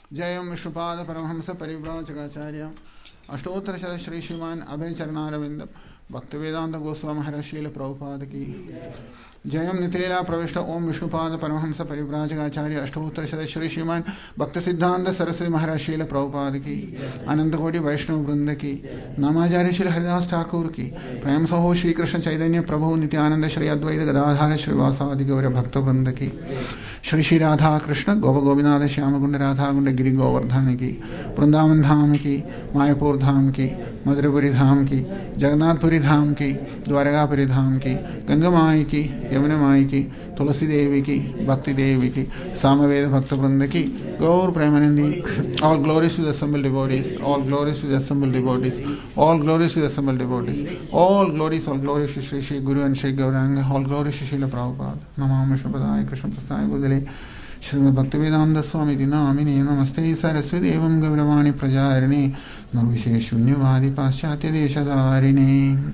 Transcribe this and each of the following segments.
जयं विष्णुपाद परमहंस परिव्राजकाचार्य अष्टोत्तर श्री श्रीमान अभय चरणारविंद भक्तिवेदांत गोस्वामी महाराज श्रील प्रभुपाद की जयं नितिलीला प्रविष्ट ओम विष्णुपाद परमहंस परिव्राजकाचार्य अष्टोत्तर श्री श्रीमान भक्त सिद्धांत सरस्वती महाराज श्रील प्रभुपाद की अनंत कोटि वैष्णव वृंद की नामाचार्य श्री हरिदास ठाकुर की प्रेम सहो श्री कृष्ण चैतन्य प्रभु नित्यानंद श्री अद्वैत गदाधार श्रीवासादि गौर भक्त वृंद की श्री श्री राधा कृष्ण गोप गोविंद श्याम कुंड राधा कुंड गिरि गोवर्धन की वृंदावन धाम की मायापुर धाम की मधुरपुरी धाम की जगन्नाथपुरी धाम की द्वारकापुरी धाम की गंगा माई की यमुना माई की तुलसी देवी की भक्ति देवी की सामवेद भक्त वृंद की गौर प्रेमानंदी all glories to the assembled devotees all glories to the assembled devotees all glories to the assembled devotees all glories to Shri Shri Guru and Shri Gauranga all glories to Srila Prabhupada Namah Vishnupadaya Krishna Prasthaya Budale Srimad Bhaktivedanta Swami Dinamini Namaste Saraswati Devam Gauravani Prajarine Nirvishesh Shunyavadi Paschatya Deshadarine.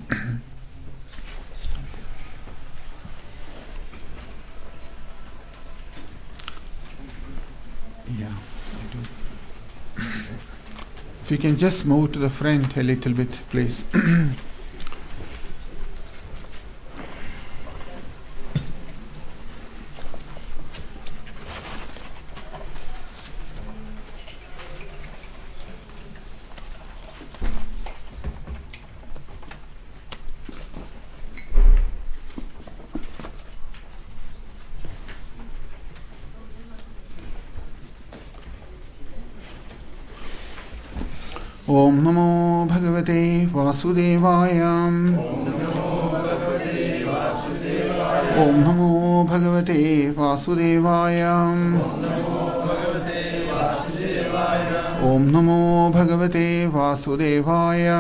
Yeah, I do. If you can just move to the front a little bit, please. Om Namo Bhagavate Vasudevaya Om Namo Bhagavate Vasudevaya Om Namo Bhagavate Vasudevaya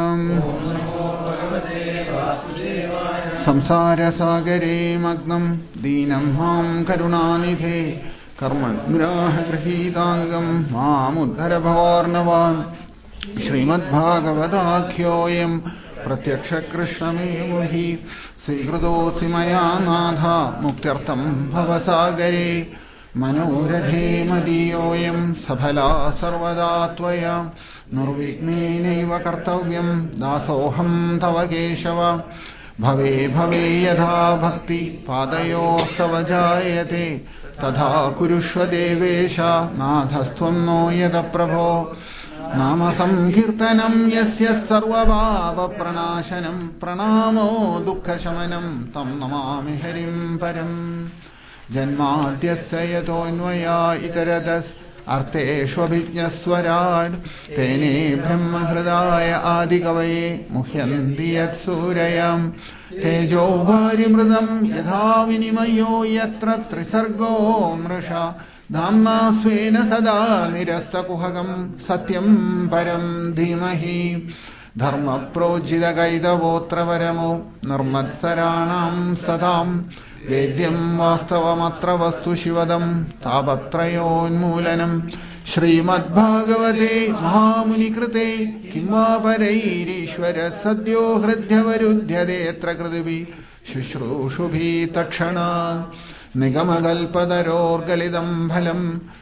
Samsara Sagare Magnam Deenam Mam Karunanidhe Karmagraha Grahitangam Mam Uddhara Bhavarnavan श्रीमद्भागवताख्योऽयं प्रत्यक्ष कृष्णमेव हि स्वीकृतोऽसि मया नाथ मुक्त्यर्थं भवसागरे मनोरथे मदीयोऽयं सफला सर्वदा त्वया निर्विघ्नेनैव कर्तव्यं दासोऽहं तव केशव भवे भवे यथा भक्ति पादयोस्तव जायते तथा कुरुष्व देवेश नाथस्त्वं नो यद प्रभो नाम संकीर्तनं यस्य सर्वभावप्रणाशनं प्रणामो दुःखशमनं तं नमामि हरिं परं जन्माद्यस्य यतोऽन्वया इतरतस् अर्थेष्वभिज्ञस्वराट् तेने ब्रह्महृदाय आदिकवये मुह्यन्ति यत्सूरयं तेजो वारिमृदं यथा विनिमयो यत्र त्रिसर्गो मृषा धाम्ना स्वेन सदा निरस्तकुहकं सत्यं परं धीमहि धर्मप्रोज्झितकैतवोऽत्र परमो निर्मत्सराणां सदां वेद्यं वास्तवमत्र वस्तु शिवदं तापत्रयोन्मूलनं श्रीमद्भागवते महामुनिकृते किं वा परैरीश्वर सद्यो हृद्यवरुध्यते यत्र कृतिभिः शुश्रूषुभिः तत्क्षणात् निगमकल्पतरोर्गलितं फलं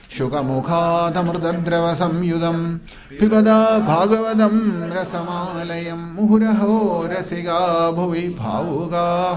शुकमुखादमृतद्रवसंयुतं पिबदा भागवतं रसमालयं मुहुरहो रसिका भुवि भावुकाः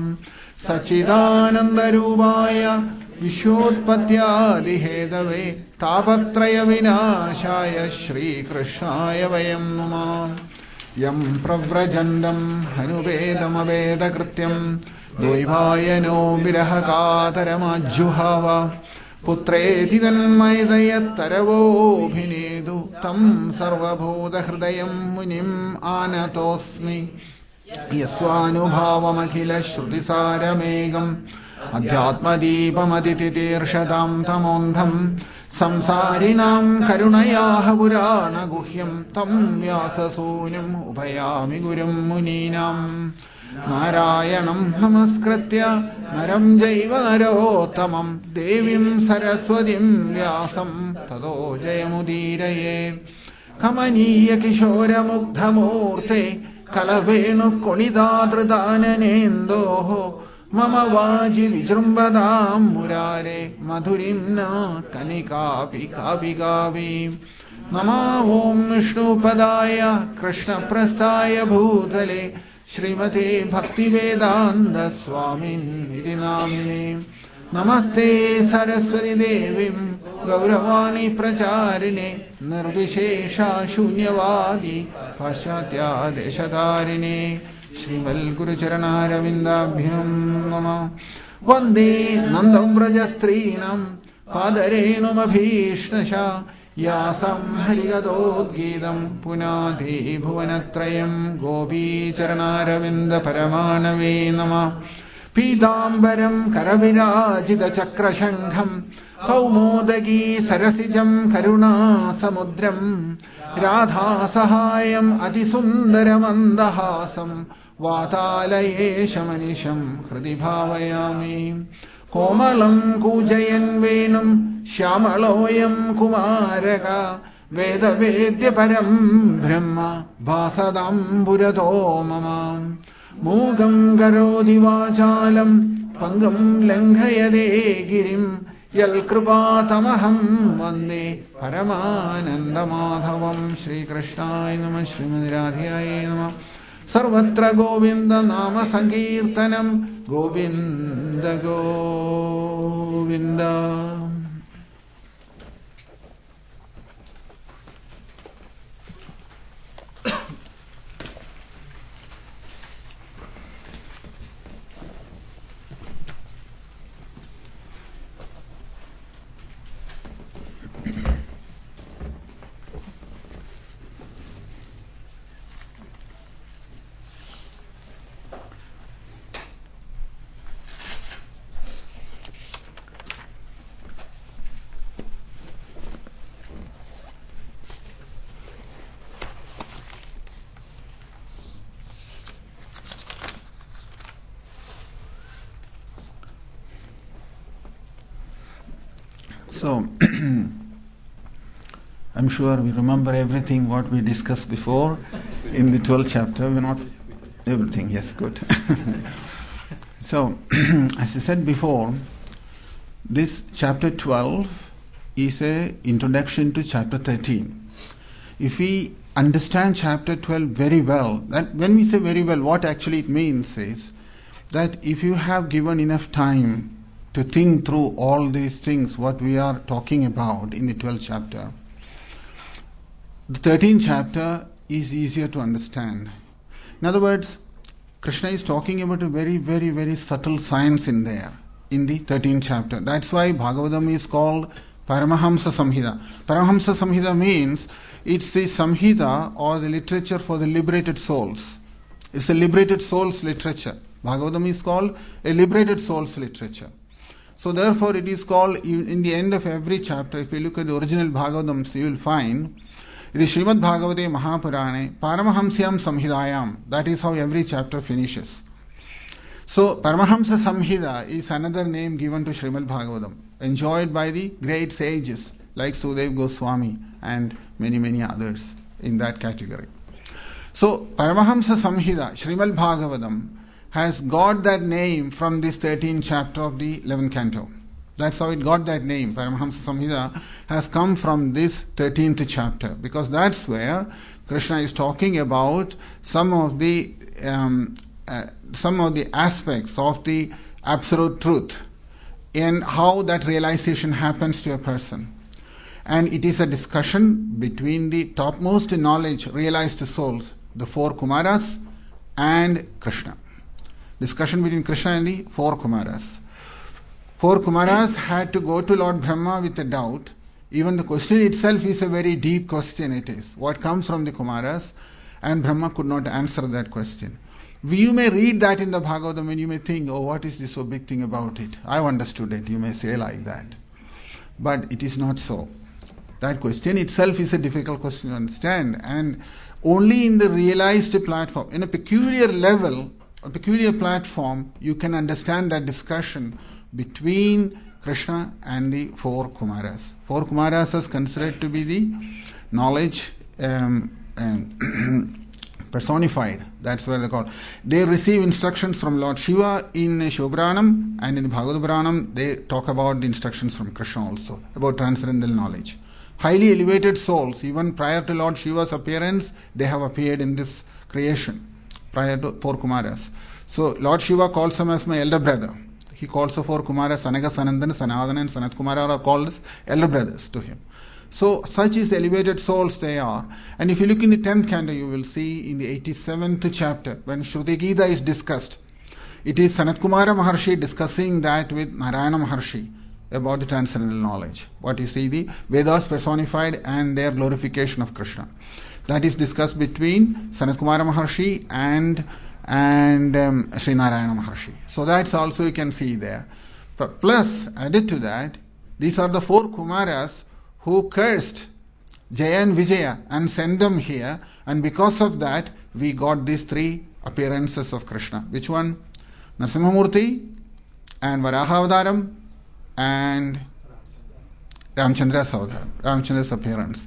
सच्चिदानन्दरूपाय विश्वोत्पत्त्यादिहेतवे तापत्रयविनाशाय श्रीकृष्णाय वयं नुमः यं प्रव्रजन्तं हनुवेदमवेदकृत्यं द्वैपायनो विरहकातरमज्जुहाव पुत्रेति तन्मयतयत्तरवोऽभिनेदु तं सर्वभूतहृदयं मुनिम् आनतोऽस्मि यस्वानुभावमखिलश्रुतिसारमेकम् अध्यात्मदीपमदितितीर्षतां तमोन्धं संसारिणां करुणयाः पुराणगुह्यं तं व्याससूनुम् उपयामि गुरुं मुनीनाम् नारायणं नमस्कृत्य नरं चैव नरोत्तमं देवीं सरस्वतीं व्यासं ततो जयमुदीरयेत् कमनीय किशोरमुग्धमूर्ते कलवेणुकुणितादृताननेन्दोः Mama vaji vijrumbadam murare madhurimna kanikapi kapi kavi. Nama om Vishnu padaya Krishna prasthaya bhutale Srimate Bhakti Vedanta Swamin iti namine. Namaste Saraswati Devim Gauravani Pracharine Nirvishesha Shunyavadi Paschatya Deshatarine Shrimal Guru Charanara Vindabhyam Nama Vande Nandam Brajastrinam Padarenum Abhishnasha Yasam Harigadodgidam Punati Bhuvanatrayam Gopi Charanara Vinda Paramanave Nama Pidambaram Karavirajita Chakrashangham Kaumodagi Sarasijam Karuna Samudram Radha Sahayam Adisundaramandahasam Vatalaye Shamanisham Hridibhavayami Komalam Kujayan Venam Shyamaloyam Kumaraka Veda Vedya Param Brahma Vasadam Burato Mama Mugam Karodi Vachalam Pangam Langhayade Girim Yalkrupatamaham Vande Paramananda Madhavam Shri Krishnaya Namah Srimati Radhaya Namah Sarvatra Govinda Nama Sankirtanam Govinda Govinda. So, I'm sure we remember everything what we discussed before in the 12th chapter. We're not everything, yes, good. So, as I said before, this chapter 12 is an introduction to chapter 13. If we understand chapter 12 very well, that when we say very well, what actually it means is that if you have given enough time to think through all these things, what we are talking about in the 12th chapter, the 13th chapter is easier to understand. In other words, Krishna is talking about a very, very, very subtle science in there, in the 13th chapter. That's why Bhagavatam is called Paramahamsa Samhita. Paramahamsa Samhita means it's the Samhita or the literature for the liberated souls. It's a liberated souls literature. Bhagavatam is called a liberated souls literature. So therefore it is called, in the end of every chapter, if you look at the original Bhagavatams, you will find it is Srimad Bhagavate Mahapurane Paramahamsyam Samhidayam. That is how every chapter finishes. So Paramahamsa Samhita is another name given to Srimad Bhagavatam, enjoyed by the great sages like Sudev Goswami and many, many others in that category. So Paramahamsa Samhita, Srimad Bhagavatam, has got that name from this 13th chapter of the 11th canto. That's how it got that name. Paramahamsa Samhita has come from this 13th chapter, because that's where Krishna is talking about some of the aspects of the absolute truth and how that realization happens to a person. And it is a discussion between the topmost knowledge realized souls, the four Kumaras, and Krishna. Discussion between Krishna and the four Kumaras. Four Kumaras had to go to Lord Brahma with a doubt. Even the question itself is a very deep question, it is. What comes from the Kumaras? And Brahma could not answer that question. You may read that in the Bhagavatam and you may think, oh, what is this so big thing about it? I've understood it, you may say like that. But it is not so. That question itself is a difficult question to understand, and only in the realized platform, in a peculiar level, a peculiar platform, you can understand that discussion between Krishna and the four Kumaras. Four Kumaras is considered to be the knowledge personified. That's where they call. They receive instructions from Lord Shiva in Shivapranam, and in Bhagavad Puranam they talk about the instructions from Krishna also, about transcendental knowledge. Highly elevated souls, even prior to Lord Shiva's appearance, they have appeared in this creation, prior to 4 Kumaras. So Lord Shiva calls them as my elder brother. He calls the 4 Kumaras, Sanaka, Sanandana, Sanadana and Sanat Kumara are called as elder brothers to him. So such is the elevated souls they are. And if you look in the 10th canto, you will see in the 87th chapter, when Shruti Gita is discussed, it is Sanat Kumara Maharshi discussing that with Narayana Maharshi about the transcendental knowledge. What you see, the Vedas personified and their glorification of Krishna. That is discussed between Sanat Kumara Maharshi and Sri Narayana Maharshi. So that's also you can see there. Plus, added to that, these are the 4 Kumaras who cursed Jaya and Vijaya and sent them here, and because of that we got these 3 appearances of Krishna. Which one? Narasimhamurti and Varahavadaram and Ramchandra's avatar, Ramchandra's appearance.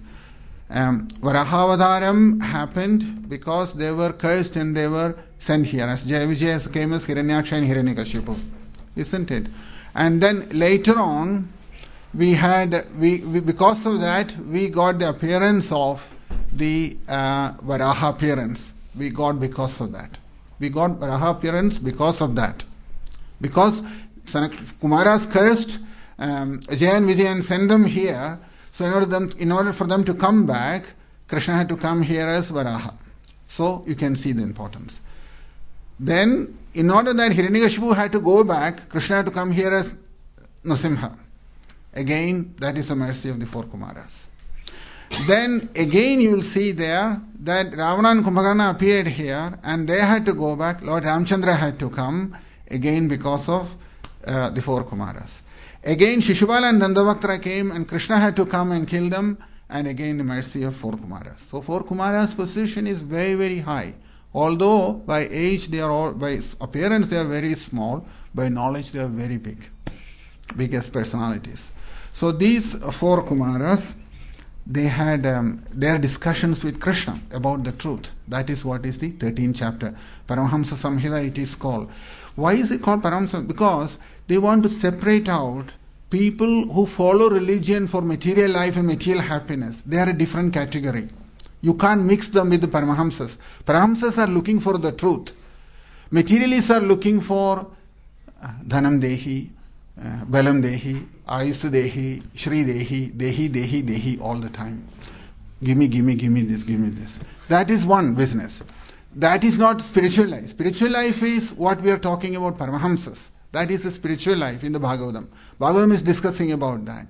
Varahavadaram happened because they were cursed and they were sent here. As Jaya Vijaya came as Hiranyaksha and Hiranyakashipu, isn't it? And then later on, we because of that we got the appearance of the Varaha appearance. We got because of that. We got Varaha appearance because of that. Because Kumaras cursed Jaya and Vijaya and sent them here. So in order for them to come back, Krishna had to come here as Varaha. So you can see the importance. Then, in order that Hiranyakashipu had to go back, Krishna had to come here as Narasimha. Again, that is the mercy of the 4 Kumaras. Then again you will see there that Ravana and Kumbhakarna appeared here and they had to go back. Lord Ramchandra had to come again because of the 4 Kumaras. Again Shishupala and Dandavaktra came and Krishna had to come and kill them, and again the mercy of 4 Kumaras. So 4 Kumaras' position is very, very high. Although by age they are all, by appearance they are very small, by knowledge they are very big, biggest personalities. So these 4 Kumaras, they had their discussions with Krishna about the truth. That is what is the 13th chapter. Paramahamsa Samhita it is called. Why is it called Paramahamsa? Because they want to separate out people who follow religion for material life and material happiness. They are a different category. You can't mix them with the Paramahamsas. Paramahamsas are looking for the truth. Materialists are looking for Dhanam Dehi, Balam Dehi, Ayusu Dehi, Shri Dehi, Dehi, Dehi, Dehi all the time. Give me this, give me this. That is one business. That is not spiritual life. Spiritual life is what we are talking about, Paramahamsas. That is the spiritual life in the Bhagavatam. Bhagavatam is discussing about that.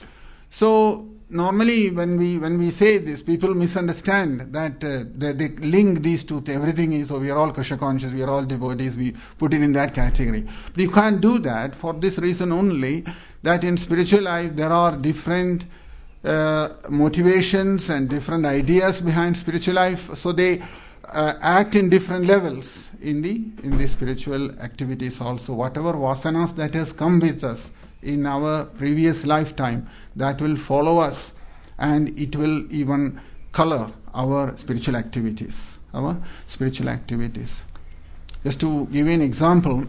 So normally when we say this, people misunderstand that they link these two. Everything is, we are all Krishna conscious, we are all devotees, we put it in that category. But you can't do that for this reason only, that in spiritual life there are different motivations and different ideas behind spiritual life. So they act in different levels in the spiritual activities also. Whatever vasanas that has come with us in our previous lifetime, that will follow us and it will even color our spiritual activities. Just to give you an example,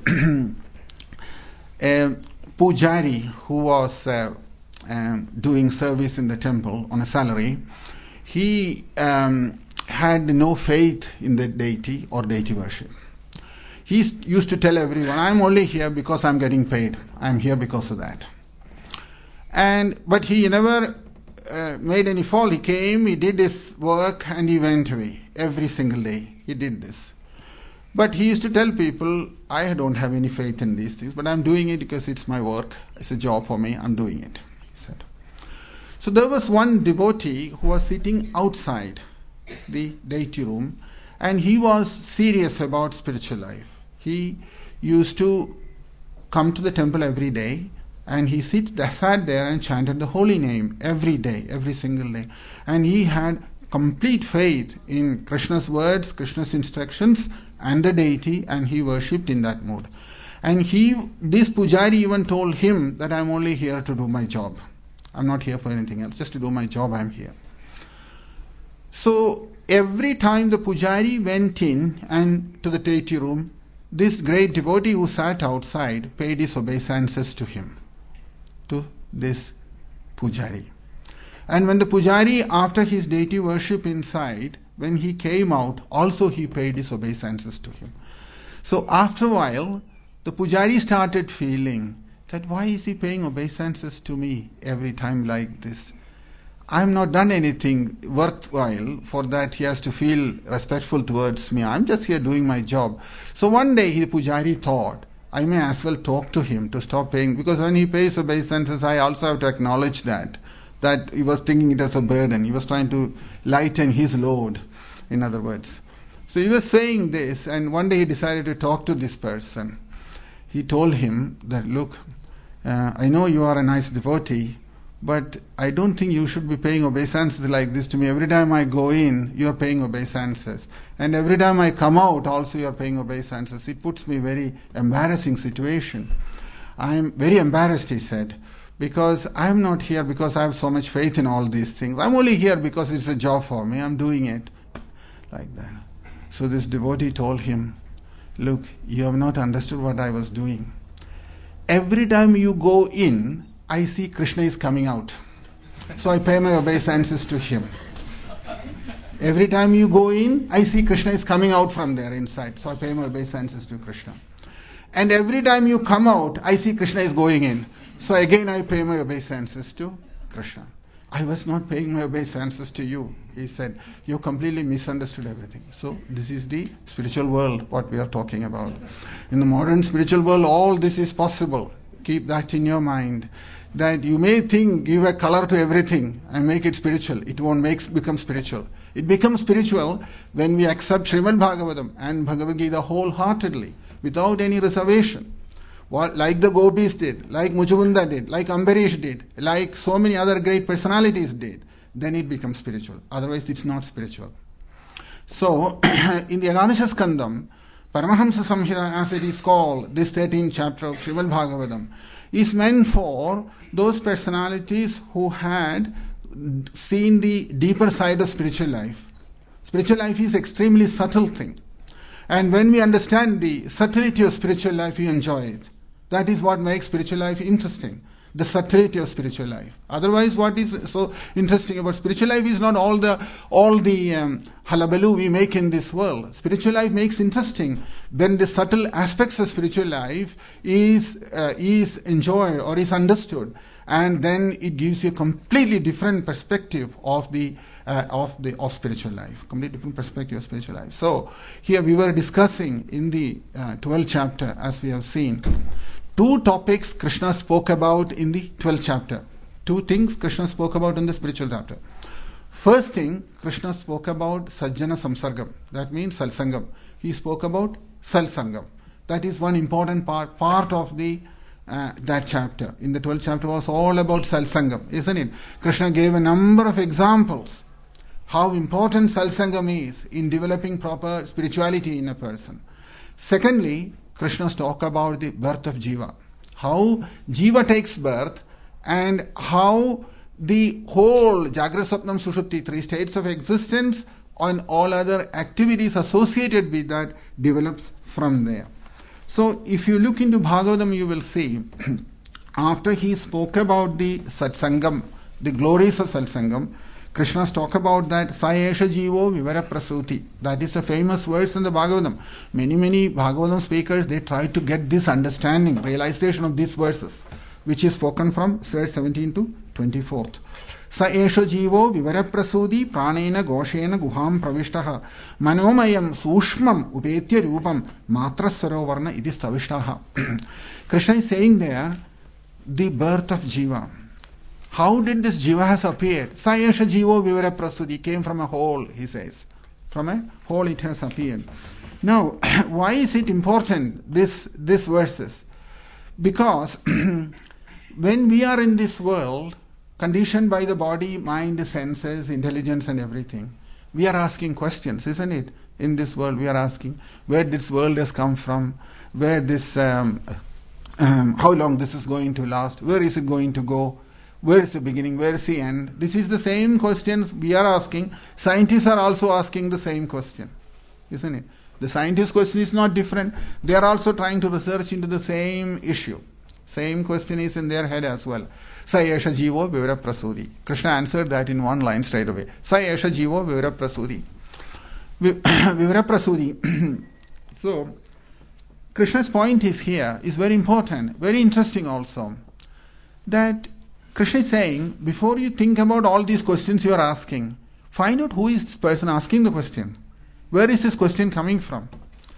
a pujari who was doing service in the temple on a salary, he had no faith in the deity or deity worship. He used to tell everyone, I'm only here because I'm getting paid. I'm here because of that. But he never made any fault. He came, he did his work, and he went away. Every single day he did this. But he used to tell people, I don't have any faith in these things, but I'm doing it because it's my work. It's a job for me. I'm doing it, he said. So there was one devotee who was sitting outside the deity room, and he was serious about spiritual life. He used to come to the temple every day, and he sat there and chanted the holy name every day, every single day. And he had complete faith in Krishna's words, Krishna's instructions, and the deity, and he worshipped in that mood. And this pujari even told him that I'm only here to do my job. I'm not here for anything else, just to do my job I'm here. So every time the pujari went in and to the deity room, this great devotee who sat outside paid his obeisances to him, to this pujari. And when the pujari, after his deity worship inside, when he came out, also he paid his obeisances to him. So after a while, the pujari started feeling that why is he paying obeisances to me every time like this? I have not done anything worthwhile for that he has to feel respectful towards me. I'm just here doing my job. So one day the pujari thought, I may as well talk to him to stop paying, because when he pays obeisances, I also have to acknowledge that he was thinking it as a burden. He was trying to lighten his load, in other words. So he was saying this, and one day he decided to talk to this person. He told him that, look, I know you are a nice devotee, but I don't think you should be paying obeisances like this to me. Every time I go in, you are paying obeisances. And every time I come out, also you are paying obeisances. It puts me in a very embarrassing situation. I am very embarrassed, he said, because I am not here because I have so much faith in all these things. I'm only here because it's a job for me. I'm doing it like that. So this devotee told him, look, you have not understood what I was doing. Every time you go in, I see Krishna is coming out. So I pay my obeisances to him. Every time you go in, I see Krishna is coming out from there inside. So I pay my obeisances to Krishna. And every time you come out, I see Krishna is going in. So again I pay my obeisances to Krishna. I was not paying my obeisances to you. He said, you completely misunderstood everything. So this is the spiritual world, what we are talking about. In the modern spiritual world, all this is possible. Keep that in your mind. That you may think, give a color to everything and make it spiritual. It won't become spiritual. It becomes spiritual when we accept Srimad Bhagavatam and Bhagavad Gita wholeheartedly, without any reservation. Like the gopis did, like Muchukunda did, like Ambarish did, like so many other great personalities did, then it becomes spiritual. Otherwise it's not spiritual. So, in the Ekadasha Skandam, Paramahamsa Samhita, as it is called, this 13th chapter of Srimad Bhagavatam, is meant for those personalities who had seen the deeper side of spiritual life. Spiritual life is extremely subtle thing. And when we understand the subtlety of spiritual life, we enjoy it. That is what makes spiritual life interesting. The subtlety of spiritual life. Otherwise, what is so interesting about spiritual life is not all the hullabaloo we make in this world. Spiritual life makes interesting when the subtle aspects of spiritual life is enjoyed or is understood, and then it gives you a completely different perspective of spiritual life. Completely different perspective of spiritual life. So here we were discussing in the 12th chapter, as we have seen. Two topics Krishna spoke about in the 12th chapter. Two things Krishna spoke about in the spiritual chapter. First thing, Krishna spoke about Sajjana Samsargam. That means Salsangam. He spoke about Salsangam. That is one important part of the that chapter. In the 12th chapter was all about Salsangam, isn't it? Krishna gave a number of examples how important Salsangam is in developing proper spirituality in a person. Secondly, Krishna's talk about the birth of Jiva. How Jiva takes birth and how the whole Jagra, Swapnam, Sushupti, three states of existence and all other activities associated with that develops from there. So if you look into Bhagavatam, you will see after he spoke about the Satsangam, the glories of Satsangam, Krishna's talk about that Saesha Jivo Vivara Prasuti. That is a famous verse in the Bhagavatam. Many Bhagavatam speakers, they try to get this understanding, realization of these verses, which is spoken from verse 17 to 24th. Saesha Jivo Vivara Prasudi Pranena Goshena Guham Pravishtaha Manomayam Sushmam Upetya Rupam Matra Sarovarna Idis Savishtaha. Krishna is saying there the birth of Jiva. How did this Jiva has appeared? Sayesha Jivo Vivara Prasudi came from a hole, he says. From a hole it has appeared. Now, why is it important, this verses? Because when we are in this world, conditioned by the body, mind, senses, intelligence and everything, we are asking questions, isn't it? In this world we are asking where this world has come from, where this, how long this is going to last, where is it going to go? Where is the beginning? Where is the end? This is the same questions we are asking. Scientists are also asking the same question, isn't it? The scientist question is not different. They are also trying to research into the same issue. Same question is in their head as well. Sa yesha jivo vivara prasudi. Krishna answered that in one line straight away. Sa yesha jivo vivara prasudi. Vivara prasudi. So, Krishna's point is here is very important, very interesting also. That Krishna is saying, before you think about all these questions you are asking, find out who is this person asking the question. Where is this question coming from?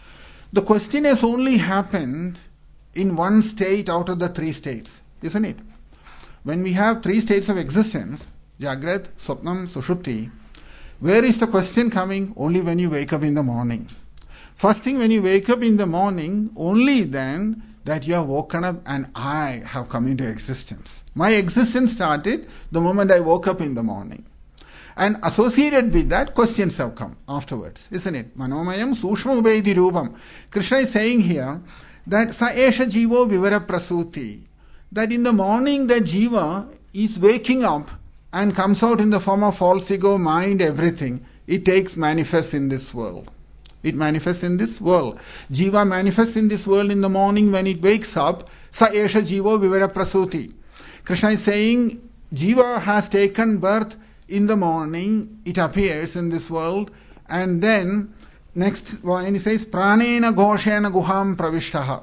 The question has only happened in one state out of the three states, isn't it? When we have three states of existence, Jagrat, Swapnam, Sushupti, where is the question coming? Only when you wake up in the morning. First thing, when you wake up in the morning, only then that you have woken up and I have come into existence. My existence started the moment I woke up in the morning. And associated with that, questions have come afterwards, isn't it? Manomayam sushma ubedi rupam. Krishna is saying here that sa esha jivo vivara prasuti. That in the morning the jiva is waking up and comes out in the form of false ego, mind, everything. It takes manifest in this world. It manifests in this world. Jiva manifests in this world in the morning when it wakes up. Sa esha jivo vivara prasuti. Krishna is saying jiva has taken birth in the morning, it appears in this world, and then next when he says pranena ghoshena guham pravishtaha,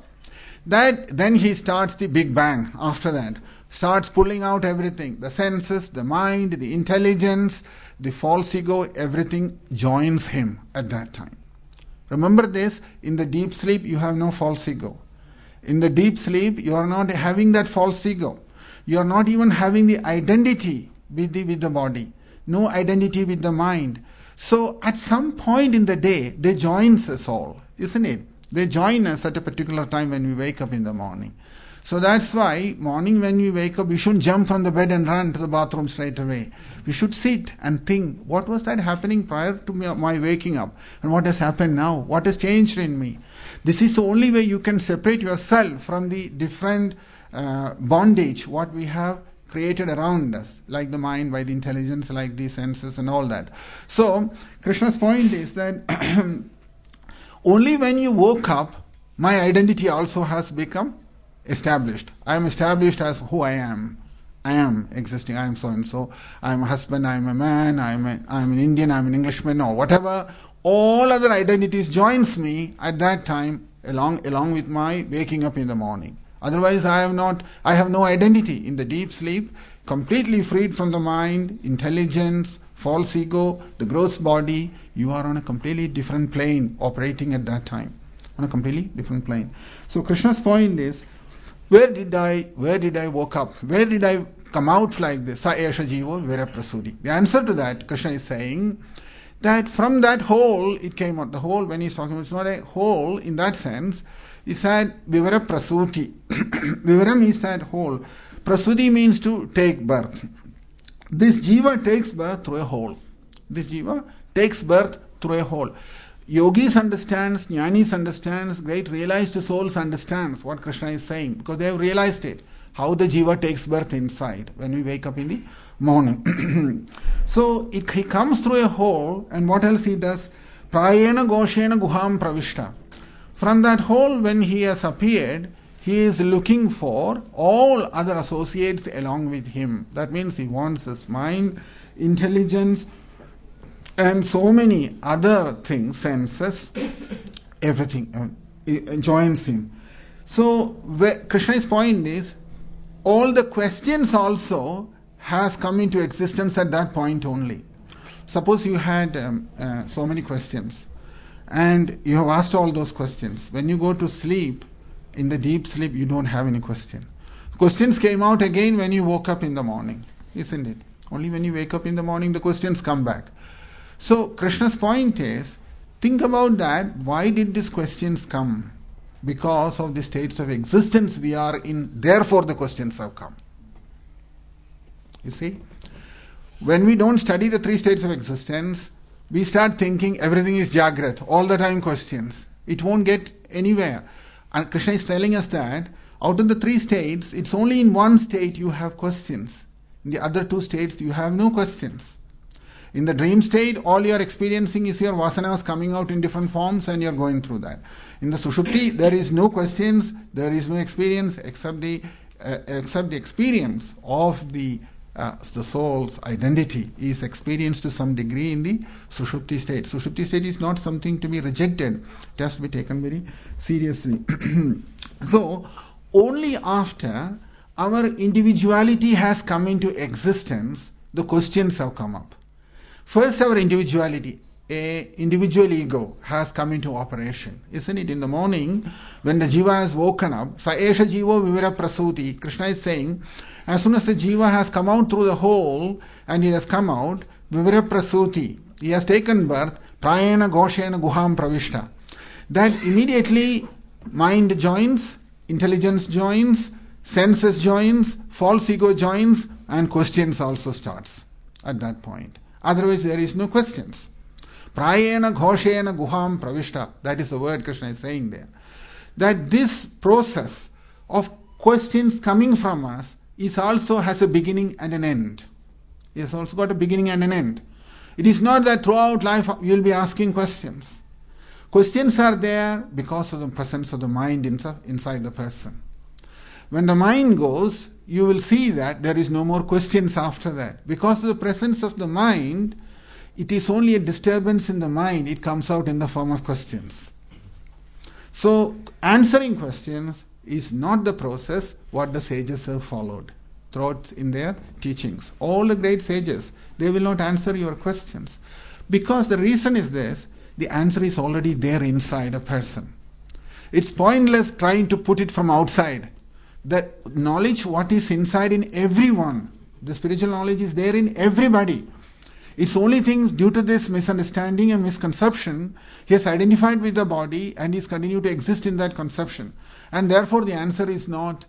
that then he starts the big bang. After that starts pulling out everything, the senses, the mind, the intelligence, the false ego, everything joins him at that time. Remember this, in the deep sleep you have no false ego. In the deep sleep you are not having that false ego. You are not even having the identity with the body, no identity with the mind. So at some point in the day, they join us all, isn't it? They join us at a particular time when we wake up in the morning. So that's why morning when we wake up, we shouldn't jump from the bed and run to the bathroom straight away. We should sit and think, what was that happening prior to my waking up? And what has happened now? What has changed in me? This is the only way you can separate yourself from the different bondage what we have created around us, like the mind, by the intelligence, like the senses and all that. So Krishna's point is that only when you woke up, my identity also has become established. I am established as who I am. I am existing. I am so and so. I am a husband. I am a man. I am an Indian. I am an Englishman, or whatever. All other identities joins me at that time, along with my waking up in the morning. Otherwise, I have no identity. In the deep sleep, completely freed from the mind, intelligence, false ego, the gross body, you are on a completely different plane operating at that time. On a completely different plane. So Krishna's point is, where did I woke up? Where did I come out like this? Sa esha jivo vivara prasudi. The answer to that, Krishna is saying that from that hole it came out. The hole, when he's talking about, it's not a hole in that sense. He said vivara prasuti. Vivaram is that hole. Prasudi means to take birth. This jiva takes birth through a hole. This jiva takes birth through a hole. Yogis understands, jnanis understands, great realized souls understands what Krishna is saying, because they have realized it, how the jiva takes birth inside when we wake up in the morning. So he comes through a hole, and what else he does? Prayena goshena guham pravishta. From that hole, when he has appeared, he is looking for all other associates along with him. That means he wants his mind, intelligence, and so many other things, senses, everything joins him. So Krishna's point is, all the questions also has come into existence at that point only. Suppose you had so many questions, and you have asked all those questions. When you go to sleep, in the deep sleep, you don't have any question. Questions came out again when you woke up in the morning, isn't it? Only when you wake up in the morning, the questions come back. So Krishna's point is, think about that. Why did these questions come? Because of the states of existence we are in, therefore the questions have come. You see? When we don't study the three states of existence, we start thinking everything is Jagrat, all the time questions. It won't get anywhere. And Krishna is telling us that out of the three states, it's only in one state you have questions. In the other two states, you have no questions. In the dream state, all you are experiencing is your vasanas coming out in different forms and you are going through that. In the Sushupti, there is no questions, there is no experience except the experience of the soul's identity is experienced to some degree in the Sushupti state. Sushupti state is not something to be rejected, it has to be taken very seriously. So, only after our individuality has come into existence, the questions have come up. First, our individuality, a individual ego, has come into operation. Isn't it? In the morning, when the jiva has woken up, sa esha jivo vivara prasuti, Krishna is saying, as soon as the jiva has come out through the hole, and he has come out, vivara prasuti, he has taken birth, prayena ghoshena guham pravishta. That immediately mind joins, intelligence joins, senses joins, false ego joins, and questions also starts at that point. Otherwise there is no questions. Prayena ghoshena guham pravishta. That is the word Krishna is saying there. That this process of questions coming from us is also has a beginning and an end. It has also got a beginning and an end. It is not that throughout life you will be asking questions. Questions are there because of the presence of the mind inside the person. When the mind goes, you will see that there is no more questions after that. Because of the presence of the mind, it is only a disturbance in the mind, it comes out in the form of questions. So, answering questions is not the process what the sages have followed throughout in their teachings. All the great sages, they will not answer your questions. Because the reason is this, the answer is already there inside a person. It's pointless trying to put it from outside. The knowledge what is inside in everyone, the spiritual knowledge is there in everybody. It's only thing due to this misunderstanding and misconception, he has identified with the body and is continued to exist in that conception. And therefore the answer is not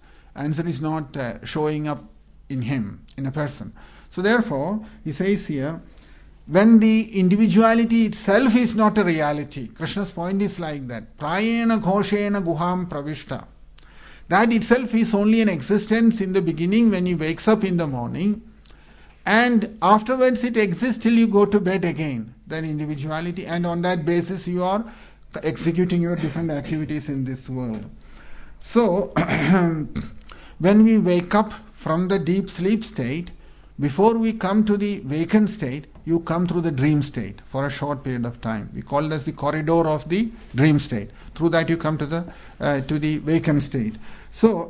showing up in him, in a person. So therefore, he says here, when the individuality itself is not a reality, Krishna's point is like that. Prayena ghoshena guham pravishta. That itself is only an existence in the beginning when he wakes up in the morning, and afterwards it exists till you go to bed again, that individuality, and on that basis you are executing your different activities in this world. So, when we wake up from the deep sleep state, before we come to the wakened state, you come through the dream state for a short period of time. We call it as the corridor of the dream state. Through that you come to the wakened state. So,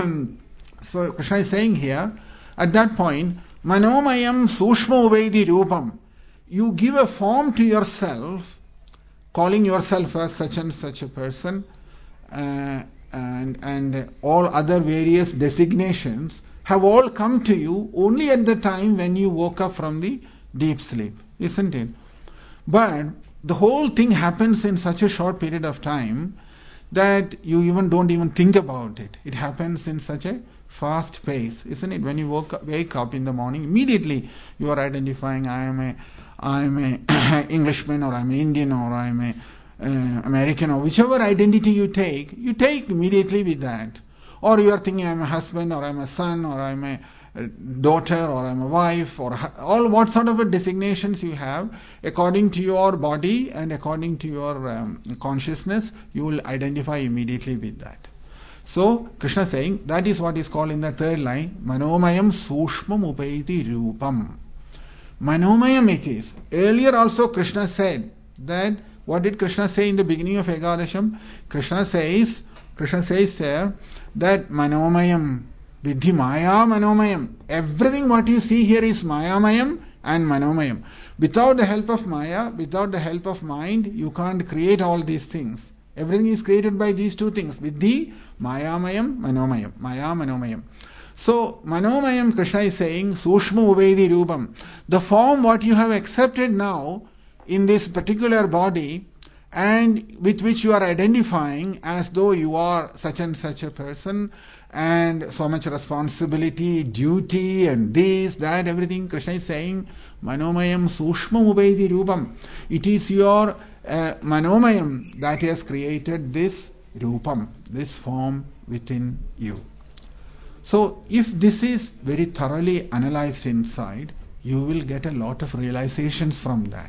so Krishna is saying here, at that point, Manomayam Sushma Uvedi Rupam. You give a form to yourself, calling yourself as such and such a person, and all other various designations have all come to you only at the time when you woke up from the deep sleep, isn't it? But the whole thing happens in such a short period of time that you don't even think about it. It happens in such a fast pace, isn't it? When you wake up in the morning, immediately you are identifying, I am a Englishman, or I am Indian, or I am a American, or whichever identity you take immediately with that. Or you are thinking, I am a husband, or I am a son, or I am a daughter, or I am a wife, or all what sort of a designations you have, according to your body and according to your consciousness, you will identify immediately with that. So, Krishna is saying, that is what is called in the third line, Manomayam Sushmam Upaiti Rupam. Manomayam it is. Earlier also Krishna said that, what did Krishna say in the beginning of Ekadasham? Krishna says there that Manomayam, Vidhi Maya Manomayam. Everything what you see here is Mayamayam and Manomayam. Without the help of Maya, without the help of mind, you can't create all these things. Everything is created by these two things. Vidhi, Mayamayam, Manomayam. Maya, Manomayam. So, Manomayam, Krishna is saying, Sushma Uvedi Rupam. The form what you have accepted now in this particular body, and with which you are identifying as though you are such and such a person, and so much responsibility, duty, and this, that, everything, Krishna is saying, Manomayam Sushma Uvedi Rupam. It is your Manomayam that has created this Rupam, this form within you. So if this is very thoroughly analyzed inside, you will get a lot of realizations from that.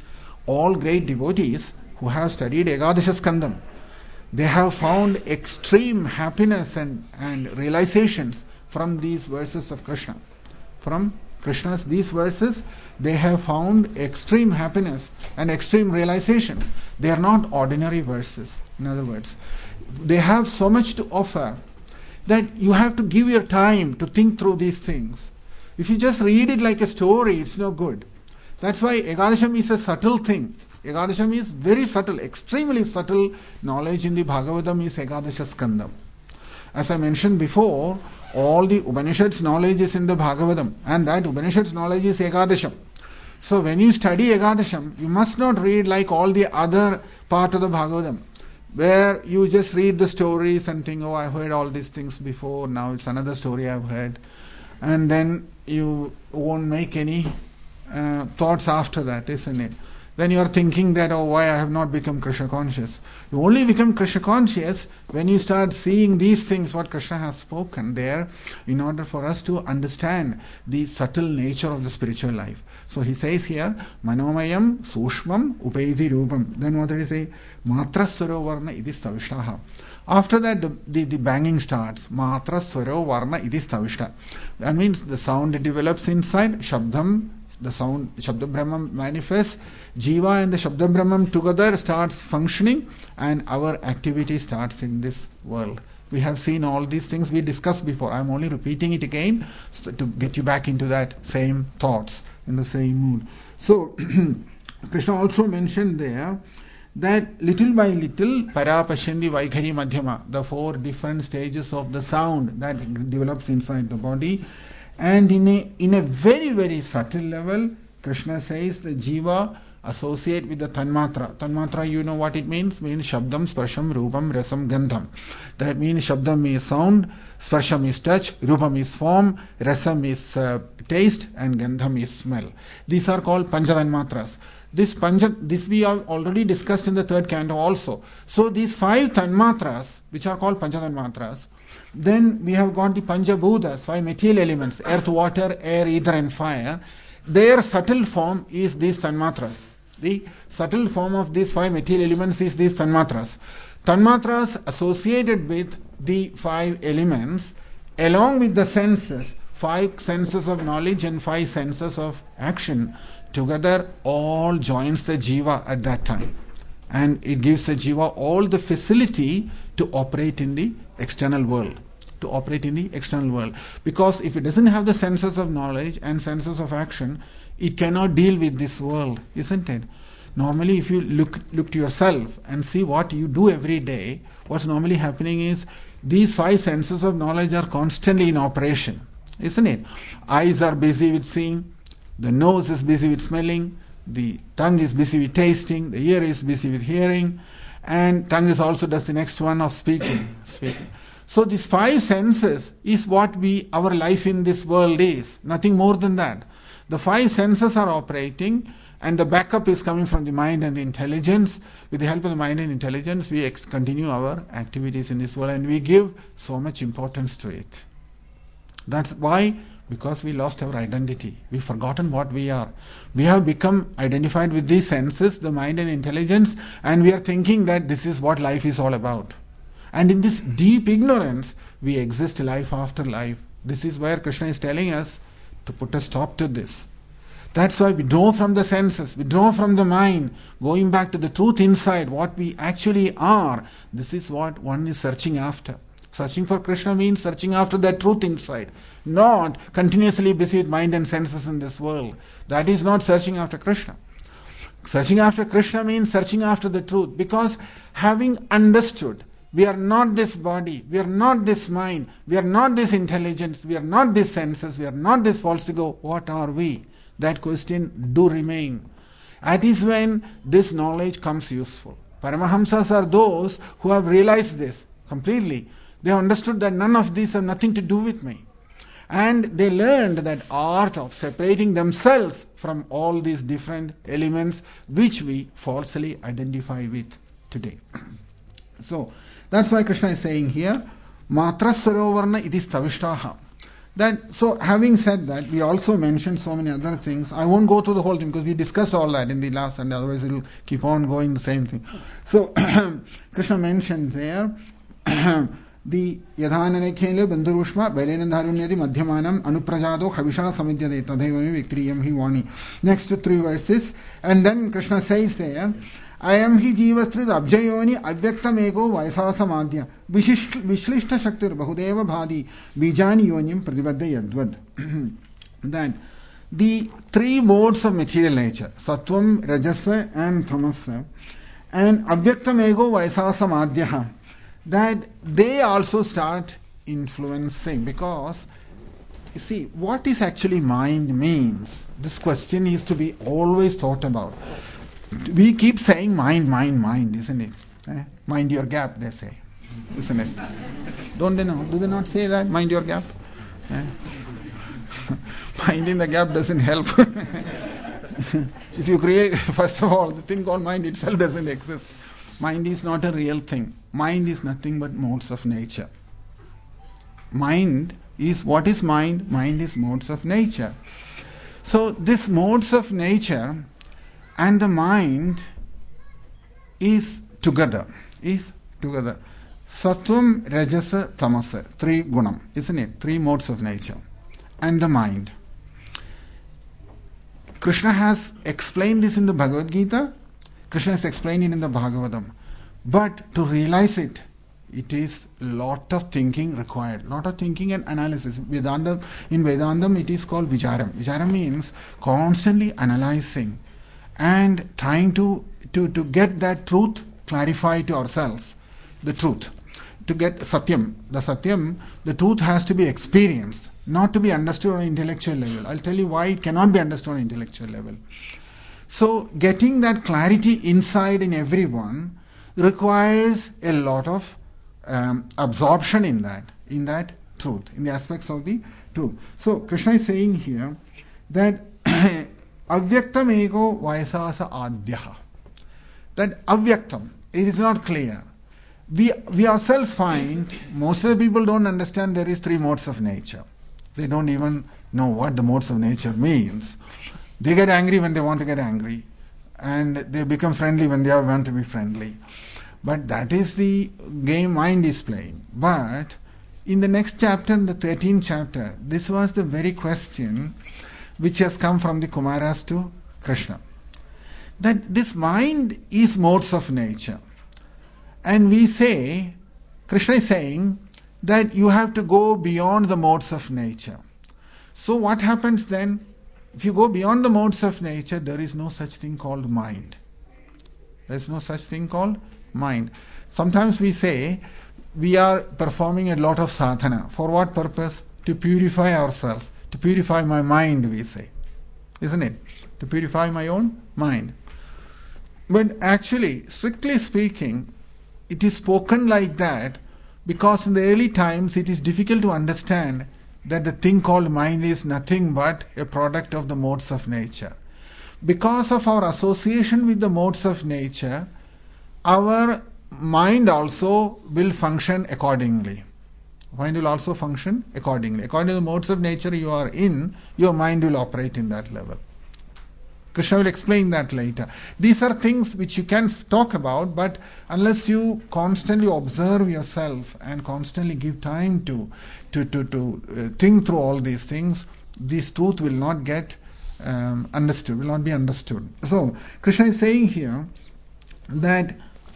All great devotees who have studied Ekadasha Skandam, they have found extreme happiness and realizations from these verses of Krishna. From Krishna's these verses, they have found extreme happiness and extreme realizations. They are not ordinary verses. In other words, they have so much to offer that you have to give your time to think through these things. If you just read it like a story, it's no good. That's why Ekadasham is a subtle thing. Ekadasham is very subtle, extremely subtle knowledge in the Bhagavatam is Ekadasha Skandam. As I mentioned before, all the Upanishads knowledge is in the Bhagavatam, and that Upanishads knowledge is Ekadasham. So when you study Ekadasham, you must not read like all the other part of the Bhagavatam, where you just read the stories and think, oh, I've heard all these things before, now it's another story I've heard. And then you won't make any thoughts after that, isn't it? Then you are thinking that, oh, why I have not become Krishna conscious. You only become Krishna conscious when you start seeing these things, what Krishna has spoken there, in order for us to understand the subtle nature of the spiritual life. So he says here, Manomayam Sushmam Upaiti Rupam. Then what did he say? Matra Swaro Varna Iti Stavishtaha. After that, the banging starts. Matra Swaro Varna Iti Stavishta. That means the sound develops inside, Shabdam, the sound, Shabda Brahman manifests, Jiva and the Shabda Brahman together starts functioning, and our activity starts in this world. We have seen all these things we discussed before. I am only repeating it again to get you back into that same thoughts, in the same mood. So, Krishna also mentioned there that little by little, Para, Pashyandi, Vaikhari, Madhyama, the 4 different stages of the sound that develops inside the body. And in a very, very subtle level, Krishna says the Jiva associate with the Tanmatra. Tanmatra, you know what it means? Means Shabdam, Sparsham, Rupam, Rasam, Gandham. That means Shabdam is sound, Sparsham is touch, Rupam is form, Rasam is taste, and Gandham is smell. These are called Panchatanmatras. This we have already discussed in the 3rd canto also. So these 5 Tanmatras, which are called Panchatanmatras, then we have got the Panchabhutas, 5 material elements, earth, water, air, ether and fire. Their subtle form is these Tanmatras. The subtle form of these 5 material elements is these Tanmatras. Tanmatras associated with the 5 elements, along with the senses, 5 senses of knowledge and 5 senses of action, together all joins the Jiva at that time. And it gives the Jiva all the facility to operate in the external world. Because if it doesn't have the senses of knowledge and senses of action, it cannot deal with this world, isn't it? Normally, if you look to yourself and see what you do every day, what's normally happening is these 5 senses of knowledge are constantly in operation, isn't it? Eyes are busy with seeing, the nose is busy with smelling, the tongue is busy with tasting, the ear is busy with hearing, and tongue is also does the next one of speaking. So these 5 senses is what our life in this world is, nothing more than that. The 5 senses are operating, and the backup is coming from the mind and the intelligence. With the help of the mind and intelligence, we continue our activities in this world, and we give so much importance to it. That's why, because we lost our identity. We've forgotten what we are. We have become identified with these senses, the mind and intelligence, and we are thinking that this is what life is all about. And in this deep ignorance, we exist life after life. This is where Krishna is telling us to put a stop to this. That's why we draw from the senses, we draw from the mind, going back to the truth inside, what we actually are. This is what one is searching after. Searching for Krishna means searching after that truth inside, not continuously busy with mind and senses in this world. That is not searching after Krishna. Searching after Krishna means searching after the truth, because having understood we are not this body, we are not this mind, we are not this intelligence, we are not these senses, we are not this false ego, what are we? That question do remain. That is when this knowledge comes useful. Paramahamsas are those who have realized this completely. They have understood that none of these have nothing to do with me. And they learned that art of separating themselves from all these different elements which we falsely identify with today. So, that's why Krishna is saying here, Matra Sarovarna iti stavishtaha. That, so having said that, we also mentioned so many other things. I won't go through the whole thing because we discussed all that in the last, and otherwise it will keep on going the same thing. So Krishna mentioned there the Yadhananekhenle Bandhurushma Belenandharunyadi Madhyamanam Anuprajado Havisha Samidyade Tadevami Vikriyam Hi Vani. Next 3 verses, and then Krishna says there, I am hi jivastrit abjayoni avyaktam ego vaisasamadhya vishlishta shaktir bahudeva bhadi bijani yonyam pratibadya yadvad. That the 3 modes of material nature, sattvam, rajasa and tamasa, and avyaktam ego vaisasamadhya, that they also start influencing, because you see, what is actually mind means, this question is to be always thought about. We keep saying mind, mind, mind, isn't it? Mind your gap, they say, isn't it? Don't they know? Do they not say that? Mind your gap? Minding the gap doesn't help. If you create, first of all, the thing called mind itself doesn't exist. Mind is not a real thing. Mind is nothing but modes of nature. Mind is, what is mind? Mind is modes of nature. So this modes of nature and the mind is together. Sattvam, Rajasa, Tamasa, 3 gunam, isn't it? 3 modes of nature. And the mind. Krishna has explained this in the Bhagavad Gita. Krishna has explained it in the Bhagavatam. But to realize it, it is lot of thinking required. Lot of thinking and analysis. In Vedantam it is called Vicharam. Vicharam means constantly analyzing and trying to get that truth clarified to ourselves. The truth. To get Satyam. The truth has to be experienced, not to be understood on an intellectual level. I'll tell you why it cannot be understood on an intellectual level. So getting that clarity inside in everyone requires a lot of absorption in that truth, in the aspects of the truth. So Krishna is saying here that avyaktam ego vaisasa adhyaha. That avyaktam, it is not clear. We ourselves find most of the people don't understand there is 3 modes of nature. They don't even know what the modes of nature means. They get angry when they want to get angry, and they become friendly when they want to be friendly. But that is the game mind is playing. But in the next chapter, in the 13th chapter, this was the very question which has come from the Kumaras to Krishna. That this mind is modes of nature. And we say, Krishna is saying that you have to go beyond the modes of nature. So what happens then? If you go beyond the modes of nature, there is no such thing called mind. There is no such thing called mind. Sometimes we say we are performing a lot of sadhana. For what purpose? To purify ourselves. To purify my mind, we say. Isn't it? To purify my own mind. But actually, strictly speaking, it is spoken like that because in the early times it is difficult to understand that the thing called mind is nothing but a product of the modes of nature. Because of our association with the modes of nature, our mind also will function accordingly. Mind will also function accordingly. According to the modes of nature you are in, your mind will operate in that level. Krishna will explain that later. These are things which you can talk about, but unless you constantly observe yourself and constantly give time to think through all these things, this truth will not get understood, will not be understood. So Krishna is saying here that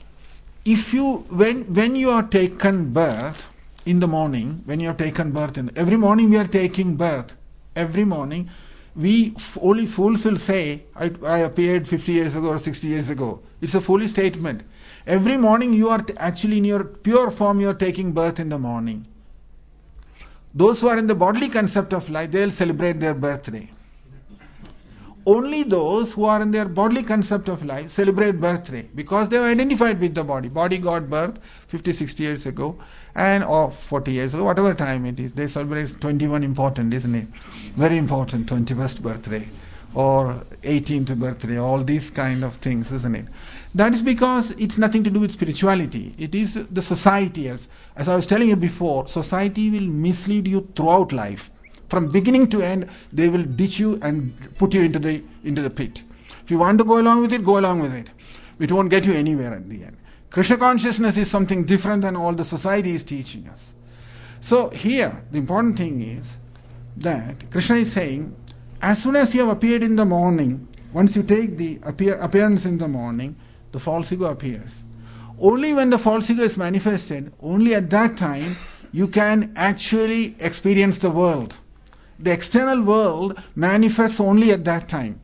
if you, when you are taken birth in the morning, when you are taken birth, every morning we are taking birth, every morning, we only fools will say, I appeared 50 years ago or 60 years ago. It's a foolish statement. Every morning you are actually in your pure form, you are taking birth in the morning. Those who are in the bodily concept of life, they will celebrate their birthday. Only those who are in their bodily concept of life celebrate birthday because they are identified with the body. Body got birth 50, 60 years ago or 40 years ago, whatever time it is. They celebrate 21 important, isn't it? Very important, 21st birthday. or 18th birthday, all these kind of things, isn't it? That is because it's nothing to do with spirituality. It is the society. As I was telling you before, society will mislead you throughout life. From beginning to end, they will ditch you and put you into the pit. If you want to go along with it, go along with it. It won't get you anywhere at the end. Krishna consciousness is something different than all the society is teaching us. So here, the important thing is that Krishna is saying, as soon as you have appeared in the morning, once you take the appearance in the morning, the false ego appears. Only when the false ego is manifested, only at that time, you can actually experience the world. The external world manifests only at that time.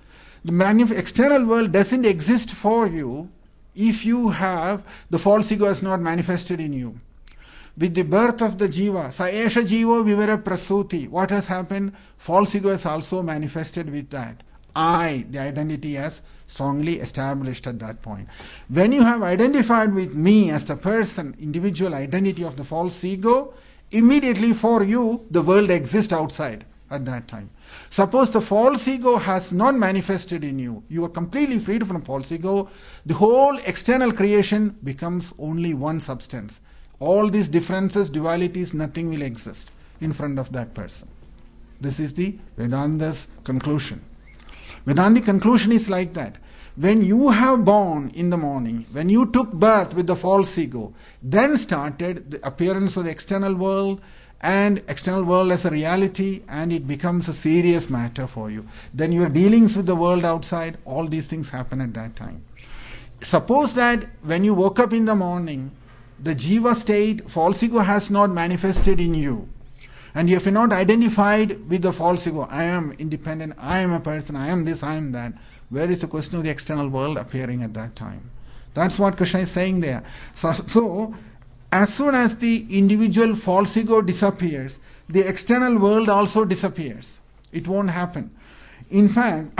The external world doesn't exist for you if you have the false ego has not manifested in you. With the birth of the jiva, sa esha jivo vivara prasuti, what has happened? False ego has also manifested with that. I, the identity, has strongly established at that point. When you have identified with me as the person, individual identity of the false ego, immediately for you, the world exists outside at that time. Suppose the false ego has not manifested in you, you are completely freed from false ego, the whole external creation becomes only one substance. All these differences, dualities, nothing will exist in front of that person. This is the Vedanta's conclusion. Vedantic conclusion is like that. When you have born in the morning, when you took birth with the false ego, then started the appearance of the external world, and external world as a reality, and it becomes a serious matter for you. Then your dealings with the world outside, all these things happen at that time. Suppose that when you woke up in the morning, the jiva state, false ego has not manifested in you, and you have not identified with the false ego. I am independent, I am a person, I am this, I am that. Where is the question of the external world appearing at that time? That's what Krishna is saying there. So as soon as the individual false ego disappears, the external world also disappears. It won't happen. In fact,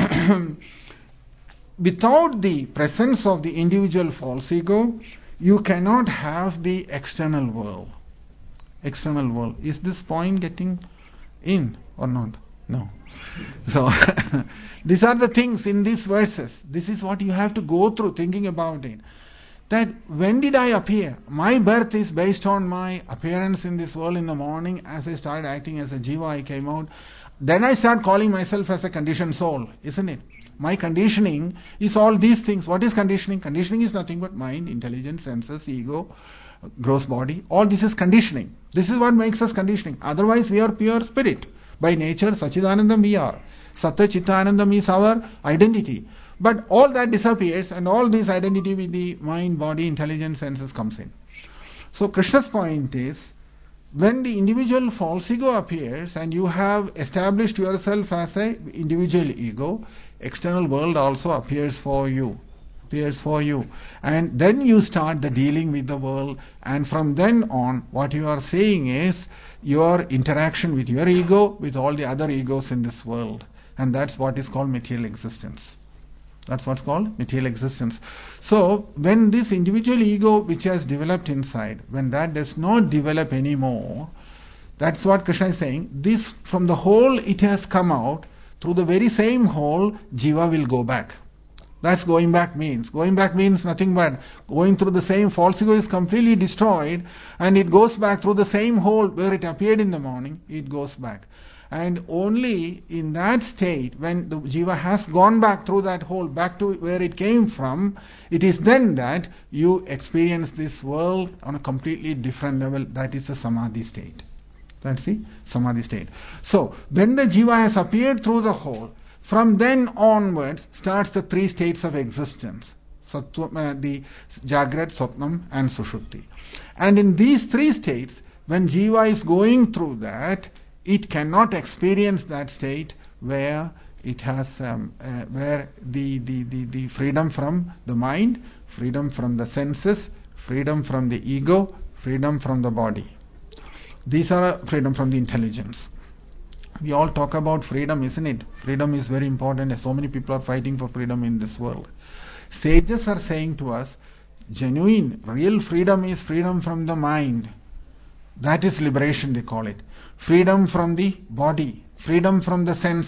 without the presence of the individual false ego, you cannot have the external world. External world. Is this point getting in or not? No. So, these are the things in these verses. This is what you have to go through thinking about it. That when did I appear? My birth is based on my appearance in this world in the morning. As I started acting as a jiva, I came out. Then I start calling myself as a conditioned soul, isn't it? My conditioning is all these things. What is conditioning? Conditioning is nothing but mind, intelligence, senses, ego, gross body. All this is conditioning. This is what makes us conditioning. Otherwise, we are pure spirit. By nature, Sachidanandam we are. Satta Chittanandam is our identity. But all that disappears, and all this identity with the mind, body, intelligence, senses comes in. So Krishna's point is, when the individual false ego appears and you have established yourself as an individual ego, external world also appears for you. And then you start the dealing with the world, and from then on, what you are saying is your interaction with your ego, with all the other egos in this world. And that's what is called material existence. That's what's called material existence. So, when this individual ego which has developed inside, when that does not develop anymore, that's what Krishna is saying. This, from the hole it has come out, through the very same hole, jiva will go back. That's going back means. Going back means nothing but going through the same, false ego is completely destroyed, and it goes back through the same hole where it appeared in the morning, it goes back. And only in that state, when the jiva has gone back through that hole, back to where it came from, it is then that you experience this world on a completely different level. That is the samadhi state. That's the samadhi state. So, when the jiva has appeared through the hole, from then onwards starts the three states of existence. The Jagrat, Swapnam and Sushupti. And in these three states, when jiva is going through that, it cannot experience that state where it has where the freedom from the mind, freedom from the senses, freedom from the ego, freedom from the body. These are freedom from the intelligence. We all talk about freedom, isn't it? Freedom is very important. So many people are fighting for freedom in this world. Sages are saying to us, genuine, real freedom is freedom from the mind. That is liberation, they call it. Freedom from the body, freedom from the senses,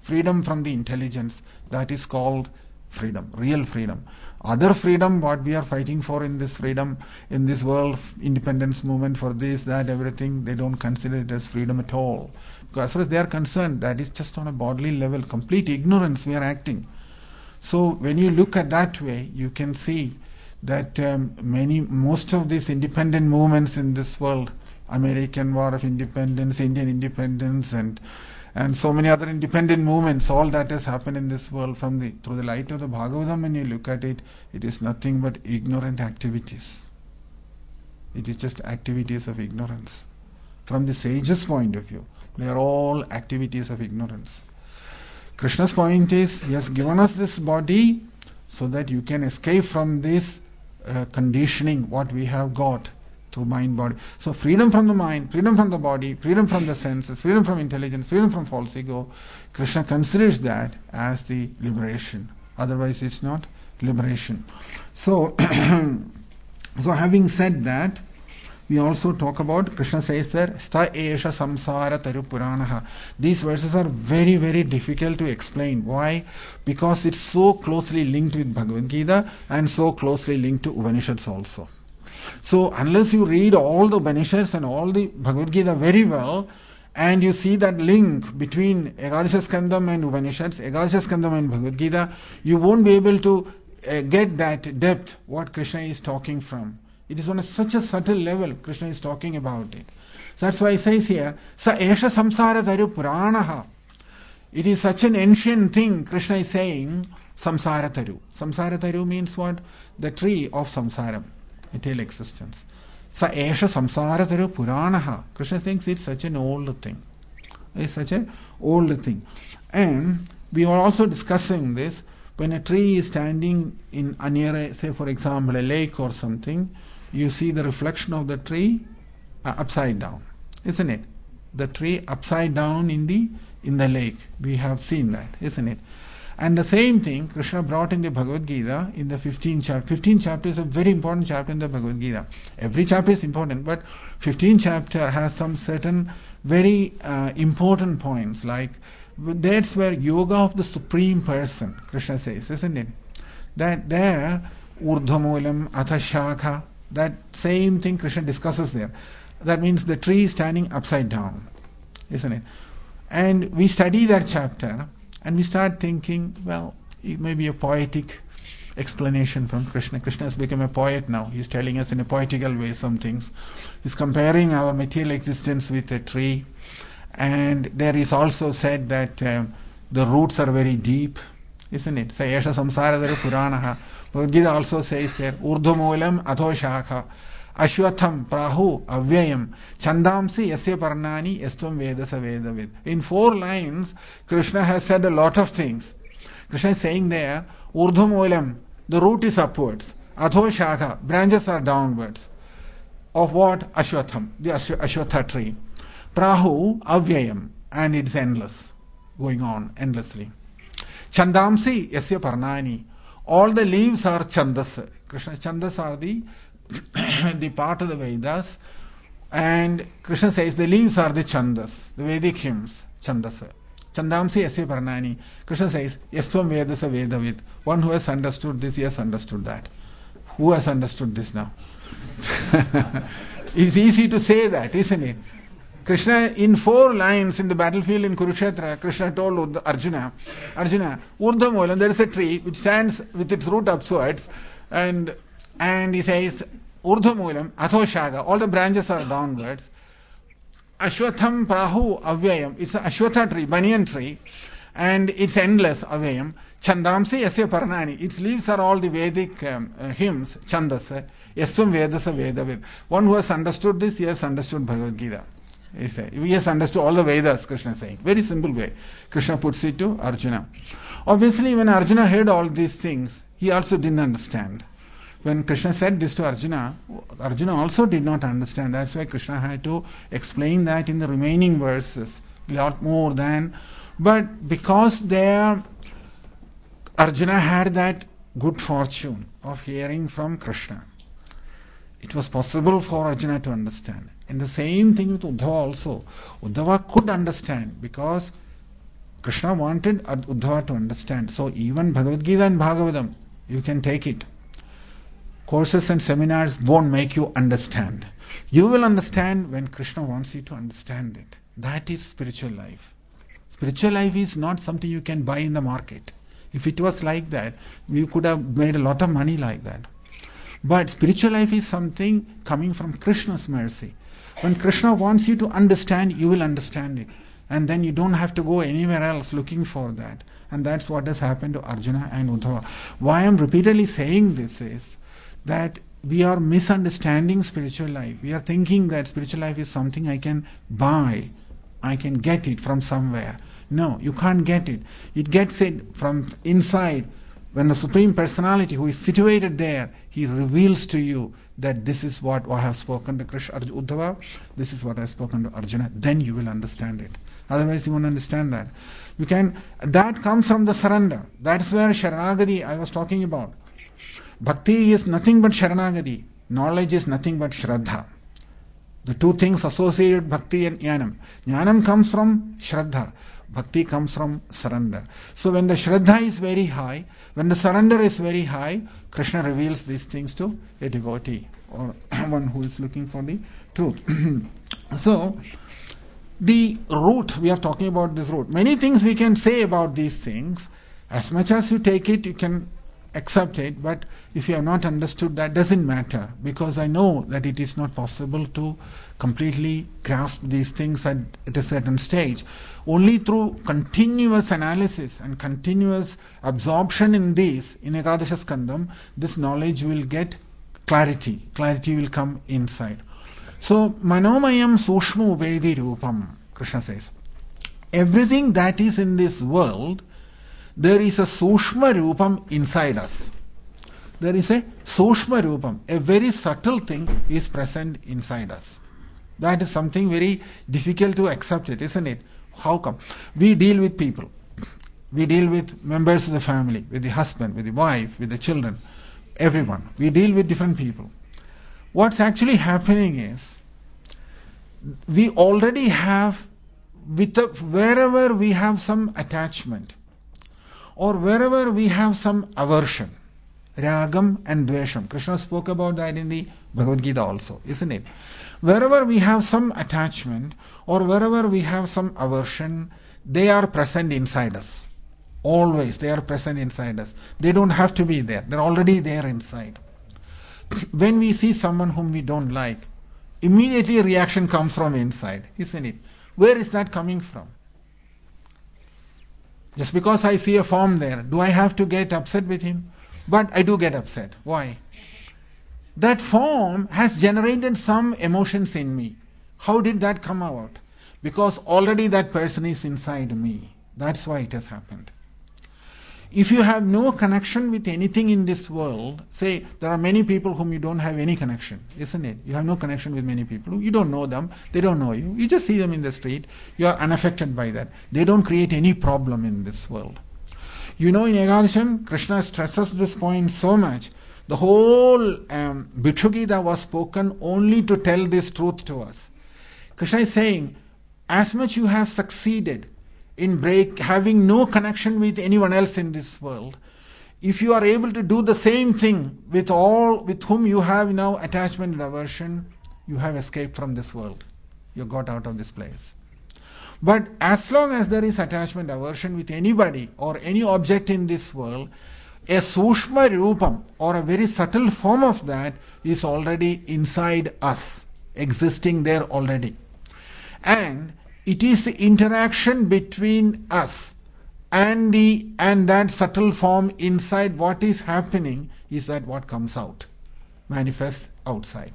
freedom from the intelligence. That is called freedom, real freedom. Other freedom, what we are fighting for in this freedom, in this world, independence movement, for this, that, everything, they don't consider it as freedom at all. Because as far as they are concerned, that is just on a bodily level, complete ignorance we are acting. So when you look at that way, you can see that most of these independent movements in this world, American War of Independence, Indian independence, and so many other independent movements, all that has happened in this world through the light of the Bhagavatam. When you look at it, it is nothing but ignorant activities. It is just activities of ignorance. From the sage's point of view, they are all activities of ignorance. Krishna's point is, he has given us this body so that you can escape from this conditioning what we have got through mind, body. So freedom from the mind, freedom from the body, freedom from the senses, freedom from intelligence, freedom from false ego. Krishna considers that as the liberation. Otherwise it's not liberation. So, so having said that, we also talk about, Krishna says there, Sta esha samsara taru puranaha. These verses are very, very difficult to explain. Why? Because it's so closely linked with Bhagavad Gita and so closely linked to Upanishads also. So unless you read all the Upanishads and all the Bhagavad Gita very well, and you see that link between Ekadasha Skandam and Upanishads, Ekadasha Skandam and Bhagavad Gita, you won't be able to get that depth, what Krishna is talking from. It is on such a subtle level Krishna is talking about it. So that's why he says here, Sa esha samsara taru puranaha. It is such an ancient thing, Krishna is saying, samsara taru. Samsara taru means what? The tree of samsara, material existence. Sa esha samsara taru puranaha. Krishna thinks it's such an old thing. It's such an old thing. And we are also discussing this, when a tree is standing near, say for example, a lake or something, you see the reflection of the tree upside down, isn't it? The tree upside down in the lake. We have seen that, isn't it? And the same thing Krishna brought in the Bhagavad Gita in the 15th chapter. 15th chapter is a very important chapter in the Bhagavad Gita. Every chapter is important, but 15th chapter has some certain very important points, like that's where yoga of the Supreme Person, Krishna says, isn't it? That there, urdhvamulam atha shakha, that same thing Krishna discusses there. That means the tree is standing upside down, isn't it? And we study that chapter and we start thinking, well, it may be a poetic explanation from Krishna. Krishna has become a poet now. He's telling us in a poetical way some things. He's comparing our material existence with a tree. And there is also said that the roots are very deep, isn't it? Sa esha samsara taru puranaha. Bhagavad Gita also says there, urdhvamulam atho shakha, ashwatham prahu avyayam, chandamsi yasya parnani yastvam vedasa vedavid. In 4 lines, Krishna has said a lot of things. Krishna is saying there, urdhvamulam, the root is upwards, atho shakha, branches are downwards. Of what? Ashwatham, the ashwatha tree. Prahu avyayam, and it's endless, going on endlessly. Chandamsi yasya parnani, all the leaves are chandas. Krishna, chandas are the the part of the Vedas, and Krishna says the leaves are the chandas, the Vedic hymns, chandas. Chandamsi yasya parnani. Krishna says, yastvam vedasa vedavid. One who has understood this, he has understood that. Who has understood this now? It's easy to say that, isn't it? Krishna, in 4 lines in the battlefield in Kurukshetra, Krishna told Arjuna, urdhvamulam, there is a tree which stands with its root upwards, and he says, urdhvamulam, atho shaka, all the branches are downwards. Ashwatham prahu avyayam, it's an ashwatha tree, banyan tree, and it's endless, avyayam. Chandamsi yasya parnani, its leaves are all the Vedic hymns, chandas. Yastvam vedasa vedavid. One who has understood this, he has understood Bhagavad Gita. He has understood all the Vedas, Krishna is saying. Very simple way. Krishna puts it to Arjuna. Obviously, when Arjuna heard all these things, he also didn't understand. When Krishna said this to Arjuna, Arjuna also did not understand. That's why Krishna had to explain that in the remaining verses, a lot more than. But because Arjuna had that good fortune of hearing from Krishna, it was possible for Arjuna to understand. And the same thing with Uddhava also. Uddhava could understand because Krishna wanted Uddhava to understand. So even Bhagavad Gita and Bhagavatam, you can take it. Courses and seminars won't make you understand. You will understand when Krishna wants you to understand it. That is spiritual life. Spiritual life is not something you can buy in the market. If it was like that, we could have made a lot of money like that. But spiritual life is something coming from Krishna's mercy. When Krishna wants you to understand, you will understand it. And then you don't have to go anywhere else looking for that. And that's what has happened to Arjuna and Uddhava. Why I'm repeatedly saying this is that we are misunderstanding spiritual life. We are thinking that spiritual life is something I can buy. I can get it from somewhere. No, you can't get it. It gets it from inside. When the Supreme Personality who is situated there, he reveals to you that this is what I have spoken to Krishna, Uddhava, this is what I have spoken to Arjuna. Then you will understand it. Otherwise you won't understand that. That comes from the surrender. That's where Sharanagati I was talking about. Bhakti is nothing but Sharanagati. Knowledge is nothing but Shraddha. The two things associated, Bhakti and Jnanam. Jnanam comes from Shraddha. Bhakti comes from surrender. So when the Shraddha is very high, when the surrender is very high, Krishna reveals these things to a devotee or one who is looking for the truth. So, the root, we are talking about this root. Many things we can say about these things. As much as you take it, you can accept it, but if you have not understood, that doesn't matter, because I know that it is not possible to completely grasp these things at a certain stage. Only through continuous analysis and continuous absorption in these, in Ekadasha Skandam, this knowledge will get clarity. Clarity will come inside. So, Manomayam Sushma Ubedi Rupam, Krishna says. Everything that is in this world, there is a Sushma Rupam inside us. There is a Sushma Rupam, a very subtle thing is present inside us. That is something very difficult to accept it, isn't it? How come? We deal with people. We deal with members of the family, with the husband, with the wife, with the children, everyone. We deal with different people. What's actually happening is, we already have, wherever we have some attachment, or wherever we have some aversion, ragam and dvesham. Krishna spoke about that in the Bhagavad Gita also, isn't it? Wherever we have some attachment, or wherever we have some aversion, they are present inside us. Always, they are present inside us. They don't have to be there. They're already there inside. When we see someone whom we don't like, immediately a reaction comes from inside, isn't it? Where is that coming from? Just because I see a form there, do I have to get upset with him? But I do get upset. Why? That form has generated some emotions in me. How did that come out? Because already that person is inside me. That's why it has happened. If you have no connection with anything in this world, say there are many people whom you don't have any connection, isn't it? You have no connection with many people. You don't know them. They don't know you. You just see them in the street. You are unaffected by that. They don't create any problem in this world. You know, in Ekadasham, Krishna stresses this point so much. The whole Bhikshu Gita was spoken only to tell this truth to us. Krishna is saying, as much you have succeeded in having no connection with anyone else in this world, if you are able to do the same thing with all with whom you have now attachment and aversion, you have escaped from this world. You got out of this place. But as long as there is attachment, aversion with anybody or any object in this world, a Sushma Rupam or a very subtle form of that is already inside us, existing there already. And it is the interaction between us and that subtle form inside. What is happening is that what comes out, manifests outside.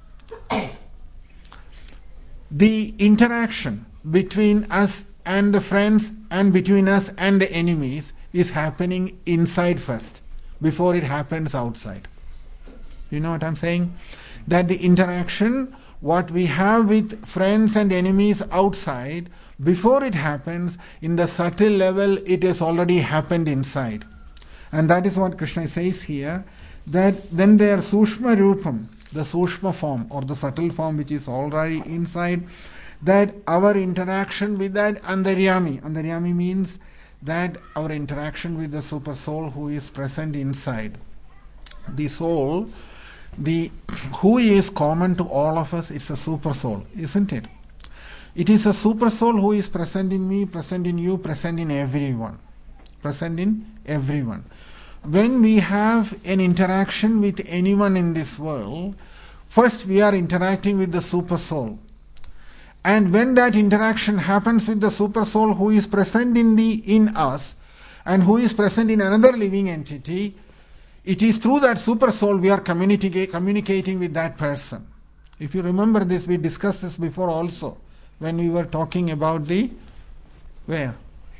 The interaction between us and the friends and between us and the enemies is happening inside first, before it happens outside. You know what I'm saying? That the interaction, what we have with friends and enemies outside, before it happens, in the subtle level, it has already happened inside. And that is what Krishna says here, that then they are Sushma Rupam, the Sushma form or the subtle form which is already inside, that our interaction with that Antaryami means that our interaction with the super soul who is present inside. The soul, who is common to all of us, is a super soul, isn't it? It is a super soul who is present in me, present in you, present in everyone. Present in everyone. When we have an interaction with anyone in this world, first we are interacting with the super soul. And when that interaction happens with the super soul who is present in us and who is present in another living entity, it is through that super soul we are communicating with that person. If you remember this, we discussed this before also when we were talking about where?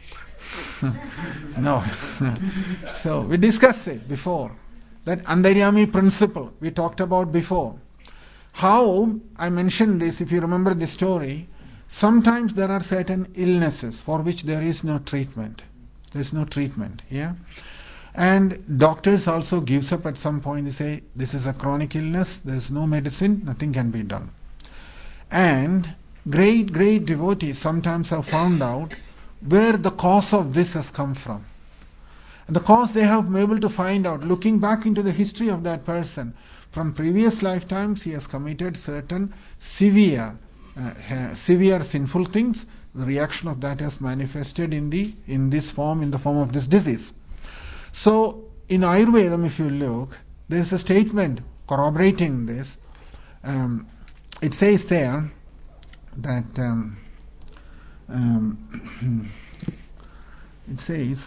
No. So we discussed it before. That Antaryami principle we talked about before. How I mentioned this, if you remember the story, sometimes there are certain illnesses for which there is no treatment. There is no treatment. Yeah? And doctors also gives up at some point. They say, this is a chronic illness, there is no medicine, nothing can be done. And great devotees sometimes have found out where the cause of this has come from. And the cause they have been able to find out, looking back into the history of that person. From previous lifetimes he has committed certain severe sinful things. The reaction of that has manifested in the form of this disease. So in Ayurveda, if you look, there is a statement corroborating this. It says there that it says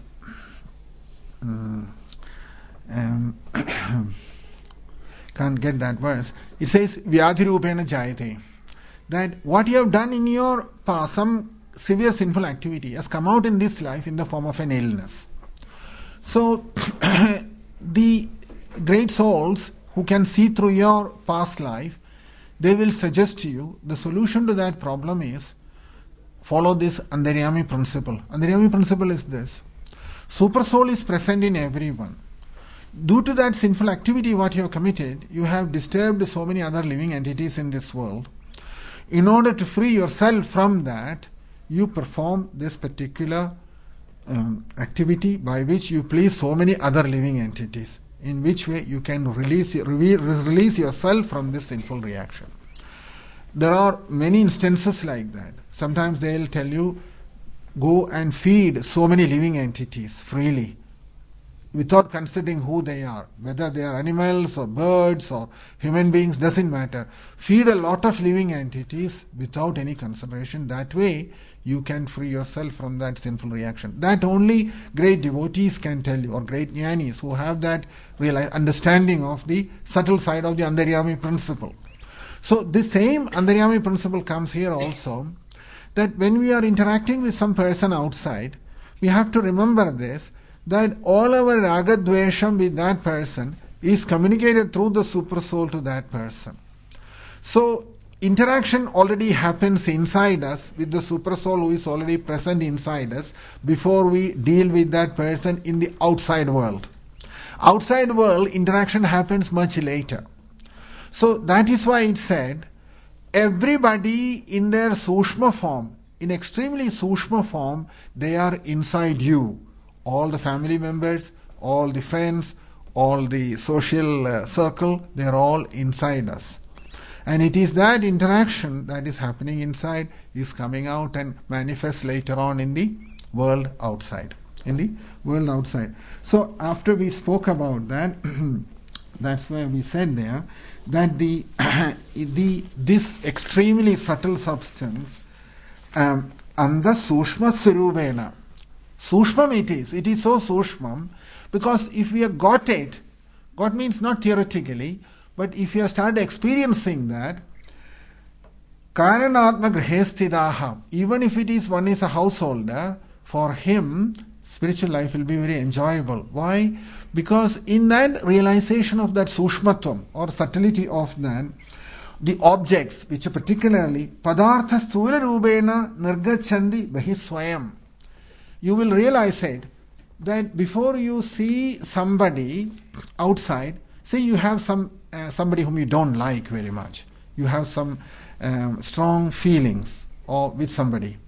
can't get that verse. It says Vyadhirupena Jayate, that what you have done in your past, some severe sinful activity, has come out in this life in the form of an illness. So the great souls who can see through your past life, they will suggest to you the solution to that problem is follow this Antaryami principle. Antaryami principle is this: super soul is present in everyone. Due to that sinful activity what you have committed, you have disturbed so many other living entities in this world. In order to free yourself from that, you perform this particular activity by which you please so many other living entities, in which way you can release yourself from this sinful reaction. There are many instances like that. Sometimes they will tell you, go and feed so many living entities freely, without considering who they are, whether they are animals or birds or human beings, doesn't matter. Feed a lot of living entities without any consideration. That way you can free yourself from that sinful reaction. That only great devotees can tell you, or great jnanis who have that real understanding of the subtle side of the Antaryami principle. So this same Antaryami principle comes here also, that when we are interacting with some person outside, we have to remember this, that all our raga dvesham with that person is communicated through the super soul to that person. So interaction already happens inside us with the super soul who is already present inside us before we deal with that person in the outside world. Outside world interaction happens much later. So that is why it said, everybody in their sushma form, in extremely sushma form, they are inside you. All the family members, all the friends, all the social circle, they are all inside us. And it is that interaction that is happening inside is coming out and manifests later on in the world outside. So after we spoke about that, that's why we said there that this extremely subtle substance, anda sushma surubena. Sushmam it is so sushmam, because if we have got it, got means not theoretically, but if you have started experiencing that, karanatma grihesthidaha, even if it is one is a householder, for him spiritual life will be very enjoyable. Why? Because in that realization of that sushmatvam or subtlety of that, the objects which are particularly padartha sthula rubena nirgachandi bahiswayam, you will realize it, that before you see somebody outside, say you have somebody whom you don't like very much, you have some strong feelings or with somebody.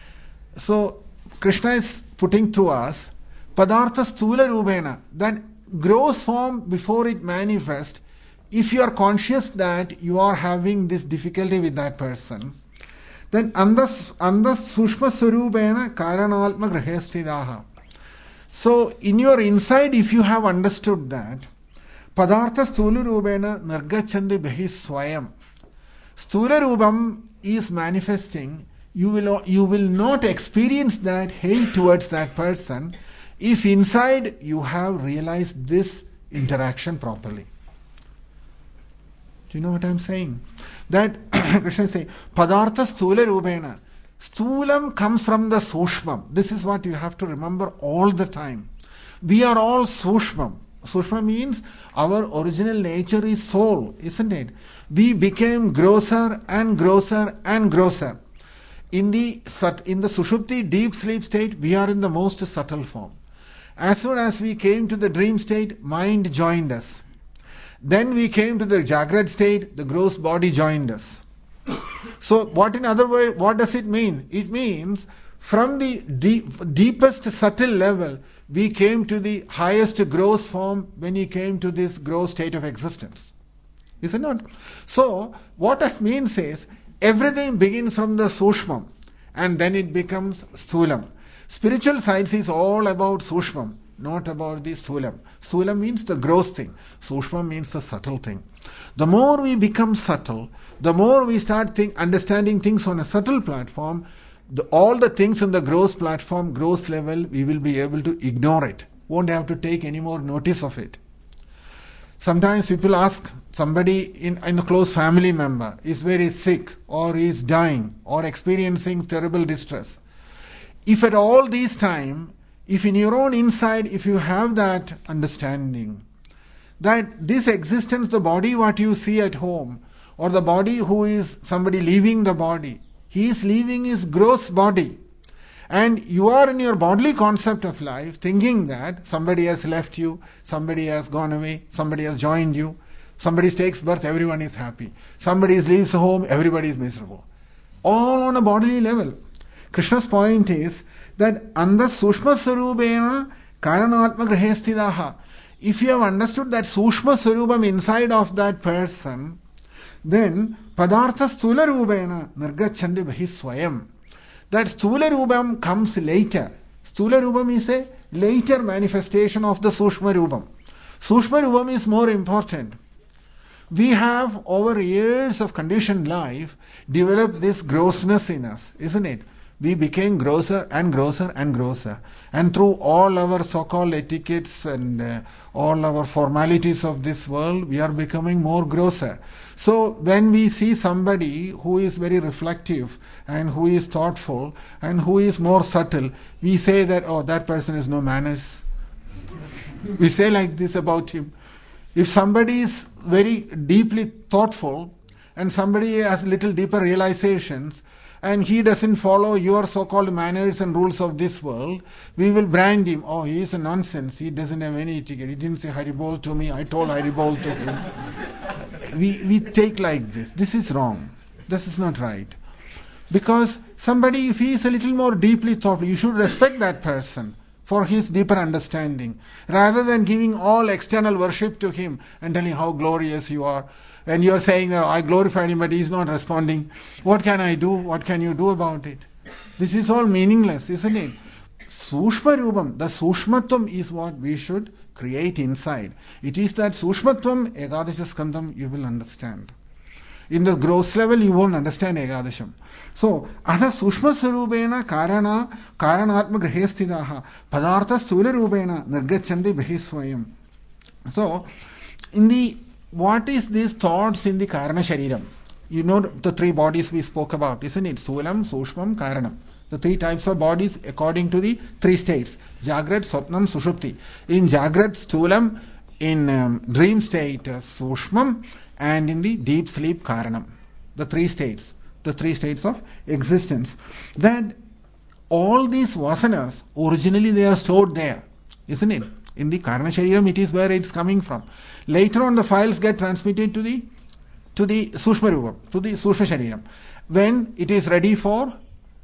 So Krishna is putting to us Padartha Stula Rubena, that gross form before it manifests. If you are conscious that you are having this difficulty with that person, then anda sushma swarupena karanatma grahesthidaha. So in your inside, if you have understood that Padartha Stula Rubena nirgachandi behi swayam, Stula Rubam is manifesting, you will not experience that hate towards that person if inside you have realized this interaction properly. Do you know what I am saying? That Krishna is saying, Padartha Stula Rubena. Stulam comes from the Sushmam. This is what you have to remember all the time. We are all Sushmam. Sushma means our original nature is soul, isn't it? We became grosser and grosser and grosser. In the Sushupti, deep sleep state, we are in the most subtle form. As soon as we came to the dream state, mind joined us. Then we came to the Jagrad state, the gross body joined us. So what in other words, what does it mean? It means from the deepest subtle level, we came to the highest gross form when we came to this gross state of existence. Is it not? So what that means is, everything begins from the Sushmam and then it becomes Sthulam. Spiritual science is all about Sushmam, not about the Sthulam. Sthulam means the gross thing. Sushmam means the subtle thing. The more we become subtle, the more we start understanding things on a subtle platform, all the things on the gross platform, gross level, we will be able to ignore it. Won't have to take any more notice of it. Sometimes people ask, somebody in a close family member is very sick or is dying or experiencing terrible distress. If at all these time, if in your own inside, if you have that understanding, that this existence, the body what you see at home, or the body who is somebody leaving the body, he is leaving his gross body. And you are in your bodily concept of life thinking that somebody has left you, somebody has gone away, somebody has joined you, somebody takes birth, everyone is happy. Somebody leaves home, everybody is miserable. All on a bodily level. Krishna's point is that anda sushma sarubena karanatma grahesthidaha. If you have understood that sushma sarubam inside of that person, then padartha stula rubena nirgachandi bahi swayam. That stula rubam comes later. Stula rubam is a later manifestation of the sushma rubam. Sushma rubam is more important. We have over years of conditioned life developed this grossness in us, isn't it? We became grosser and grosser and grosser. And through all our so-called etiquettes and all our formalities of this world, we are becoming more grosser. So when we see somebody who is very reflective and who is thoughtful and who is more subtle, we say that, oh, that person has no manners. We say like this about him. If somebody is very deeply thoughtful and somebody has little deeper realizations, and he doesn't follow your so-called manners and rules of this world, we will brand him. Oh, he is a nonsense. He doesn't have any etiquette. He didn't say Haribol to me. I told Haribol to him. We take like this. This is wrong. This is not right. Because somebody, if he is a little more deeply thoughtful, you should respect that person for his deeper understanding, rather than giving all external worship to him and telling how glorious you are. And you are saying that I glorified him, but he is not responding. What can I do? What can you do about it? This is all meaningless, isn't it? Sushma Rubam, the Sushmatvam is what we should create inside. It is that Sushmatvam, Ekadasha Skandam, you will understand. In the gross level, you won't understand Ekadasham. So, Atha Sushma Sarubena Karanatma Grahesthidaha Padartha Stula Rubena Nirgachandi Bahiswayam. So, what is these thoughts in the Karana Shariram? You know the three bodies we spoke about, isn't it? Sulam, Sushmam, Karanam. The three types of bodies according to the three states. Jagrad, Swapnam, Sushupti. In Jagrad, Stulam, in dream state, Sushmam, and in the deep sleep, Karanam. The three states of existence. That all these vasanas, originally they are stored there, isn't it? In the Karana Shariram, it is where it's coming from. Later on, the files get transmitted to the Sushma Rupam, to the Sushma Shariram. when it is ready for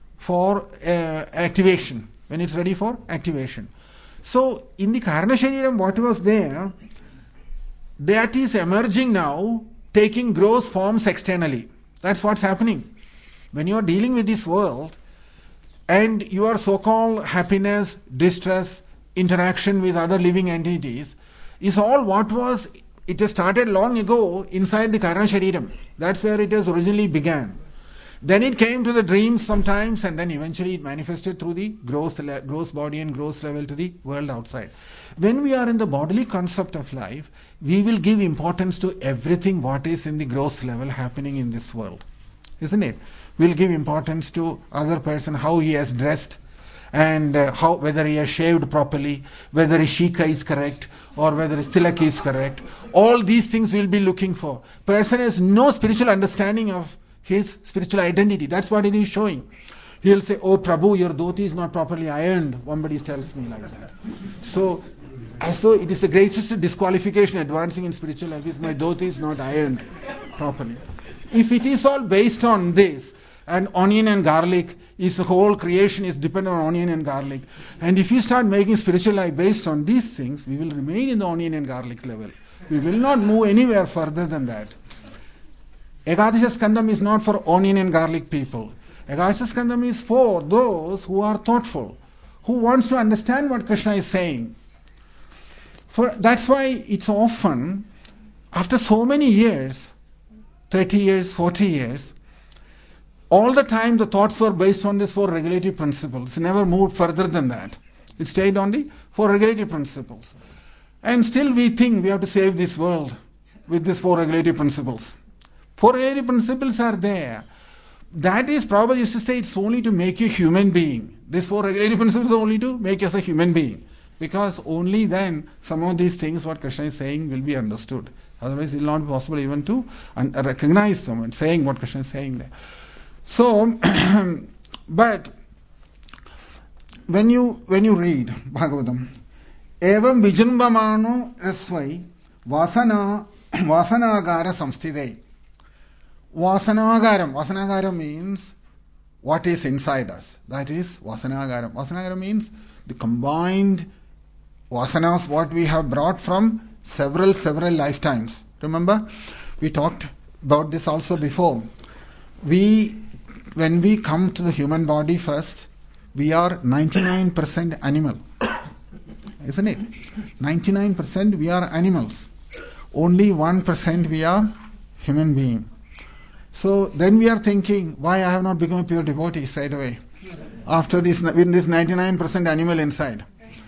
activation. When it's ready for activation. So in the Karana Shariram, what was there, that is emerging now, taking gross forms externally. That's what's happening. When you are dealing with this world, and your so-called happiness, distress, interaction with other living entities, is all what was, it has started long ago inside the Karana Shariram. That's where it has originally began. Then it came to the dreams sometimes, and then eventually it manifested through the gross body and gross level to the world outside. When we are in the bodily concept of life, we will give importance to everything what is in the gross level happening in this world. Isn't it? We'll give importance to other person, how he has dressed, and whether he has shaved properly, whether his shika is correct, or whether his tilak is correct. All these things we'll be looking for. Person has no spiritual understanding of his spiritual identity. That's what it is showing. He'll say, "Oh Prabhu, your dhoti is not properly ironed." Somebody tells me like that. So it is the greatest disqualification advancing in spiritual life is my dhoti is not ironed properly. If it is all based on this, and onion and garlic, is the whole creation is dependent on onion and garlic. And if you start making spiritual life based on these things, we will remain in the onion and garlic level. We will not move anywhere further than that. Ekadasha Skandam is not for onion and garlic people. Ekadasha Skandam is for those who are thoughtful, who wants to understand what Krishna is saying. That's why it's often, after so many years, 30 years, 40 years, all the time the thoughts were based on these 4 regulative principles. It never moved further than that. It stayed on the 4 regulative principles. And still we think we have to save this world with these 4 regulative principles. 4 regulative principles are there. That is, Prabhupada used to say, it's only to make you a human being. These 4 regulative principles are only to make us a human being. Because only then some of these things what Krishna is saying will be understood. Otherwise it will not be possible even to recognize someone saying what Krishna is saying there. So, but when you read Bhagavatam, evam vijambamano rasvai vasanagara samstite. Vasanagaram means what is inside us. That is vasanagaram. Vasanagaram means the combined vasanas what we have brought from several lifetimes. Remember, we talked about this also before. When we come to the human body first, we are 99% animal. Isn't it? 99% we are animals. Only 1% we are human being. So then we are thinking, why I have not become a pure devotee straight away? After this, with this 99% animal inside.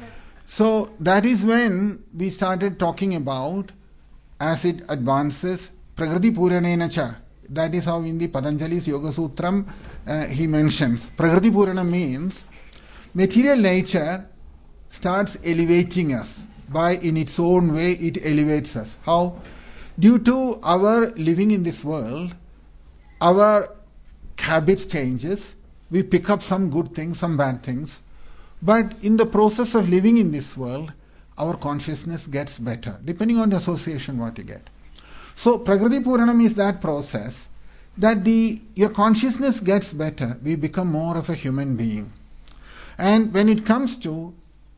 So that is when we started talking about, as it advances, Prakriti Puranena cha. That is how in the Patanjali's Yoga Sutram he mentions. Prakriti Purana means material nature starts elevating us. In its own way it elevates us. How? Due to our living in this world, our habits changes. We pick up some good things, some bad things. But in the process of living in this world, our consciousness gets better, depending on the association what you get. So Prakriti Puranam is that process that your consciousness gets better, we become more of a human being. And when it comes to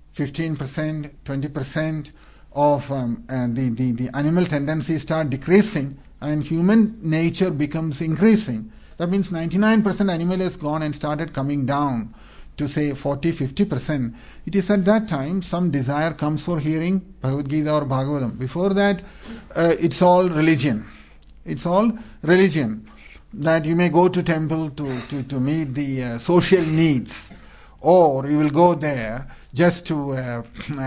15%, 20% of the animal tendencies start decreasing and human nature becomes increasing, that means 99% animal has gone and started coming down to say 40-50%. It is at that time some desire comes for hearing Bhagavad Gita or Bhagavatam. Before that, it's all religion. It's all religion. That you may go to temple to meet the social needs, or you will go there just to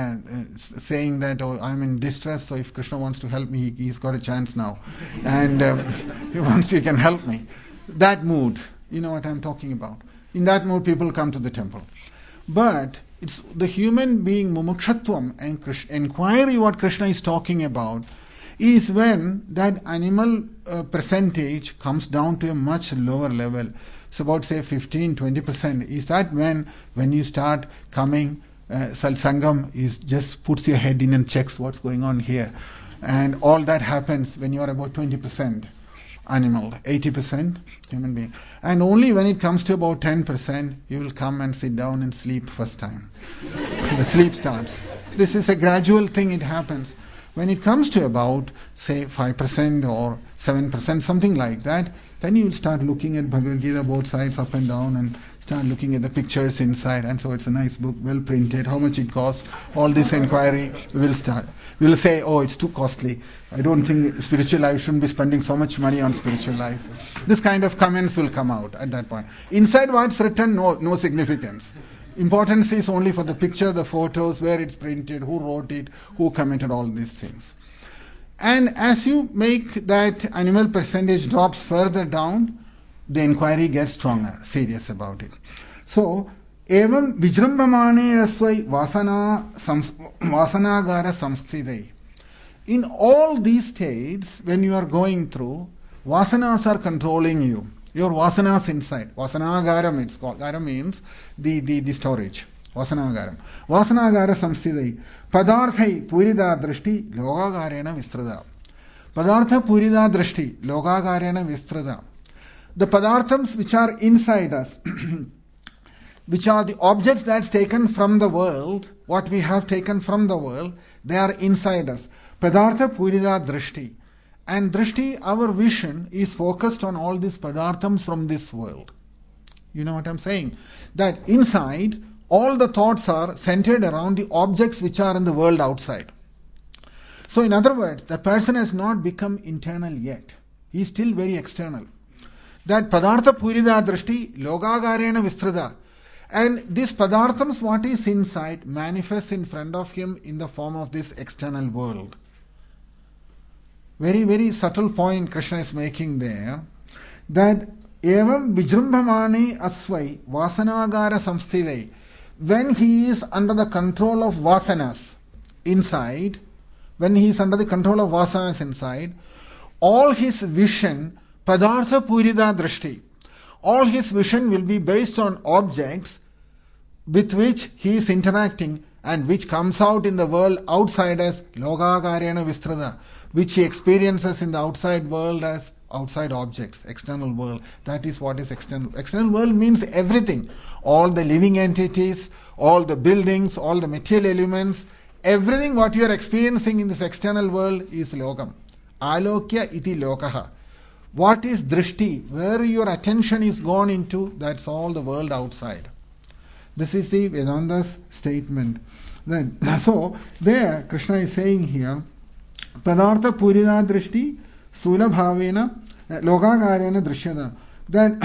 saying that, oh, I'm in distress, so if Krishna wants to help me, he's got a chance now, and he can help me. That mood, you know what I'm talking about. In that mood, people come to the temple. But it's the human being mumukshatvam and inquiry what Krishna is talking about is when that animal percentage comes down to a much lower level. It's about say 15-20%. Is that when you start coming, Satsangam just puts your head in and checks what's going on here. And all that happens when you are about 20%. animal, 80% human being. And only when it comes to about 10%, you will come and sit down and sleep first time. The sleep starts. This is a gradual thing, it happens. When it comes to about, say, 5% or 7%, something like that, then you will start looking at Bhagavad Gita, both sides, up and down, and start looking at the pictures inside. And so it's a nice book, well printed, how much it costs, all this inquiry will start. We will say, oh, it's too costly. I don't think spiritual life shouldn't be spending so much money on spiritual life. This kind of comments will come out at that point. Inside what's written, no significance. Importance is only for the picture, the photos, where it's printed, who wrote it, who commented, all these things. And as you make that animal percentage drops further down, the inquiry gets stronger, serious about it. So, evam vijrambhamane rasvai vasanagara samstidai. In all these states, when you are going through, vasanas are controlling you. Your vasanas inside. Vasanagaram it's called. Gara means the storage. Vasanagaram. Vasanagara samstidai. Padarthai purida drishti logagarena vistrada. Padartha purida drishti logagarena vistrada. The padarthams which are inside us, which are the objects that's taken from the world, what we have taken from the world, they are inside us. Padartha purida drishti. And drishti, our vision, is focused on all these padarthams from this world. You know what I'm saying? That inside, all the thoughts are centered around the objects which are in the world outside. So in other words, the person has not become internal yet. He is still very external. That padartha purida drishti logagarena vistrada. And this padarthams, what is inside, manifests in front of him in the form of this external world. Very, very subtle point Krishna is making there, that evam vijrambhamane asvai vasanagara samstidai. When he is under the control of vasanas inside, when he is under the control of vasanas inside, all his vision, padartha purida drishti, all his vision will be based on objects with which he is interacting and which comes out in the world outside as logagarena vistrada, which he experiences in the outside world as outside objects, external world. That is what is external. External world means everything. All the living entities, all the buildings, all the material elements, everything what you are experiencing in this external world is lokam. Alokya iti lokaha. What is drishti? Where your attention is gone into, that's all the world outside. This is the Vedanta's statement. Then, so, there Krishna is saying here, padartha purida drishti stula bhavena logagarena drishyada. Then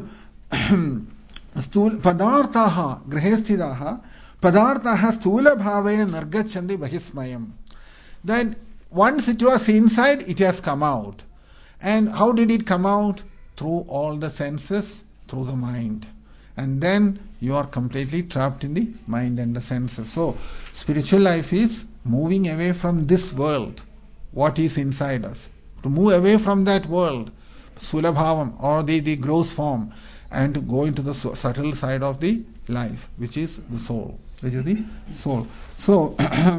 padarthaha grahesthidaha padarthaha stula bhavena nargachandi bahismayam. Then once it was inside, it has come out. And how did it come out? Through all the senses, through the mind. And then you are completely trapped in the mind and the senses. So, spiritual life is moving away from this world, what is inside us. To move away from that world, sulabhavam, or the gross form, and to go into the subtle side of the life, which is the soul. Which is the soul. So,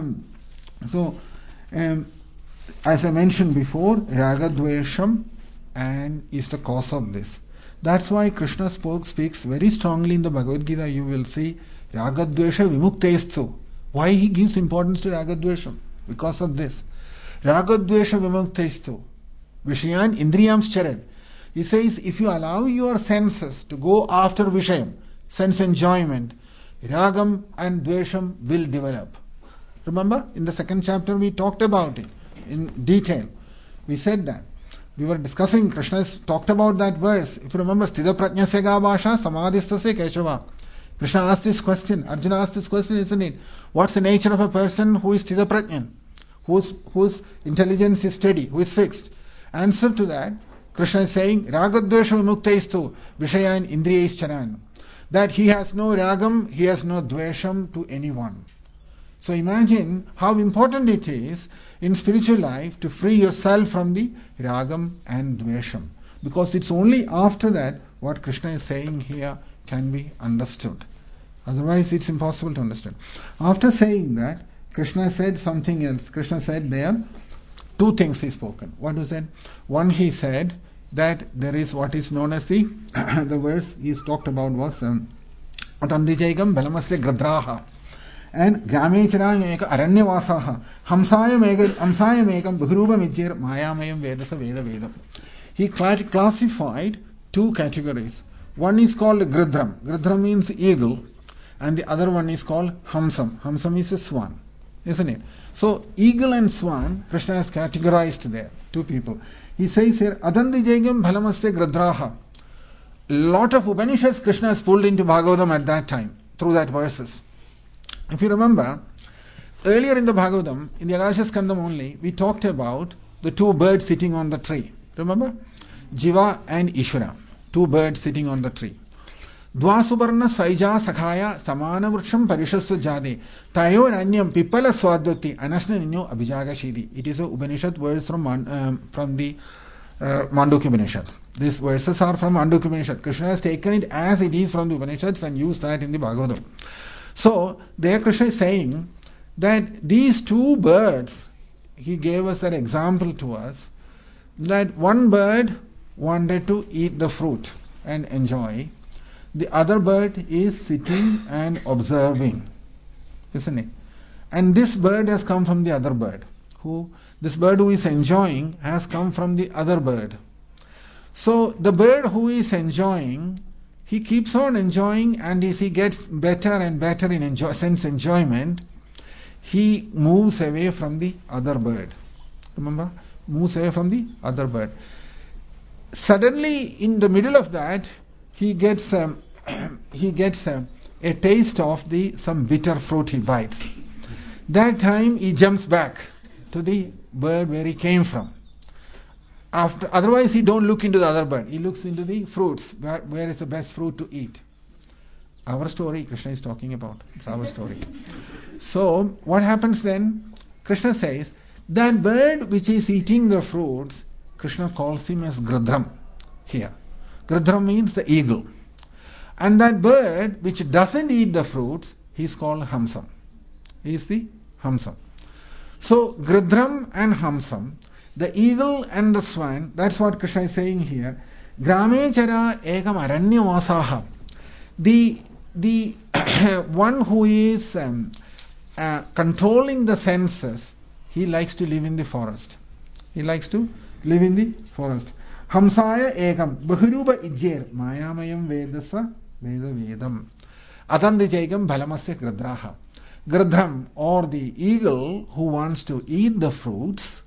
as I mentioned before, ragadvesham and is the cause of this. That's why Krishna speaks very strongly in the Bhagavad Gita. You will see ragadvesha vimuktestu. Why he gives importance to ragadvesham? Because of this. Ragadvesha vimuktestu. Vishayan indriyam charan. He says, if you allow your senses to go after vishayam, sense enjoyment, ragam and dvesham will develop. Remember, in the second chapter we talked about it in detail. We said that. We were discussing, Krishna talked about that verse. If you remember, Sthita Prajnasya Bhasha Samadhisthasya Keshava. Krishna asked this question, Arjuna asked this question, isn't it? What's the nature of a person who is Sthita Prajnan? Whose intelligence is steady, who is fixed? Answer to that, Krishna is saying, Ragadvesha vimuktestu Vishayan Indriyaischcharan. That he has no ragam, he has no dvesham to anyone. So imagine how important it is in spiritual life to free yourself from the ragam and dvesham. Because it's only after that what Krishna is saying here can be understood. Otherwise it's impossible to understand. After saying that, Krishna said something else. Krishna said there, two things he spoken. What was that? One, he said, that there is what is known as the verse is talked about was Atandijayam Balamasya Gradraha and Gramechara Aranyavasaha Hamsayamekam Bhruba Mijir Mayamayam Vedasa Veda Vedam. He classified two categories. One is called Gridram. Gridram means eagle, and the other one is called Hamsam. Hamsam is a swan, isn't it? So eagle and swan, Krishna has categorized there, two people. He says here, Adandijayam Bhalamasya Gradraha. Lot of Upanishads Krishna has pulled into Bhagavatam at that time, through that verses. If you remember, earlier in the Bhagavatam, in the Akasha Skandam only, we talked about the two birds sitting on the tree. Remember? Jiva and Ishvara. Two birds sitting on the tree. Dvasubarna Saija Sakhaya Samana Vruksham Parishastu Jade Tayor Anyam Pipala Swadvati Anasna Ninyo Abhijaga Shidi. It is a Upanishad verse from the Mandukya Upanishad. These verses are from Mandukya Upanishad. Krishna has taken it as it is from the Upanishads and used that in the Bhagavatam. So, there Krishna is saying that these two birds, he gave us that example to us, that one bird wanted to eat the fruit and enjoy. The other bird is sitting and observing, isn't it? And this bird has come from the other bird. This bird who is enjoying has come from the other bird. So the bird who is enjoying, he keeps on enjoying, and as he gets better and better in sense enjoyment, he moves away from the other bird. Remember? Moves away from the other bird. Suddenly, in the middle of that, he gets a taste of some bitter fruit he bites. That time he jumps back to the bird where he came from. Otherwise he don't look into the other bird. He looks into the fruits, where is the best fruit to eat. Our story Krishna is talking about. It's our story. So what happens then? Krishna says, that bird which is eating the fruits, Krishna calls him as Gridram here. Gridram means the eagle. And that bird which doesn't eat the fruits, he is called Hamsam. He is the Hamsam. So Gridram and Hamsam, the eagle and the swan, that's what Krishna is saying here. Gramechara ekam aranyavasaha. The one who is controlling the senses, he likes to live in the forest. He likes to live in the forest. Hamsaya ekam bahuruba ijjer mayamayam vedasa veda vedam. Atandijayam bhalamasya gradraha. Gradram, or the eagle who wants to eat the fruits,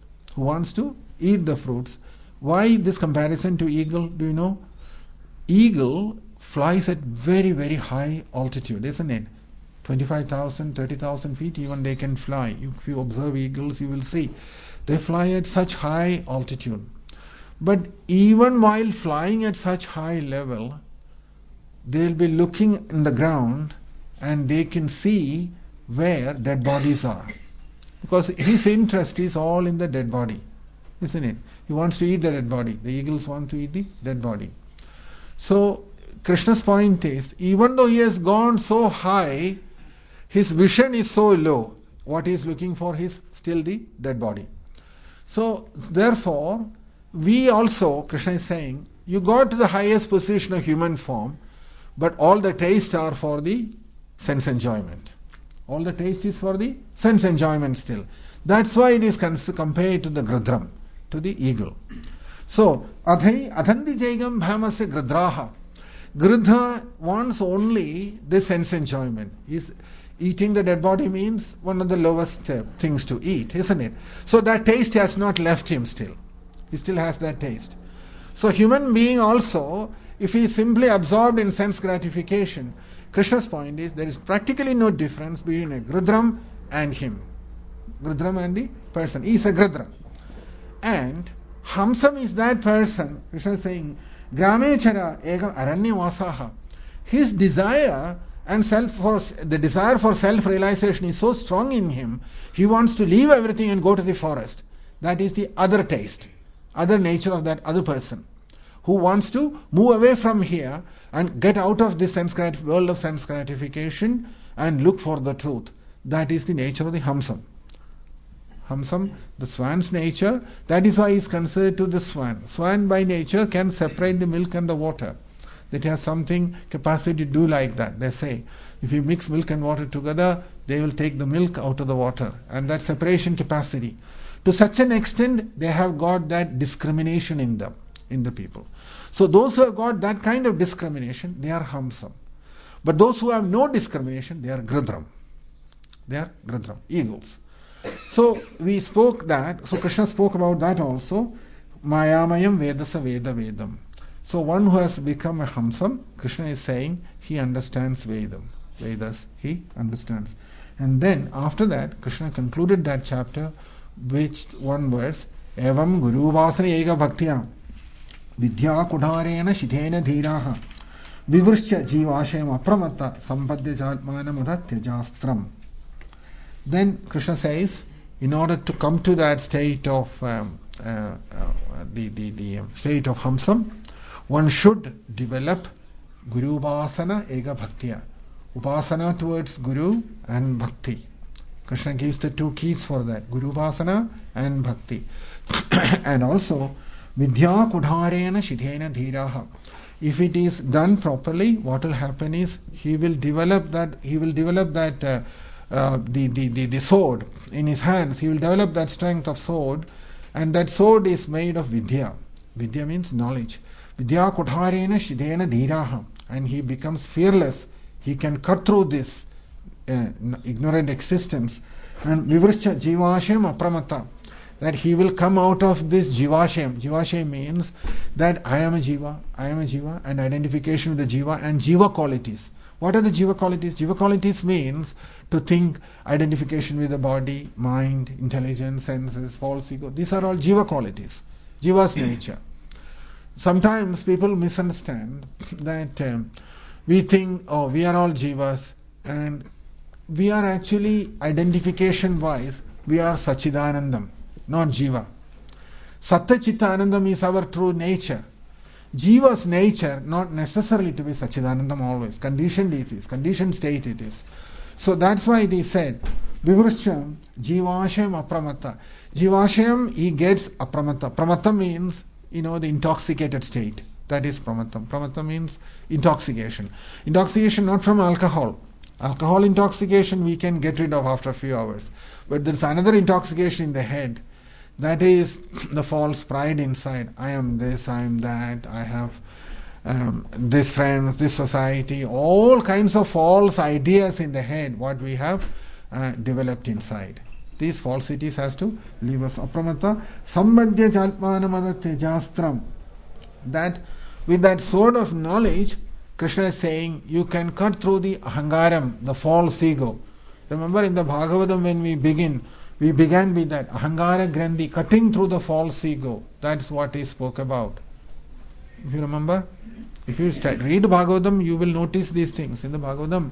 Why this comparison to eagle? Do you know? Eagle flies at very, very high altitude, isn't it? 25,000, 30,000 feet even they can fly. If you observe eagles, you will see. They fly at such high altitude. But even while flying at such high level, they'll be looking in the ground and they can see where dead bodies are. Because his interest is all in the dead body, isn't it? He wants to eat the dead body. The eagles want to eat the dead body. So Krishna's point is, even though he has gone so high, his vision is so low. What he is looking for is still the dead body. So therefore, we also, Krishna is saying, you got to the highest position of human form, but all the tastes are for the sense enjoyment. All the taste is for the sense enjoyment still. That's why it is compared to the Gridram, to the eagle. So, Adhandijayam bhamasya Gridraha. Gridha wants only the sense enjoyment. Eating the dead body means one of the lowest things to eat, isn't it? So that taste has not left him still. He still has that taste. So human being also, if he is simply absorbed in sense gratification, Krishna's point is there is practically no difference between a Gridram and him. Gridram and the person. He is a Gridram. And Hamsam is that person. Krishna is saying, Gramechara ekam aranyavasaha. His desire and the desire for self-realization is so strong in him, he wants to leave everything and go to the forest. That is the other taste, other nature of that other person, who wants to move away from here and get out of this world of sense gratification and look for the truth. That is the nature of the Hamsam. Hamsam, the swan's nature, that is why he is considered to the swan. Swan by nature can separate the milk and the water. That has something capacity to do like that. They say, if you mix milk and water together, they will take the milk out of the water. And that separation capacity. To such an extent, they have got that discrimination in them, in the people. So those who have got that kind of discrimination, they are Hamsam. But those who have no discrimination, they are Gridram. They are Gridram, eagles. So we spoke that, so Krishna spoke about that also. Mayamayam Vedasa Veda Vedam. So one who has become a Hamsam, Krishna is saying he understands Vedam. Vedas, he understands. And then after that, Krishna concluded that chapter with one verse, Evam Guru Vasana Ega Bhaktya Vidya Kudharena Shithena Dhiraha Vivrushya Jivashayam Apramatta Sampadya Jatmana Mudatya Jastram. Then Krishna says, in order to come to that state of the state of Hamsam, one should develop Guru Upasana Ega Bhaktya. Upasana towards Guru and Bhakti. Krishna gives the two keys for that, Guru Upasana and Bhakti. And also, Vidya Kudharena Shithena Dhiraha. If it is done properly, what will happen is he will develop that the sword in his hands. He will develop that strength of sword, and that sword is made of Vidya. Vidya means knowledge. Vidya Kudharena Shithena Dhiraha. And he becomes fearless. He can cut through this ignorant existence. And Vivrishya Jivashayam Apramata. That he will come out of this Jivashayam. Jivashayam means that I am a Jiva, and identification with the Jiva and Jiva qualities. What are the Jiva qualities? Jiva qualities means to think, identification with the body, mind, intelligence, senses, false ego. These are all Jiva qualities. Jiva's nature. Sometimes people misunderstand that we think, oh, we are all Jivas, and we are actually, identification-wise, we are Sachidanandam, not Jiva. Satta Chitta Anandam is our true nature. Jiva's nature, not necessarily to be Sachidanandam always. Conditioned it is, conditioned state it is. So that's why they said, Vivrisham Jivashayam Apramata. Jivashayam, he gets Apramata. Pramata means, the intoxicated state. That is Pramatam. Pramata means intoxication. Intoxication not from alcohol. Alcohol intoxication we can get rid of after a few hours. But there is another intoxication in the head. That is the false pride inside. I am this, I am that, I have this friends, this society, all kinds of false ideas in the head, what we have developed inside. These falsities has to leave us. Apramata Sambadhya Jatmana Tejastram. That with that sword of knowledge, Krishna is saying, you can cut through the ahangaram, the false ego. Remember in the Bhagavatam when we began with that ahangara grandhi, cutting through the false ego. That's what he spoke about. If you remember, if you read Bhagavatam, you will notice these things. In the Bhagavatam,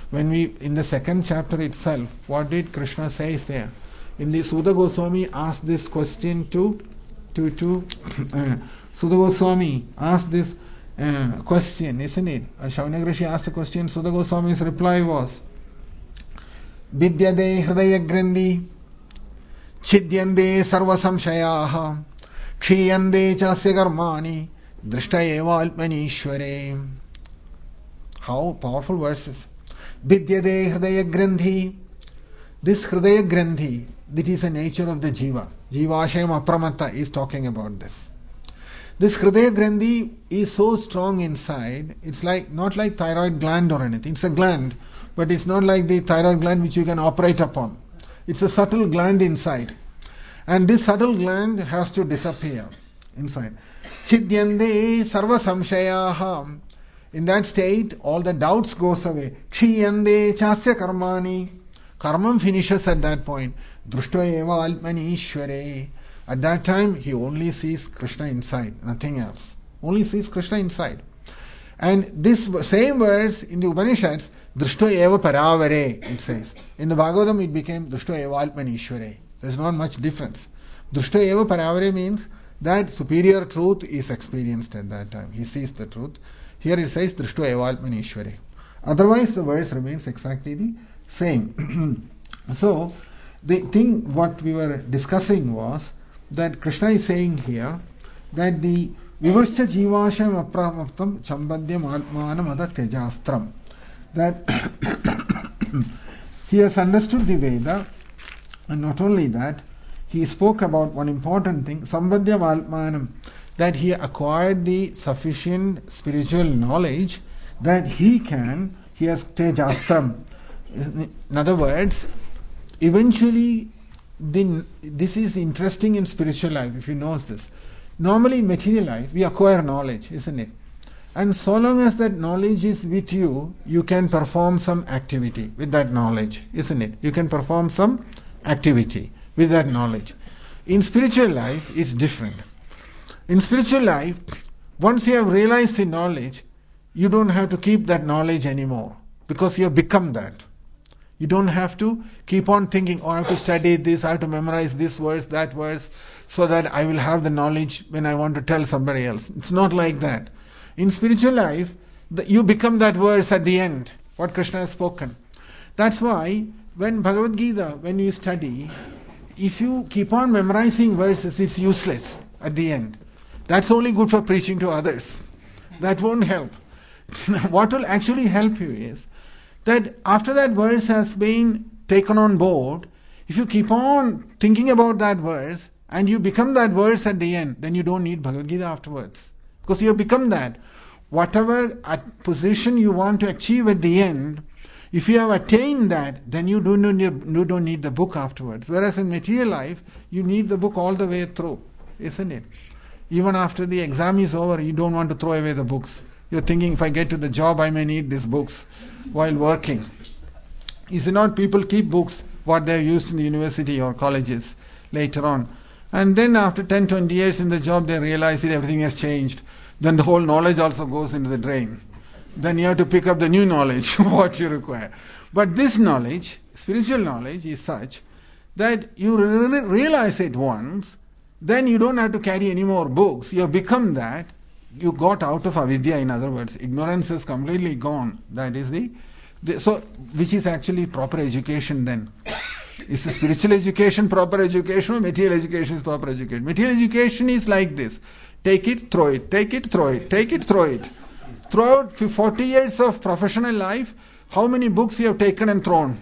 in the second chapter itself, what did Krishna say there? In the Sudha Goswami asked this question to Sudha Goswami asked this question, isn't it? Shaunaka Rishi asked the question, Sudha Goswami's reply was, Vidyade Hridaya Grandhi Chidyande Sarva Samshayaha Kshiyande Chasya Karmani Drishta Eva Alpanishware. How powerful verses. Vidyade Hridaya Grandhi. This Hridaya Grandhi, that is the nature of the Jiva. Jivashayam Apramata is talking about this. This Hridaya Grandhi is so strong inside, it's not like thyroid gland or anything. It's a gland, but it's not like the thyroid gland which you can operate upon. It's a subtle gland inside. And this subtle gland has to disappear inside. Chidyande sarva samshayaha. In that state, all the doubts goes away. Kshiyande chasya karmani. Karmam finishes at that point. Drushto eva alpmani ishware. At that time, he only sees Krishna inside, nothing else. Only sees Krishna inside. And this same words in the Upanishads, Drishto eva paravare, it says. In the Bhagavatam, it became Drishto eva alpanishware. There's not much difference. Drishto eva paravare means that superior truth is experienced at that time. He sees the truth. Here it says Drishto eva alpanishware. Otherwise, the verse remains exactly the same. So, the thing what we were discussing was that Krishna is saying here that the Vivrushcha Jivasham Apramatam Chambadyam Atmanam Ada Tejastram, that he has understood the Veda, and not only that, he spoke about one important thing, Sambhadyam Atmanam, that he acquired the sufficient spiritual knowledge that he has Tejastram. In other words, eventually, this is interesting in spiritual life, if you know this. Normally in material life, we acquire knowledge, isn't it? And so long as that knowledge is with you, you can perform some activity with that knowledge, isn't it? You can perform some activity with that knowledge. In spiritual life, it's different. In spiritual life, once you have realized the knowledge, you don't have to keep that knowledge anymore, because you have become that. You don't have to keep on thinking, oh, I have to study this, I have to memorize this verse, that verse, so that I will have the knowledge when I want to tell somebody else. It's not like that. In spiritual life, you become that verse at the end, what Krishna has spoken. That's why, when Bhagavad Gita, when you study, if you keep on memorizing verses, it's useless at the end. That's only good for preaching to others. That won't help. What will actually help you is that after that verse has been taken on board, if you keep on thinking about that verse and you become that verse at the end, then you don't need Bhagavad Gita afterwards. Because you have become that. Whatever position you want to achieve at the end, if you have attained that, then you don't need the book afterwards. Whereas in material life, you need the book all the way through, isn't it? Even after the exam is over, you don't want to throw away the books. You're thinking, if I get to the job, I may need these books while working. Is it not, people keep books, what they have used in the university or colleges later on. And then after 10, 20 years in the job, they realize that everything has changed. Then the whole knowledge also goes into the drain. Then you have to pick up the new knowledge, what you require. But this knowledge, spiritual knowledge, is such that you realize it once, then you don't have to carry any more books. You have become that. You got out of avidya, in other words. Ignorance is completely gone. That is so which is actually proper education then. Is the spiritual education proper education, or material education is proper education? Material education is like this. Take it, throw it. Take it, throw it. Take it, throw it. Throughout 40 years of professional life, how many books you have taken and thrown?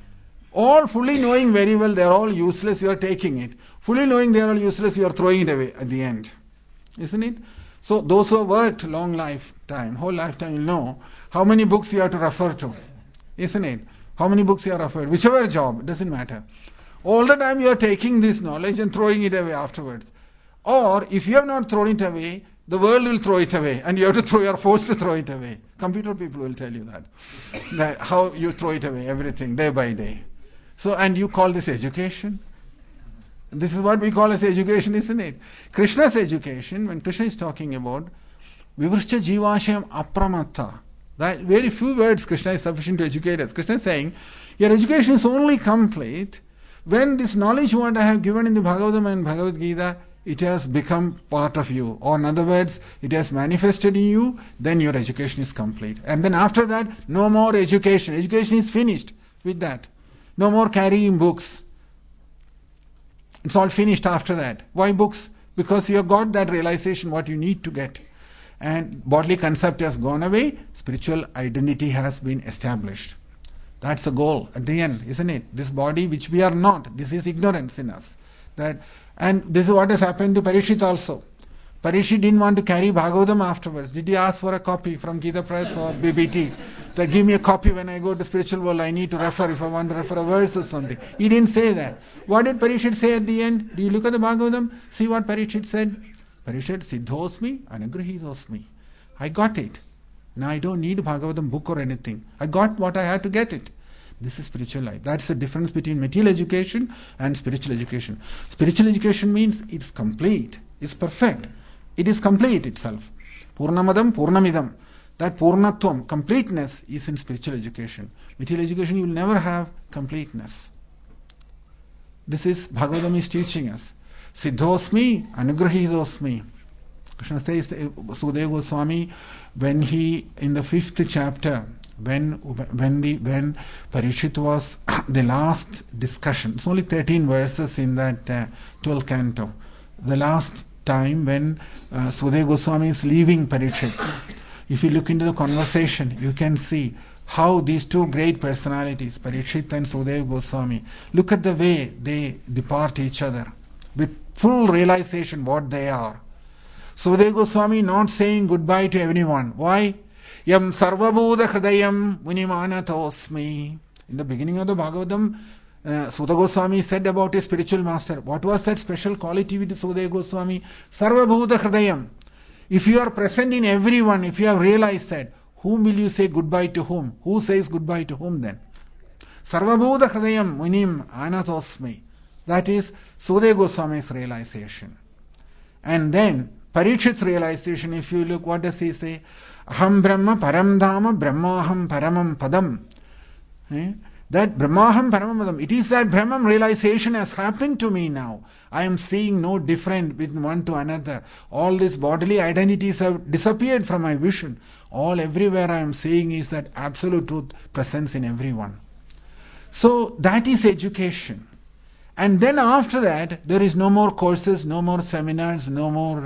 All fully knowing very well they are all useless, you are taking it. Fully knowing they are all useless, you are throwing it away at the end. Isn't it? So those who have worked long lifetime, whole lifetime, will know how many books you have to refer to. Isn't it? How many books you are referred, whichever job, doesn't matter. All the time you are taking this knowledge and throwing it away afterwards. Or if you have not thrown it away, the world will throw it away, and you are forced to throw it away. Computer people will tell you that how you throw it away, everything, day by day. So, and you call this education? This is what we call as education, isn't it? Krishna's education, when Krishna is talking about Vivrushcha Jivasham Apramatta, that very few words Krishna is sufficient to educate us. Krishna is saying, your education is only complete when this knowledge what I have given in the Bhagavatam and Bhagavad Gita, it has become part of you. Or in other words, it has manifested in you, then your education is complete. And then after that, no more education. Education is finished with that. No more carrying books. It's all finished after that. Why books? Because you have got that realization what you need to get. And bodily concept has gone away, spiritual identity has been established. That's the goal at the end, isn't it? This body which we are not, this is ignorance in us. And this is what has happened to Parikshit also. Parikshit didn't want to carry Bhagavatam afterwards. Did he ask for a copy from Gita Press or BBT? That give me a copy when I go to spiritual world, I need to refer if I want to refer a verse or something. He didn't say that. What did Parikshit say at the end? Do you look at the Bhagavatam? See what Parikshit said? Parikshit, Siddhosmi, Anugrahitosmi. I got it. Now I don't need a Bhagavatam book or anything. I got what I had to get it. This is spiritual life. That's the difference between material education and spiritual education. Spiritual education means it's complete. It's perfect. It is complete itself. Purnamadam, Purnamidam. That Purnatvam, completeness, is in spiritual education. Material education, you will never have completeness. This is Bhagavatam is teaching us. Siddhosmi, Anugrahitosmi. Krishna says, Sukadeva Goswami, when he, in the 5th chapter, when Parikshit was the last discussion. It's only 13 verses in that 12th canto. The last time when Sukadeva Goswami is leaving Parikshit. If you look into the conversation, you can see how these two great personalities, Parikshit and Sukadeva Goswami, look at the way they depart each other with full realization what they are. Sukadeva Goswami not saying goodbye to everyone. Why? Yam sarvabhuta hridayam vinimanatosmi. In the beginning of the Bhagavatam, Sukadeva Goswami said about his spiritual master. What was that special quality with Sukadeva Goswami? Sarvabhuta hridayam. If you are present in everyone, if you have realized that, whom will you say goodbye to whom? Who says goodbye to whom then? Sarvabhuta hridayam munim anatosmi. That is Sukadeva Goswami's realization. And then Parikshit's realization, if you look, what does he say? Aham Brahma Param Dhama Brahmaham Paramam Padam. That Brahmaham Paramam Padam. It is that Brahman realization has happened to me now. I am seeing no different with one to another. All these bodily identities have disappeared from my vision. All everywhere I am seeing is that absolute truth presence in everyone. So that is education. And then after that, there is no more courses, no more seminars, no more...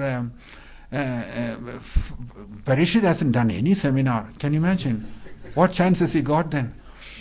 Parikshit hasn't done any seminar. Can you imagine? What chance has he got then?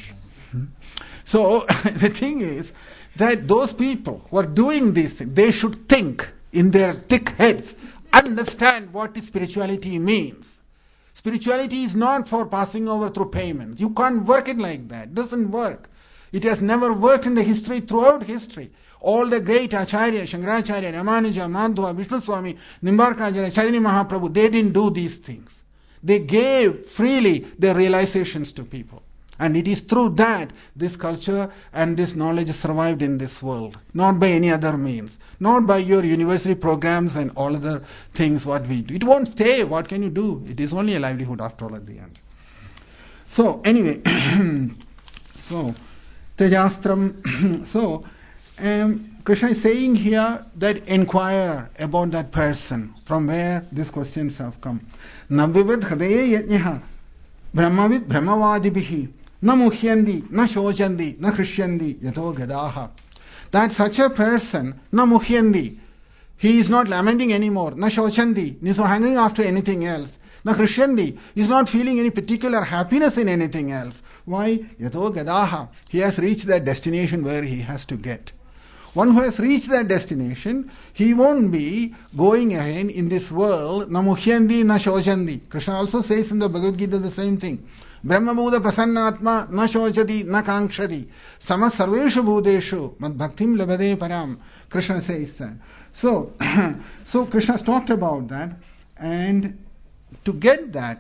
So the thing is that those people who are doing these things, they should think in their thick heads, understand what spirituality means. Spirituality is not for passing over through payments. You can't work it like that. It doesn't work. It has never worked in the history, throughout history. All the great Acharya, Shankaracharya, Ramanuja, Madhva, Vishnu Swami, Nimbarkacharya, Chaitanya Mahaprabhu, they didn't do these things. They gave freely their realizations to people. And it is through that this culture and this knowledge survived in this world. Not by any other means. Not by your university programs and all other things what we do. It won't stay. What can you do? It is only a livelihood after all at the end. So anyway, so Tejastram. So Krishna is saying here that inquire about that person from where these questions have come. Navvivad hridaye yajnaha brahmavid brahmavadibihi na muhyandi na shojandi na krishyandi yato gadaha. That such a person, na muhyandi, he is not lamenting anymore, na shochandi, he is not hanging after anything else, na krishyandi, he is not feeling any particular happiness in anything else. Why? Yato gadaha. He has reached that destination where he has to get. One who has reached that destination, he won't be going ahead in this world, na muhyandi na shochandi. Krishna also says in the Bhagavad Gita the same thing. Brahma Bhuda Prasannatma na shochati na kankshati sama sarveshu bhudeshu mad bhaktim labade param. Krishna says that. So Krishna has talked about that, and to get that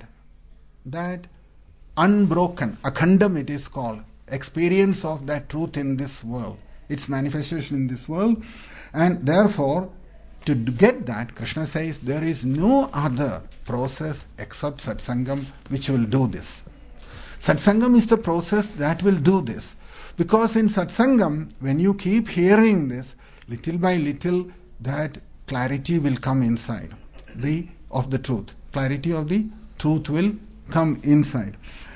unbroken, akhandam it is called, experience of that truth in this world, its manifestation in this world, and therefore to get that, Krishna says there is no other process except satsangam which will do this. Satsangam is the process that will do this. Because in satsangam, when you keep hearing this, little by little, that clarity will come inside of the truth. Clarity of the truth will come inside.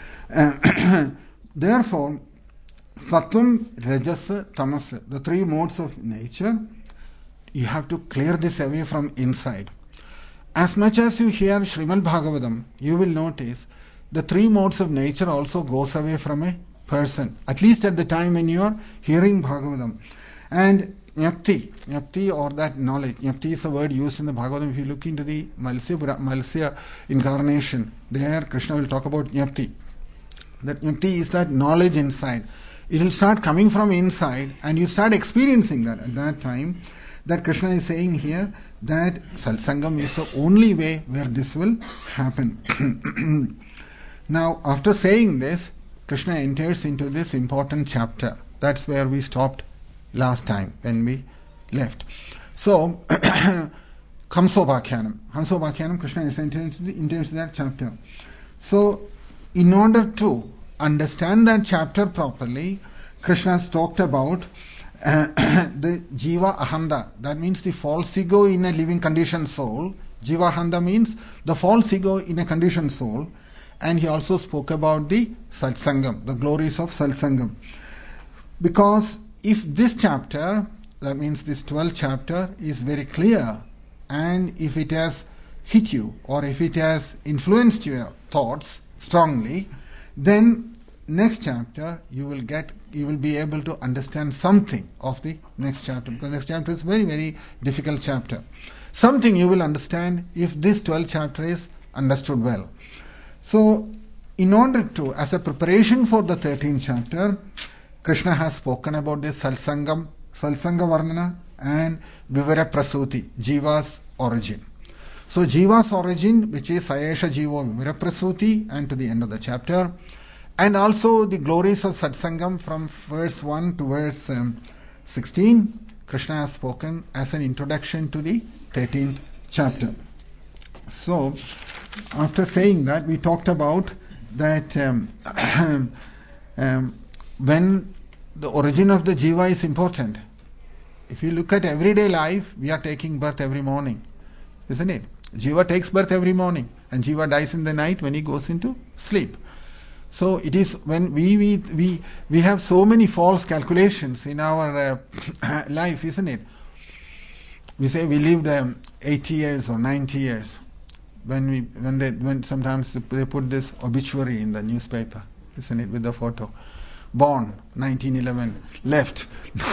Therefore, Sattvam, Rajasa, Tamasa, the three modes of nature, you have to clear this away from inside. As much as you hear Srimad Bhagavatam, you will notice the three modes of nature also goes away from a person, at least at the time when you are hearing Bhagavatam. And Jnapti or that knowledge, Jnapti is a word used in the Bhagavatam. If you look into the Malsya incarnation, there Krishna will talk about Jnapti. That Jnapti is that knowledge inside. It will start coming from inside and you start experiencing that at that time. That Krishna is saying here that Satsangam is the only way where this will happen. Now, after saying this, Krishna enters into this important chapter. That's where we stopped last time when we left. So, Kamsobhakyanam, Krishna is enters into that chapter. So, in order to understand that chapter properly, Krishna has talked about the Jiva Ahanda. That means the false ego in a living conditioned soul. Jiva Ahanda means the false ego in a conditioned soul. and he also spoke about the Satsangam, the glories of Satsangam. Because if this chapter, that means this 12th chapter, is very clear, and if it has hit you or if it has influenced your thoughts strongly, then next chapter you will be able to understand something of the next chapter, because next chapter is very, very difficult chapter. Something you will understand if this 12th chapter is understood well. So in order to, as a preparation for the 13th chapter, Krishna has spoken about this Satsanga Varnana and Vivara Prasuti, Jiva's origin. So Jiva's origin, which is Sayesha Jiva Vivara Prasuti, and to the end of the chapter, and also the glories of Satsangam from verse 1 to verse 16, Krishna has spoken as an introduction to the 13th chapter. So after saying that, we talked about that when the origin of the Jiva is important. If you look at everyday life, we are taking birth every morning, isn't it? Jiva takes birth every morning, and Jiva dies in the night when he goes into sleep. So it is when we have so many false calculations in our life, isn't it? We say we lived 80 years or 90 years. When sometimes they put this obituary in the newspaper, isn't it, with the photo. Born 1911, left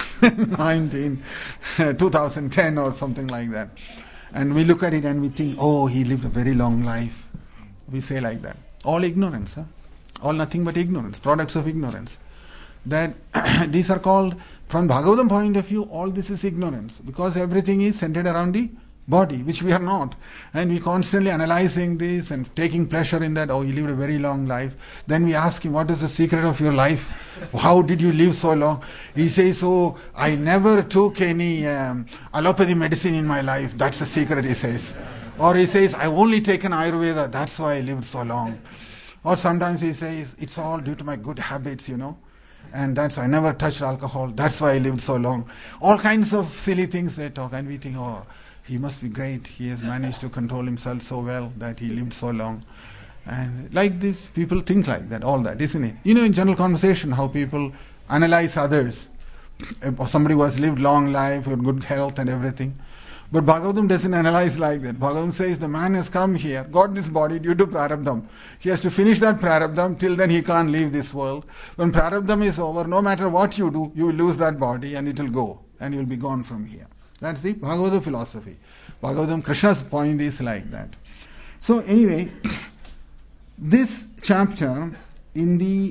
2010 or something like that. And we look at it and we think, oh, he lived a very long life. We say like that. All ignorance, all nothing but ignorance, products of ignorance. That these are called, from Bhagavatam point of view, all this is ignorance, because everything is centered around the body, which we are not. And we constantly analyzing this and taking pleasure in that. Oh, you lived a very long life. Then we ask him, what is the secret of your life? How did you live so long? He says, oh, I never took any allopathy medicine in my life. That's the secret, he says. Or he says, I only taken Ayurveda. That's why I lived so long. Or sometimes he says, it's all due to my good habits, and that's, I never touched alcohol. That's why I lived so long. All kinds of silly things they talk, and we think, oh, he must be great. He has managed to control himself so well that he lived so long. And like this, people think like that, all that, isn't it? In general conversation, how people analyze others. Somebody who has lived long life, with good health and everything. But Bhagavatam doesn't analyze like that. Bhagavatam says the man has come here, got this body due to prarabdham. He has to finish that prarabdham, till then he can't leave this world. When prarabdham is over, no matter what you do, you will lose that body and it will go. And you will be gone from here. That's the Bhagavata philosophy. Bhagavatam, Krishna's point is like that. So anyway, this chapter, in the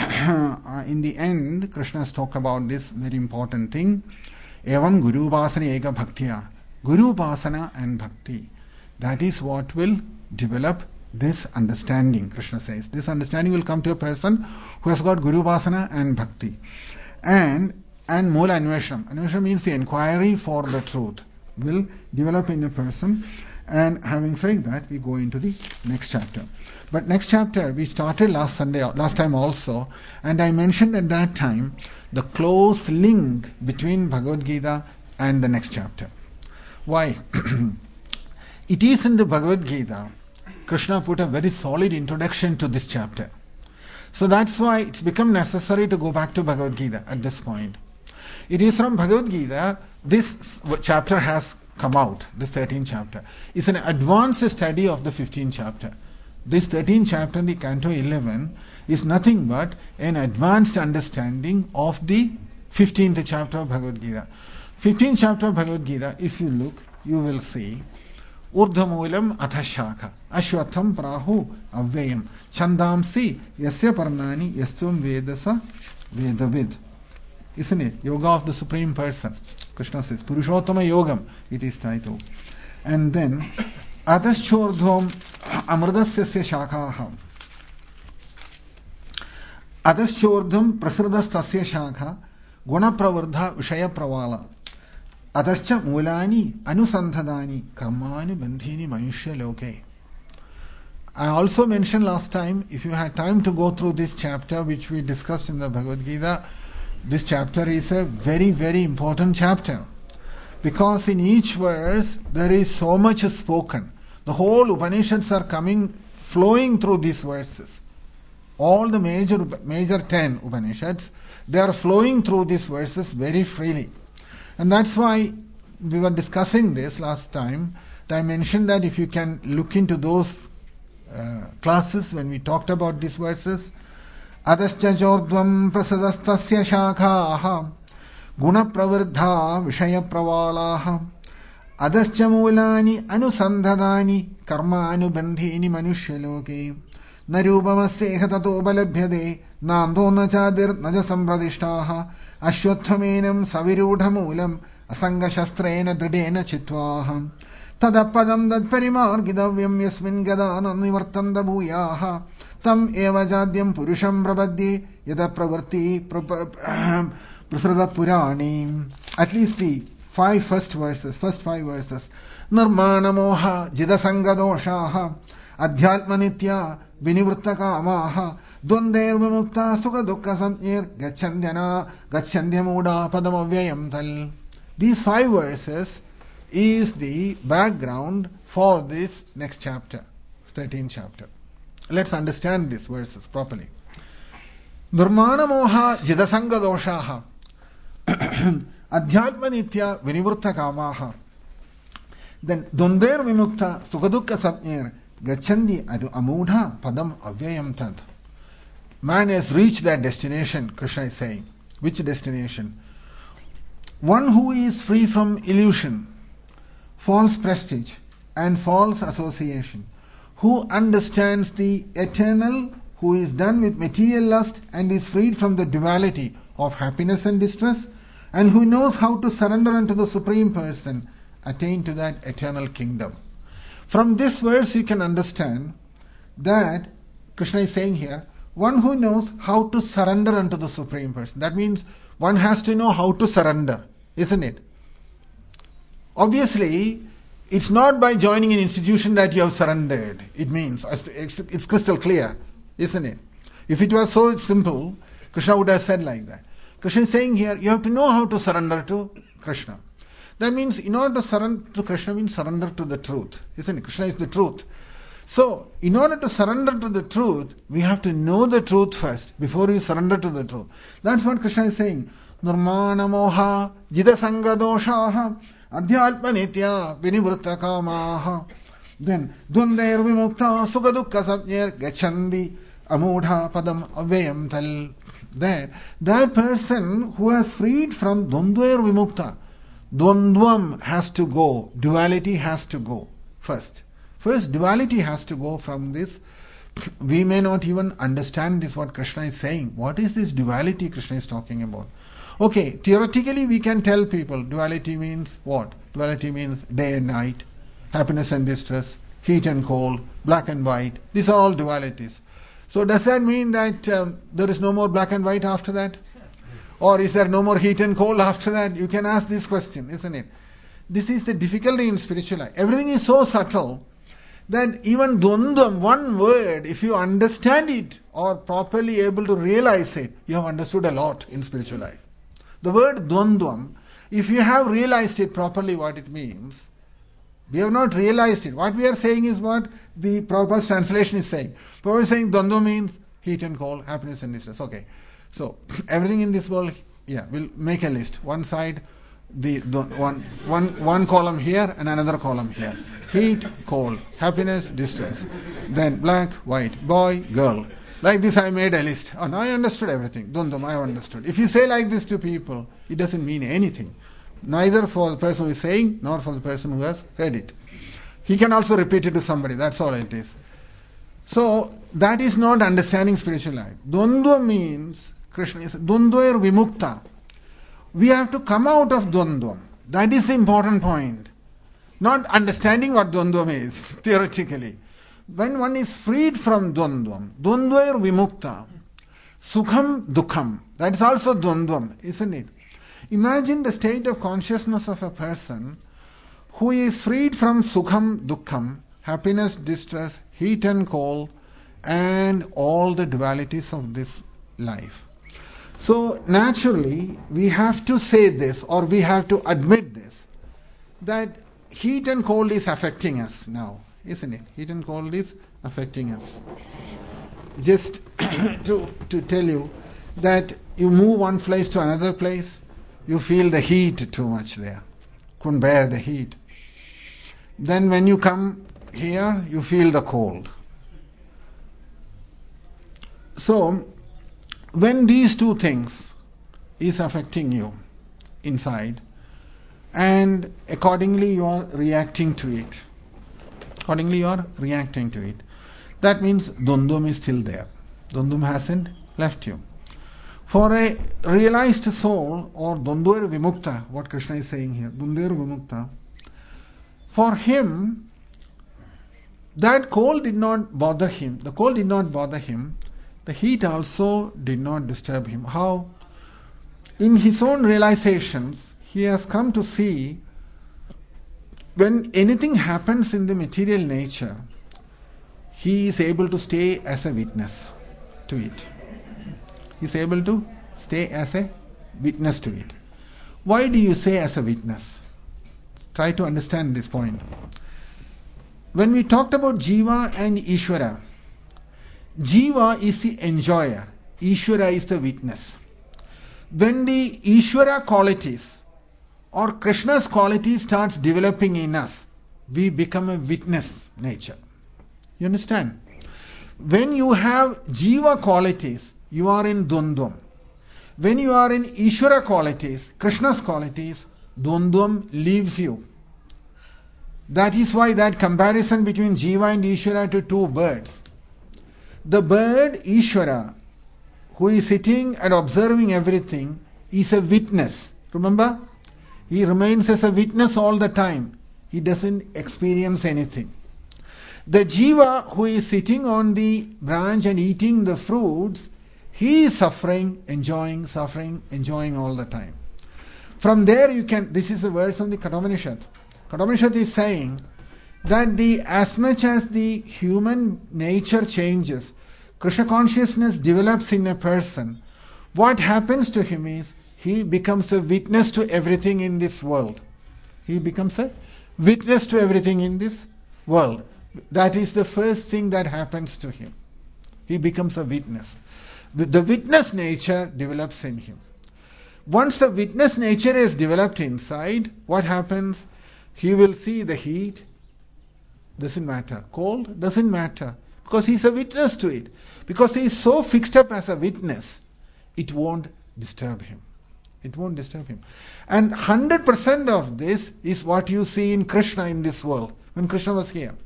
end, Krishna's talk about this very important thing. Evam Guru Upasana Eka Bhaktiya. Guru Upasana and Bhakti. That is what will develop this understanding, Krishna says. This understanding will come to a person who has got Guru Upasana and Bhakti. And Mula Anveshanam. Anveshanam means the inquiry for the truth will develop in a person. And having said that, we go into the next chapter. But next chapter, we started last time also, and I mentioned at that time the close link between Bhagavad Gita and the next chapter. Why? It is in the Bhagavad Gita, Krishna put a very solid introduction to this chapter. So that's why it's become necessary to go back to Bhagavad Gita at this point. It is from Bhagavad Gita, this chapter has come out, this 13th chapter. It's an advanced study of the 15th chapter. This 13th chapter, the Canto 11, is nothing but an advanced understanding of the 15th chapter of Bhagavad Gita. 15th chapter of Bhagavad Gita, if you look, you will see Urdhamulam Athashaka Ashwatham Prahu Avyayam Chandamsi Yasya Parnani Yastum Vedasa Vedavid. Isn't it? Yoga of the Supreme Person. Krishna says, Purushottama Yogam, it is titled. And then Adhaschordhom Amradasya Shakaham. Adhaschordham Prasradastasya Shakha Guna Pravardha Vishaya Pravala. Adascha Mulani Anusandhadani Karmani Bandhini Manushya Loke. I also mentioned last time, if you had time to go through this chapter which we discussed in the Bhagavad Gita, this chapter is a very, very important chapter. Because in each verse there is so much spoken. The whole Upanishads are coming flowing through these verses. All the major 10 Upanishads, they are flowing through these verses very freely. And that's why we were discussing this last time. I mentioned that if you can look into those classes when we talked about these verses, adascha jordvam prasadastasya shakhaha guna pravardha vishaya pravalaha adascha mulani anusandhadani karma anubandhini manushya narupamasyeha tato balabhyade nando nachadir naja sambradishtaha ashwatthaменam savirudhamulam asanga shastrena dridena chitvaha tadapadam dadparimargidavyam yasmin gadana nivartanda bhuyaha tam eva jadyam purusham prabadye yada pravarti prasrada purani. At least the first five verses. Nirmana moha jidasanga doshaha adhyatma nitya vinivritta kamaha dvandair vimukta sukha dukkha samnir gachandyamuda padamavyayam tal. These 5 verses is the background for this next chapter, 13th chapter. Let's understand these verses properly. Nirmana moha jidasanga doshaha adhyatma nitya vinivritta kamaha. Then dvandair vimukta sukha dukkha samnir gachandi amudha padam avyayam tad. Man has reached that destination, Krishna is saying. Which destination? One who is free from illusion, false prestige and false association, who understands the eternal, who is done with material lust and is freed from the duality of happiness and distress, and who knows how to surrender unto the Supreme Person, attain to that eternal kingdom. From this verse you can understand that Krishna is saying here, one who knows how to surrender unto the Supreme Person. That means one has to know how to surrender, isn't it? Obviously, it's not by joining an institution that you have surrendered. It means, it's crystal clear, isn't it? If it was so simple, Krishna would have said like that. Krishna is saying here, you have to know how to surrender to Krishna. That means, in order to surrender to Krishna means surrender to the truth, isn't it? Krishna is the truth. So, in order to surrender to the truth, we have to know the truth first, before we surrender to the truth. That's what Krishna is saying. Nirmana moha jidasanga doshaha adhyatma nitya vinivritta kamaha. Then, dvandair vimukta sukha dukkha samnir gachandi amudha padam avyayam tal. There, that person who has freed from dvandair vimukta, dvandvam has to go, duality has to go first. First, duality has to go from this. We may not even understand this, what Krishna is saying. What is this duality Krishna is talking about? Okay, theoretically we can tell people duality means what? Duality means day and night, happiness and distress, heat and cold, black and white. These are all dualities. So does that mean that there is no more black and white after that? Or is there no more heat and cold after that? You can ask this question, isn't it? This is the difficulty in spiritual life. Everything is so subtle that even dvandvam, one word, if you understand it or properly able to realize it, you have understood a lot in spiritual life. The word dvandvam, if you have realized it properly what it means, we have not realized it. What we are saying is what the proper translation is saying. Prabhupada is saying dvandva means heat and cold, happiness and distress. Okay. So, everything in this world, we'll make a list. One side, one column here and another column here. Heat, cold, happiness, distress. Then black, white, boy, girl. Like this I made a list. Oh, now I understood everything. Dvandvam, I have understood. If you say like this to people, it doesn't mean anything. Neither for the person who is saying, nor for the person who has heard it. He can also repeat it to somebody. That's all it is. So, that is not understanding spiritual life. Dvandva means, Krishna is dvandvair vimukta. We have to come out of dvandvam. That is the important point. Not understanding what dvandvam is, theoretically. When one is freed from dvandvam, dvandvair vimukta, sukham dukkham, that is also dvandvam, isn't it? Imagine the state of consciousness of a person who is freed from sukham dukkham, happiness, distress, heat and cold, and all the dualities of this life. So naturally, we have to say this, or we have to admit this, that heat and cold is affecting us now. isn't it? Heat and cold is affecting us. Just to tell you that you move one place to another place, you feel the heat too much there. Couldn't bear the heat. Then when you come here, you feel the cold. So, when these two things is affecting you inside, and accordingly you are reacting to it. That means Dundum is still there. Dundum hasn't left you. For a realized soul, or Dundur Vimukta, what Krishna is saying here, Dundur Vimukta, for him, that cold did not bother him. The cold did not bother him. The heat also did not disturb him. How? In his own realizations, he has come to see when anything happens in the material nature, he is able to stay as a witness to it. He is able to stay as a witness to it. Why do you say as a witness? Try to understand this point. When we talked about Jiva and Ishvara, Jiva is the enjoyer, Ishvara is the witness. When the Ishvara qualities or Krishna's qualities starts developing in us, we become a witness nature. You understand? When you have Jiva qualities, you are in Dundum. When you are in Ishvara qualities, Krishna's qualities, Dundum leaves you. That is why that comparison between Jiva and Ishvara to two birds. The bird, Ishvara, who is sitting and observing everything, is a witness. Remember? He remains as a witness all the time. He doesn't experience anything. The Jiva who is sitting on the branch and eating the fruits, he is suffering, enjoying all the time. From there you can, this is a verse from the Kathopanishad. Kathopanishad is saying that as much as the human nature changes, Krishna consciousness develops in a person, what happens to him is he becomes a witness to everything in this world. He becomes a witness to everything in this world. That is the first thing that happens to him. He becomes a witness. The witness nature develops in him. Once the witness nature is developed inside, what happens? He will see the heat, doesn't matter. Cold, doesn't matter. Because he is a witness to it. Because he is so fixed up as a witness, it won't disturb him. It won't disturb him. And 100% of this is what you see in Krishna in this world, when Krishna was here.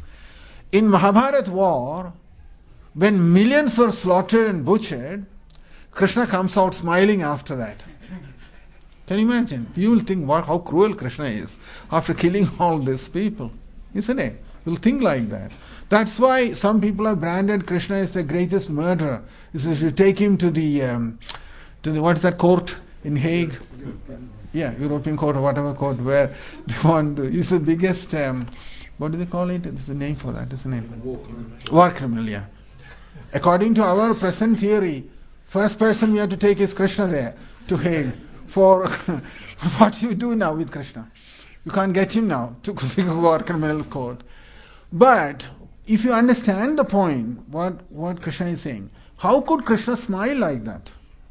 In Mahabharata war, when millions were slaughtered and butchered, Krishna comes out smiling after that. Can you imagine? You will think how cruel Krishna is after killing all these people. Isn't it? You'll think like that. That's why some people have branded Krishna as the greatest murderer. You should take him to the what is that court in Hague? Yeah, European court or whatever court where they want to. He's the biggest. What do they call it? It's the name for that. It's the name. War criminal. Yeah. According to our present theory, first person we have to take is Krishna there to Hague for what you do now with Krishna. You can't get him now to war criminals court. But if you understand the point, what Krishna is saying, how could Krishna smile like that?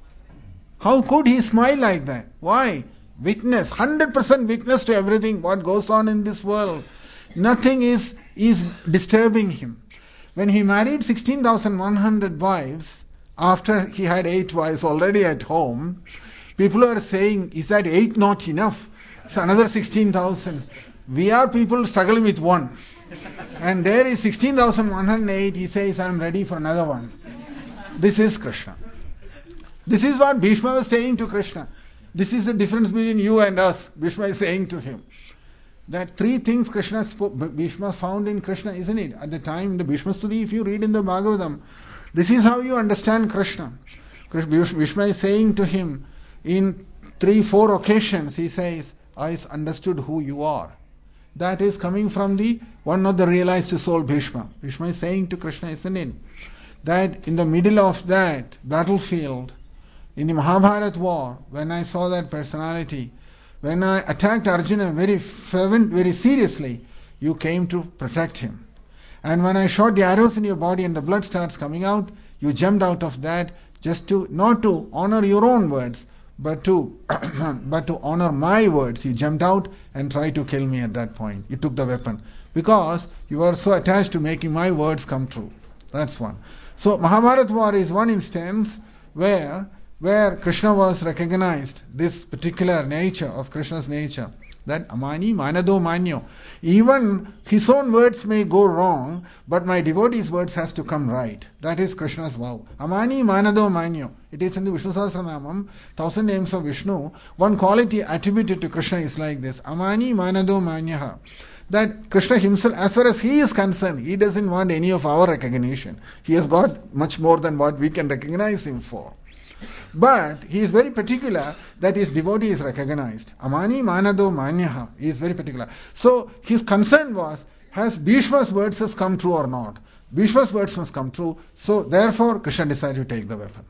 How could he smile like that? Why? Witness, 100% witness to everything what goes on in this world. Nothing is disturbing him. When he married 16,100 wives, after he had 8 wives already at home, people are saying, is that 8 not enough? It's another 16,000. We are people struggling with one. And there is 16,108, he says, I am ready for another one. This is Krishna. This is what Bhishma was saying to Krishna. This is the difference between you and us. Bhishma is saying to him. That 3 things Bhishma found in Krishna, isn't it? At the time, the Bhishma Stuti, if you read in the Bhagavatam, this is how you understand Krishna. Bhishma is saying to him, in 3-4 occasions, he says, I understood who you are. That is coming from the one of the realized soul, Bhishma. Bhishma is saying to Krishna, isn't it? That in the middle of that battlefield, in the Mahabharata war, when I saw that personality, when I attacked Arjuna very fervent, very seriously, you came to protect him. And when I shot the arrows in your body and the blood starts coming out, you jumped out of that just to, not to honor your own words, but to honor my words. You jumped out and tried to kill me at that point. You took the weapon because you were so attached to making my words come true. That's one. So Mahabharata war is one instance where Krishna was recognized, this particular nature of Krishna's nature, that amani manado manyo. Even his own words may go wrong, but my devotee's words has to come right. That is Krishna's vow. Amani manado manyo. It is in the Vishnu Sahasranamam, 1000 names of Vishnu. One quality attributed to Krishna is like this. Amani manado manyaha. That Krishna himself, as far as he is concerned, he doesn't want any of our recognition. He has got much more than what we can recognize him for. But he is very particular that his devotee is recognized. Amani manado manyaha. He is very particular. So his concern was, has Bhishma's words has come true or not? Bhishma's words must come true. So therefore Krishna decided to take the weapon.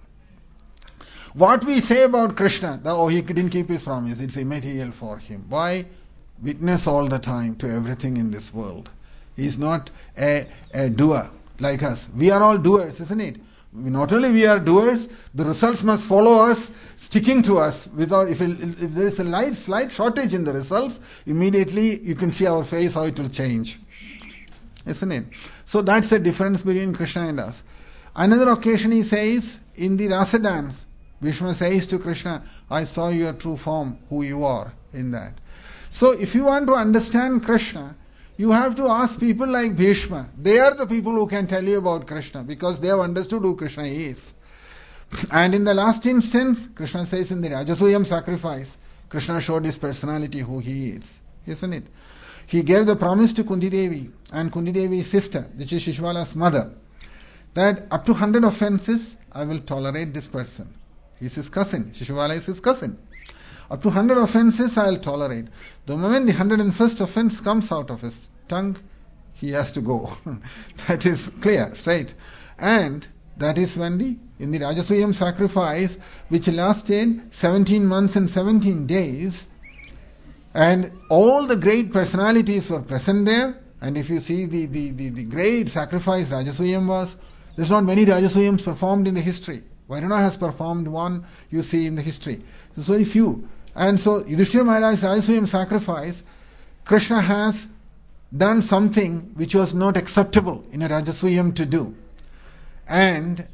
What we say about Krishna, that, he didn't keep his promise, it's immaterial for him. Why? Witness all the time to everything in this world. He is not a doer like us. We are all doers, isn't it? Not only we are doers, the results must follow us, sticking to us. Without, if there is a slight shortage in the results, immediately you can see our face, how it will change. Isn't it? So that's the difference between Krishna and us. Another occasion he says, in the Rasa dance, Bhishma says to Krishna, I saw your true form, who you are in that. So if you want to understand Krishna, you have to ask people like Bhishma. They are the people who can tell you about Krishna because they have understood who Krishna is. And in the last instance, Krishna says in the Rajasuyam sacrifice, Krishna showed his personality, who he is. Isn't it? He gave the promise to Kunti Devi and Kunti Devi's sister, which is Shishupala's mother, that up to 100 offenses, I will tolerate this person. He's his cousin. Shishupala is his cousin. Up to 100 offenses I will tolerate. The moment the 101st offense comes out of his tongue, he has to go. That is clear, straight. And that is when in the Rajasuyam sacrifice, which lasted 17 months and 17 days, and all the great personalities were present there. And if you see the great sacrifice Rajasuyam was, there's not many Rajasuyams performed in the history. Varuna has performed one, you see in the history. There's very few. And so Yudhishthira Maharaj's Rajasuyam sacrifice, Krishna has done something which was not acceptable in a Rajasuyam to do. And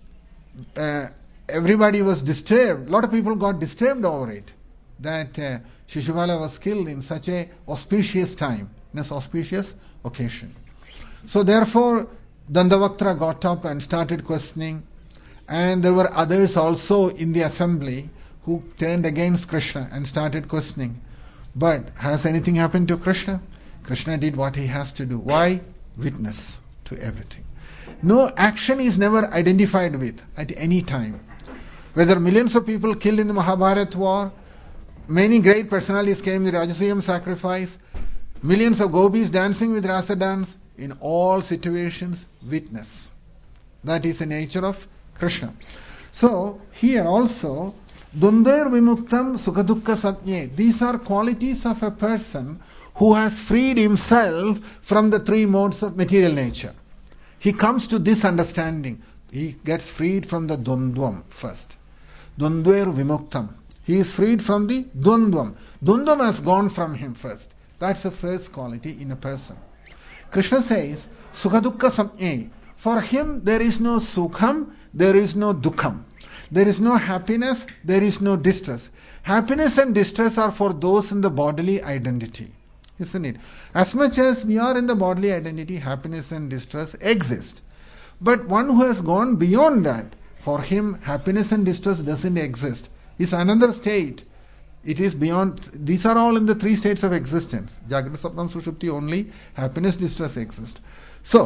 everybody was disturbed. A lot of people got disturbed over it. That Shishupala was killed in such a auspicious time, in an auspicious occasion. So therefore, Dandavaktra got up and started questioning. And there were others also in the assembly who turned against Krishna and started questioning. But has anything happened to Krishna? Krishna did what he has to do. Why? Witness to everything. No action is never identified with at any time. Whether millions of people killed in the Mahabharata war, many great personalities came in the Rajasuyam sacrifice, millions of gopis dancing with Rasa dance, in all situations, witness. That is the nature of Krishna. So, here also, Dundar Vimuktam Sukadukka Satnye. These are qualities of a person who has freed himself from the three modes of material nature. He comes to this understanding. He gets freed from the Dundvam first. Dundar Vimuktam. He is freed from the Dundvam. Dundvam has gone from him first. That's the first quality in a person. Krishna says, Sukadukka Satnye. For him there is no Sukham, there is no Dukham. There is no happiness, there is no distress. Happiness and distress are for those in the bodily identity. Isn't it? As much as we are in the bodily identity, happiness and distress exist. But one who has gone beyond that, for him happiness and distress doesn't exist. It's another state. It is beyond. These are all in the three states of existence. Jagrata, Sapnam, Sushupti only. Happiness, distress exist. So,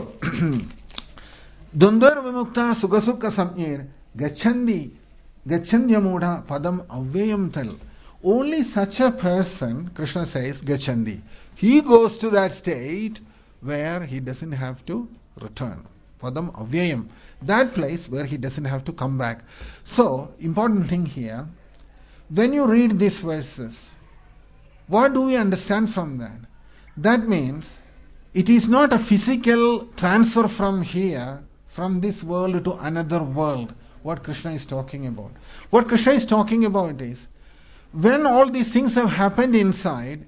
Dundar Vimukta Sukasukka Samnir Gachandi Gachandyamuda Padam Avyayam Tal. Only such a person, Krishna says, Gachandi. He goes to that state where he doesn't have to return. Padam Avyayam. That place where he doesn't have to come back. So, important thing here, when you read these verses, what do we understand from that? That means it is not a physical transfer from here, from this world to another world, what Krishna is talking about. What Krishna is talking about is, when all these things have happened inside,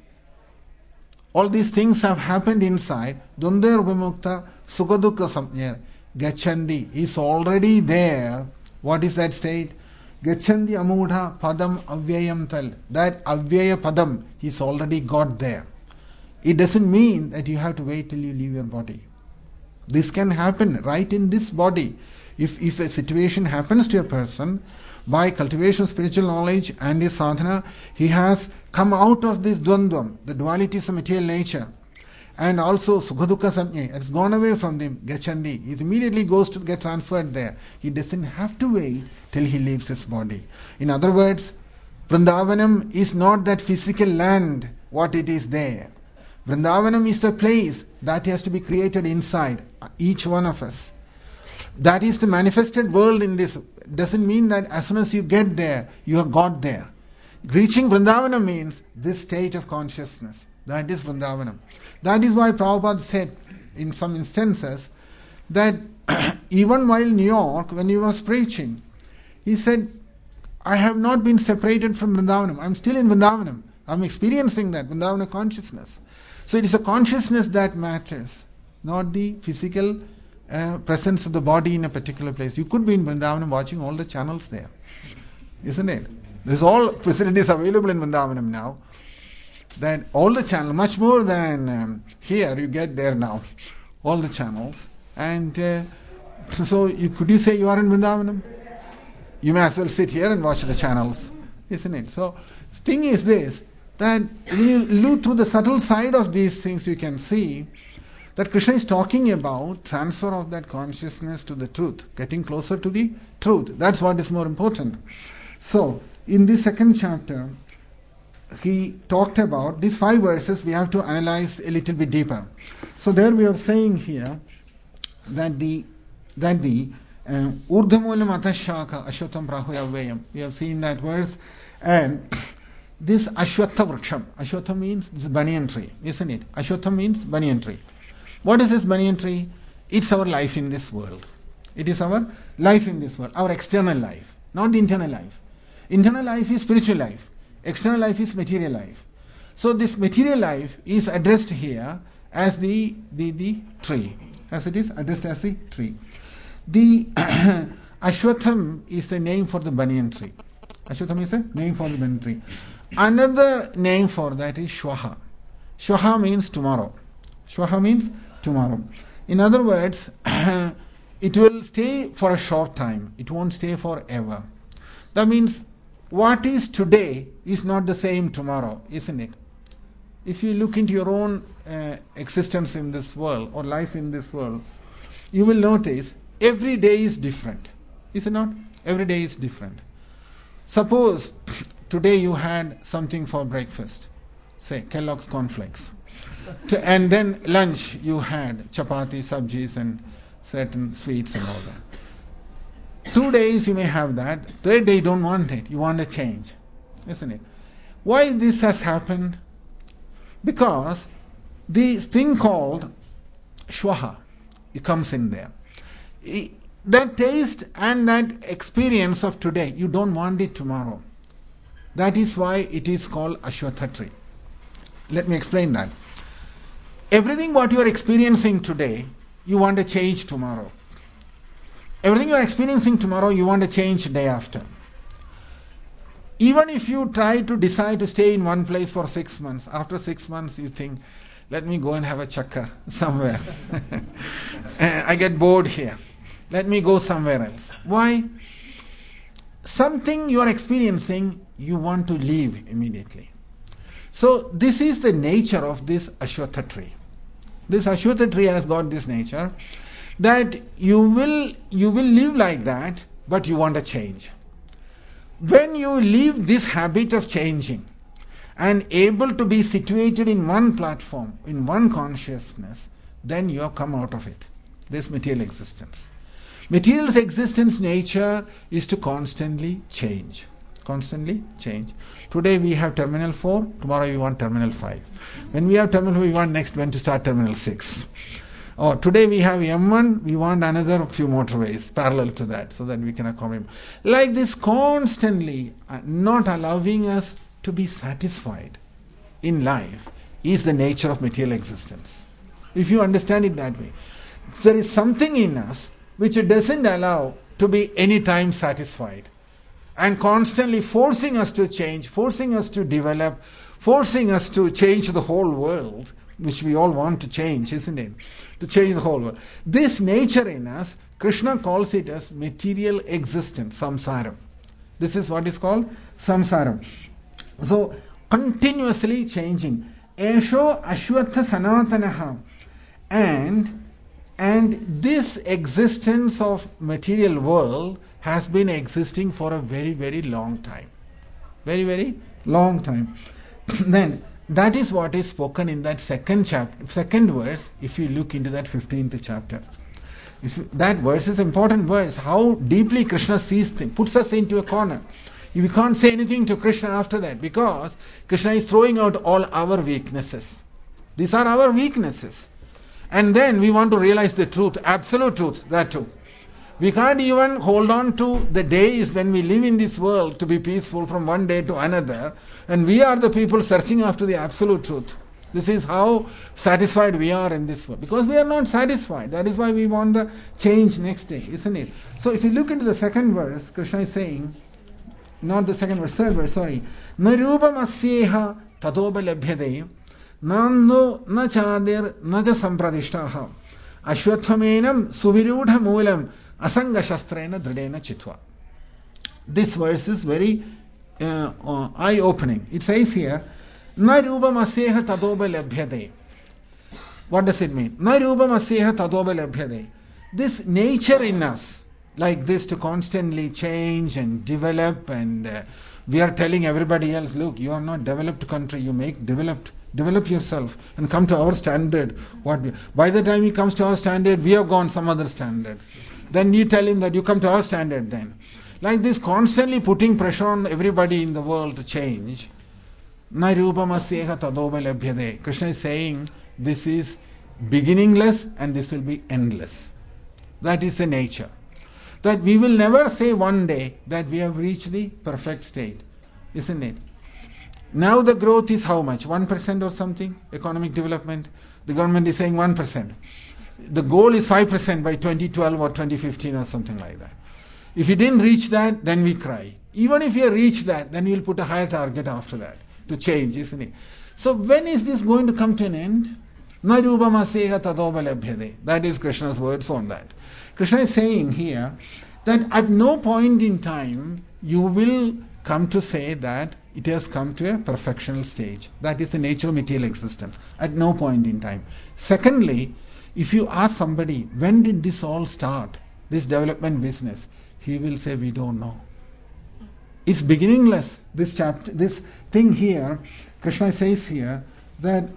Dundar Vimukta Sukadukha Samjna Gachandi is already there. What is that state? Gachandi Amudha Padam Avyayam Tal. That Avyaya Padam is already got there. It doesn't mean that you have to wait till you leave your body. This can happen right in this body. If a situation happens to a person, by cultivation of spiritual knowledge and his sadhana, he has come out of this dvandvam, the dualities of material nature, and also sukha-dukkha samjna, it's gone away from him, gachandi. He immediately goes to get transferred there. He doesn't have to wait till he leaves his body. In other words, Vrindavanam is not that physical land, what it is there. Vrindavanam is the place that has to be created inside each one of us. That is the manifested world in this. Doesn't mean that as soon as you get there, you have got there. Reaching Vrindavanam means this state of consciousness. That is Vrindavanam. That is why Prabhupada said in some instances that even while in New York, when he was preaching, he said, I have not been separated from Vrindavanam. I'm still in Vrindavanam. I'm experiencing that Vrindavana consciousness. So it is a consciousness that matters, not the physical presence of the body in a particular place. You could be in Vrindavanam watching all the channels there, isn't it? There's all facilities available in Vrindavanam now. That all the channels, much more than here, you get there now, all the channels. And so could you say you are in Vrindavanam? You may as well sit here and watch the channels, isn't it? So the thing is this, that when you look through the subtle side of these things, you can see that Krishna is talking about transfer of that consciousness to the truth, getting closer to the truth. That's what is more important. So, in the second chapter, he talked about these 5 verses we have to analyze a little bit deeper. So there we are saying here that the Urdhamulam Atashaka Ashwatam Prahuyavyayam. We have seen that verse. And this Ashwatha Vriksham. Ashwatha means this banyan tree, isn't it? Ashwatha means banyan tree. What is this banyan tree? It's our life in this world. It is our life in this world, our external life, not the internal life. Internal life is spiritual life. External life is material life. So this material life is addressed here as the tree, as it is addressed as the tree. The Ashwatham is the name for the banyan tree. Ashwatham is the name for the banyan tree. Another name for that is Shwaha. Shwaha means tomorrow. Shwaha means tomorrow. In other words, it will stay for a short time. It won't stay forever. That means what is today is not the same tomorrow, isn't it? If you look into your own existence in this world or life in this world, you will notice every day is different. Is it not? Every day is different. Suppose today you had something for breakfast, say Kellogg's cornflakes. And then lunch you had chapati, sabjis and certain sweets and all that. 2 days you may have that. Third day you don't want it. You want a change. Isn't it? Why this has happened? Because the thing called Shwaha, it comes in there. That taste and that experience of today, you don't want it tomorrow. That is why it is called Ashwatha tree. Let me explain that. Everything what you are experiencing today, you want to change tomorrow. Everything you are experiencing tomorrow, you want to change the day after. Even if you try to decide to stay in one place for 6 months, after 6 months you think, let me go and have a chakkar somewhere. I get bored here. Let me go somewhere else. Why? Something you are experiencing, you want to leave immediately. So this is the nature of this Ashwatha tree. This Ashwatha tree has got this nature that you will live like that, but you want to change. When you leave this habit of changing and able to be situated in one platform, in one consciousness, then you have come out of it, this material existence. Material's existence nature is to constantly change. Constantly change. Today we have terminal 4, tomorrow we want terminal 5. When we have terminal 5, we want next when to start terminal 6. Or today we have M1, we want another few motorways parallel to that so that we can accommodate. Like this, constantly not allowing us to be satisfied in life is the nature of material existence. If you understand it that way, there is something in us which doesn't allow to be any time satisfied, and constantly forcing us to change, forcing us to develop, forcing us to change the whole world, which we all want to change, isn't it? To change the whole world. This nature in us, Krishna calls it as material existence, samsara. This is what is called samsara. So, continuously changing. Esho ashwatha sanatanaha. And this existence of material world has been existing for a very, very long time. Very, very long time. Then, that is what is spoken in that second verse, if you look into that 15th chapter. That verse is an important verse. How deeply Krishna sees things, puts us into a corner. We can't say anything to Krishna after that, because Krishna is throwing out all our weaknesses. These are our weaknesses. And then we want to realize the truth, absolute truth, that too. We can't even hold on to the days when we live in this world to be peaceful from one day to another, and we are the people searching after the absolute truth. This is how satisfied we are in this world. Because we are not satisfied. That is why we want the change next day, isn't it? So if you look into the second verse, Krishna is saying, not the second verse, third verse, sorry. Na rupam asyeha tadoba labhyade nando na chadir na ja sampradishtaha ashwathamenam suvirudha moolam asanga shastrena dridena chitva. This verse is very eye-opening. It says here, na rupam asyeha tadoba labhyade. What does it mean? Na rupam asyeha tadoba labhyade. This nature in us, like this, to constantly change and develop, and we are telling everybody else, look, you are not developed country, you develop yourself and come to our standard. By the time he comes to our standard, we have gone some other standard. Then you tell him that you come to our standard then. Like this, constantly putting pressure on everybody in the world to change. Na rupamasyeha tadoba labhyade. Krishna is saying this is beginningless and this will be endless. That is the nature. That we will never say one day that we have reached the perfect state, isn't it? Now the growth is how much? 1% or something? Economic development. The government is saying 1%. The goal is 5% by 2012 or 2015 or something like that. If you didn't reach that, then we cry. Even if you reach that, then we'll put a higher target after that to change, isn't it? So when is this going to come to an end? Na rupamaseha tadoba labhyade. That is Krishna's words on that. Krishna is saying here that at no point in time you will come to say that it has come to a perfectional stage. That is the nature of material existence. At no point in time. Secondly, if you ask somebody, when did this all start, this development business, he will say, we don't know. It's beginningless. This chapter, this thing here, Krishna says here that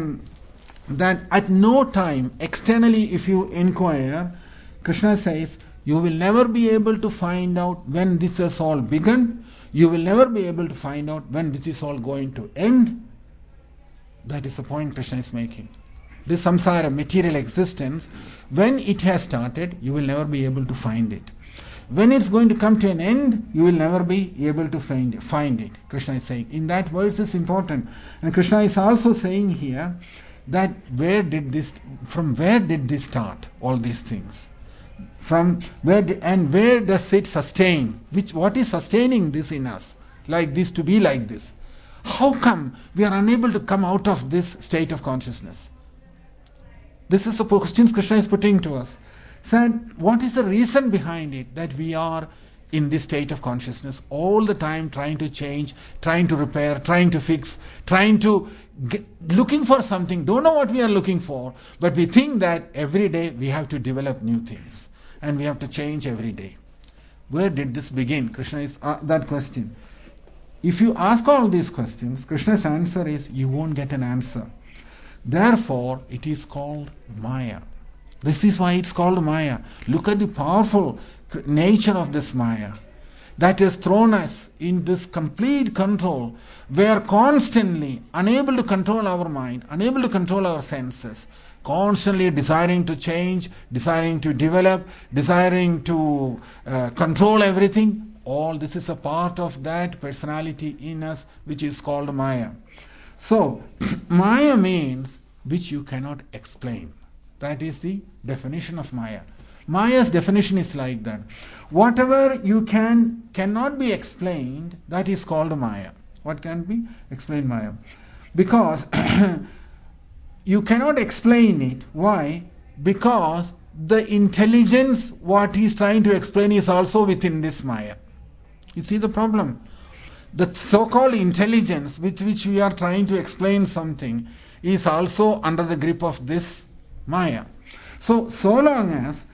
that at no time, externally if you inquire, Krishna says, you will never be able to find out when this has all begun. You will never be able to find out when this is all going to end. That is the point Krishna is making. This samsara, material existence, when it has started, you will never be able to find it. When it's going to come to an end, you will never be able to find it. Krishna is saying. In that verse is important. And Krishna is also saying here that where did this start, all these things? From where where does it sustain? What is sustaining this in us? Like this, to be like this. How come we are unable to come out of this state of consciousness? This is the questions Krishna is putting to us. Said, what is the reason behind it that we are in this state of consciousness all the time, trying to change, trying to repair, trying to fix, looking for something, don't know what we are looking for, but we think that every day we have to develop new things and we have to change every day. Where did this begin? Krishna is that question. If you ask all these questions, Krishna's answer is you won't get an answer. Therefore, it is called Maya. This is why it's called Maya. Look at the powerful nature of this Maya. that has thrown us in this complete control. We are constantly unable to control our mind, unable to control our senses, constantly desiring to change, desiring to develop, desiring to control everything. All this is a part of that personality in us which is called Maya. So, Maya means which you cannot explain. That is the definition of Maya. Maya's definition is like that. Whatever you cannot be explained, that is called Maya. What can be explained? Maya. Because you cannot explain it. Why? Because the intelligence, what he is trying to explain, is also within this Maya. You see the problem? The so-called intelligence with which we are trying to explain something is also under the grip of this Maya. So long as,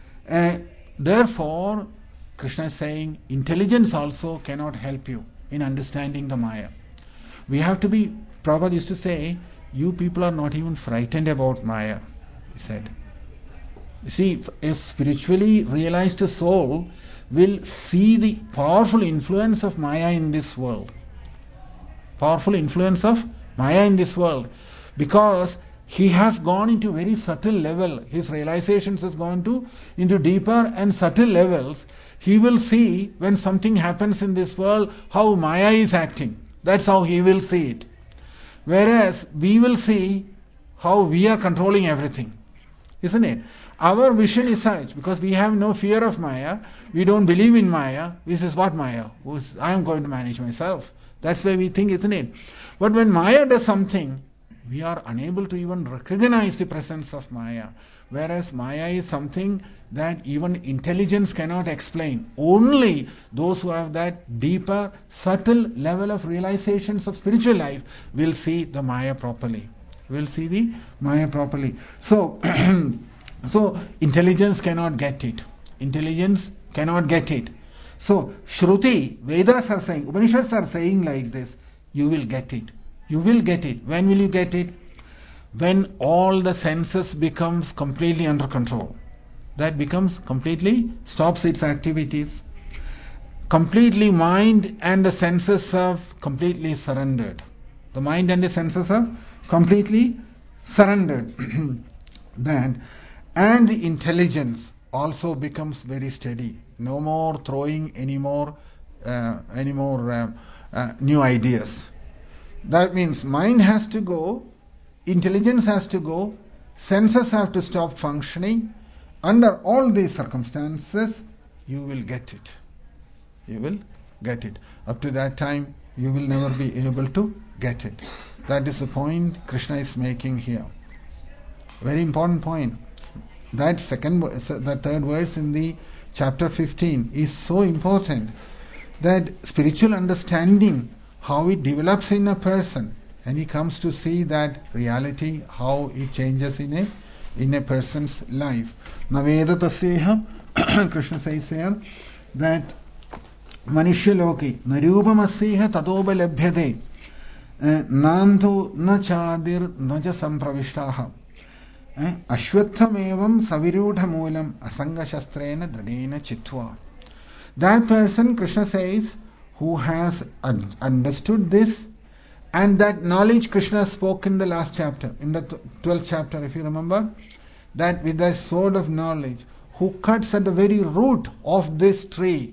therefore, Krishna is saying, intelligence also cannot help you in understanding the Maya. We have to be, Prabhupada used to say, you people are not even frightened about Maya, he said. You see, a spiritually realized soul will see the powerful influence of Maya in this world. Powerful influence of Maya in this world. Because he has gone into very subtle level. His realizations has gone into deeper and subtle levels. He will see when something happens in this world, how Maya is acting. That's how he will see it. Whereas we will see how we are controlling everything. Isn't it? Our vision is such, because we have no fear of Maya, we don't believe in Maya. This is what Maya? I am going to manage myself. That's why we think, isn't it? But when Maya does something, we are unable to even recognize the presence of Maya. Whereas Maya is something that even intelligence cannot explain. Only those who have that deeper, subtle level of realizations of spiritual life will see the Maya properly. Will see the Maya properly. So, so intelligence cannot get it. Intelligence cannot get it. So, Shruti, Vedas are saying, Upanishads are saying like this, you will get it. You will get it. When will you get it? When all the senses becomes completely under control. That becomes completely, stops its activities. Completely mind and the senses have completely surrendered. The mind and the senses have completely surrendered. Then, and the intelligence also becomes very steady. No more throwing any more new ideas. That means mind has to go, intelligence has to go, senses have to stop functioning. Under all these circumstances, you will get it. You will get it. Up to that time, you will never be able to get it. That is the point Krishna is making here. Very important point. That third verse in the chapter 15 is so important, that spiritual understanding, how it develops in a person, and he comes to see that reality, how it changes in a person's life. Naveda tasyeha, Krishna says here that Manishya loki narupamasyha tadoba labhyate nandu na chadir naja sampravishtaha ashwathamevam savirudha moolam asanga shastrena dradena chitva. That person, Krishna says, who has understood this, and that knowledge Krishna spoke in the last chapter, in the 12th chapter, if you remember, that with the sword of knowledge, who cuts at the very root of this tree,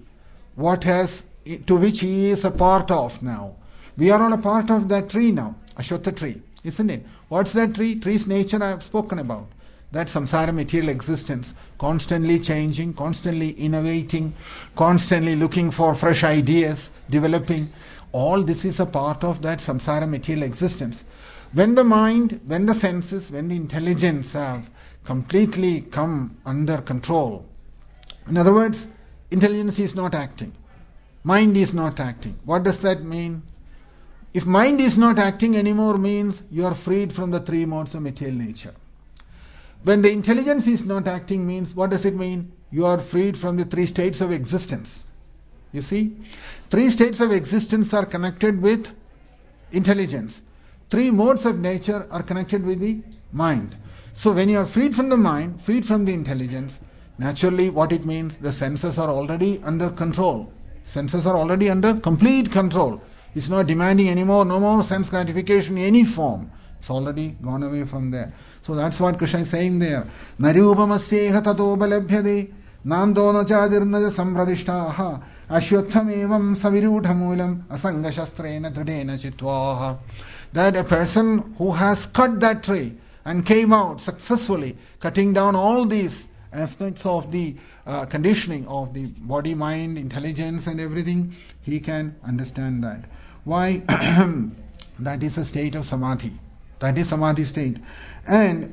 to which he is a part of now. We are all a part of that tree now, Ashwatha tree, isn't it? What's that tree? Tree's nature I have spoken about. That samsara material existence, constantly changing, constantly innovating, constantly looking for fresh ideas, developing. All this is a part of that samsara material existence. When the mind, when the senses, when the intelligence have completely come under control, in other words, intelligence is not acting, mind is not acting. What does that mean? If mind is not acting anymore, means you are freed from the three modes of material nature. When the intelligence is not acting, means what does it mean? You are freed from the three states of existence. You see, three states of existence are connected with intelligence. Three modes of nature are connected with the mind. So when you are freed from the mind, freed from the intelligence, naturally what it means, the senses are already under control. Senses are already under complete control. It's not demanding anymore, no more sense gratification in any form. It's already gone away from there. So that's what Krishna is saying there. Narupamasyeha tato balabhyade nando na chadirnaja sampradishtaha ashwathamevam savirudhamulam asanga shastrena dridena chitvaha. That a person who has cut that tree and came out successfully, cutting down all these aspects of the conditioning of the body, mind, intelligence and everything, he can understand that. Why? That is a state of samadhi. That is samadhi state. And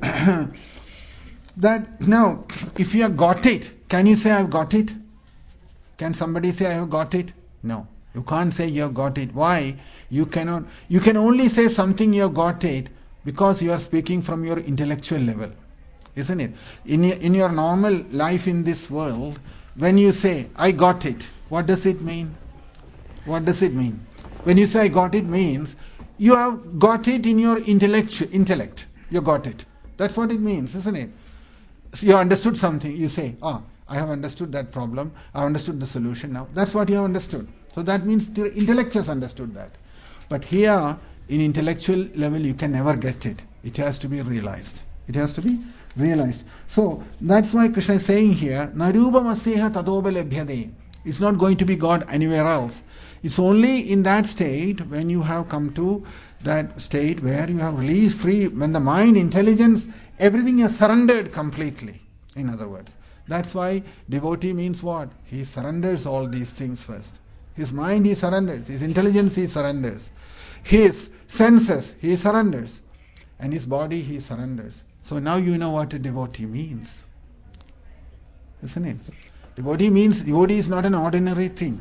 that now, if you have got it, can you say I've got it? Can somebody say I have got it? No. You can't say you have got it. Why? You cannot. You can only say something you have got it because you are speaking from your intellectual level. Isn't it? In your normal life in this world, when you say, I got it, what does it mean? What does it mean? When you say I got it means, you have got it in your intellect. You got it. That's what it means, isn't it? So you understood something, you say, I have understood that problem, I have understood the solution now. That's what you have understood. So that means the intellect has understood that. But here, in intellectual level, you can never get it. It has to be realized. It has to be realized. So that's why Krishna is saying here, Narupamasyeha tadobelebhyade. It's not going to be God anywhere else. It's only in that state when you have come to that state where you have released free, when the mind, intelligence, everything is surrendered completely. In other words, that's why devotee means what? He surrenders all these things first. His mind he surrenders, his intelligence he surrenders, his senses he surrenders, and his body he surrenders. So now you know what a devotee means. Isn't it? Devotee is not an ordinary thing.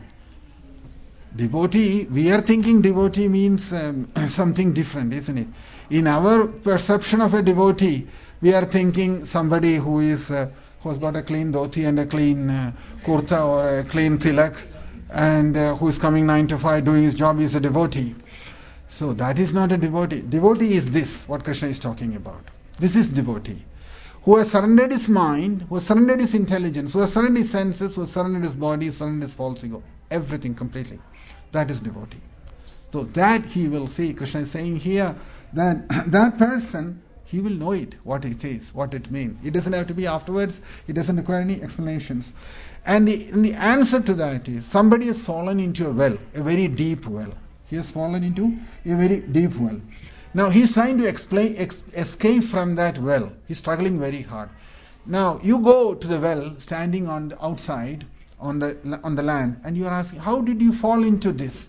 Devotee, we are thinking devotee means something different, isn't it? In our perception of a devotee, we are thinking somebody who has got a clean dhoti and a clean kurta or a clean tilak, and who is coming 9 to 5 doing his job is a devotee. So that is not a devotee. Devotee is this, what Krishna is talking about. This is devotee. Who has surrendered his mind, who has surrendered his intelligence, who has surrendered his senses, who has surrendered his body, surrendered his false ego. Everything completely. That is devotee. So that he will see. Krishna is saying here that that person, he will know it, what it is, what it means. It doesn't have to be afterwards. It doesn't require any explanations. And the answer to that is, somebody has fallen into a well, a very deep well. He has fallen into a very deep well. Now he's trying to escape from that well. He's struggling very hard. Now you go to the well, standing on the outside, on the land, and you are asking, how did you fall into this?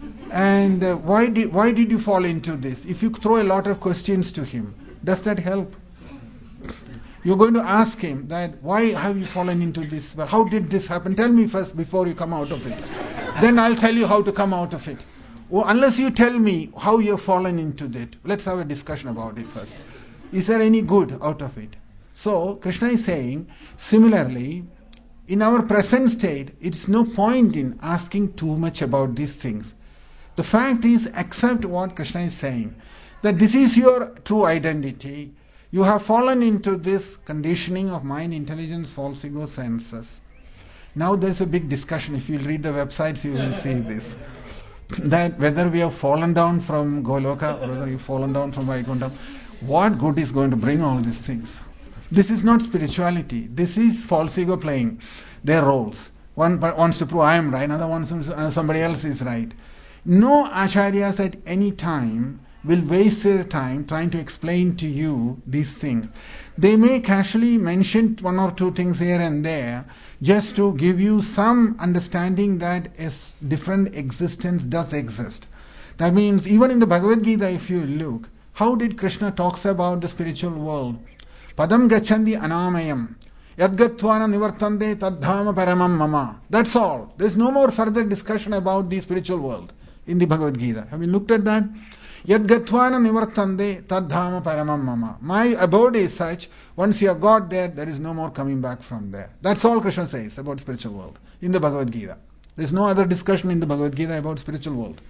And why did you fall into this? If you throw a lot of questions to him, does that help? You're going to ask him that, why have you fallen into this? Well, how did this happen? Tell me first before you come out of it. Then I'll tell you how to come out of it. Or unless you tell me how you have fallen into that, let's have a discussion about it first. Is there any good out of it? So Krishna is saying, similarly, in our present state, it's no point in asking too much about these things. The fact is, accept what Krishna is saying, that this is your true identity. You have fallen into this conditioning of mind, intelligence, false ego, senses. Now there's a big discussion. If you read the websites, you will see this. That whether we have fallen down from Goloka or whether we've fallen down from Vaikuntha, what good is going to bring all these things? This is not spirituality. This is false ego playing their roles. One wants to prove I am right, another wants somebody else is right. No acharyas at any time will waste their time trying to explain to you these things. They may casually mention one or two things here and there just to give you some understanding that a different existence does exist. That means even in the Bhagavad Gita, if you look, how did Krishna talks about the spiritual world? Padam gacchandi anamayam yadgatvana nivartande tadhama paramam mama. That's all. There's no more further discussion about the spiritual world in the Bhagavad Gita. Have you looked at that? Yadgatvana nivartande tadhama paramam mama. My abode is such, once you have got there, there is no more coming back from there. That's all Krishna says about spiritual world in the Bhagavad Gita. There's no other discussion in the Bhagavad Gita about spiritual world.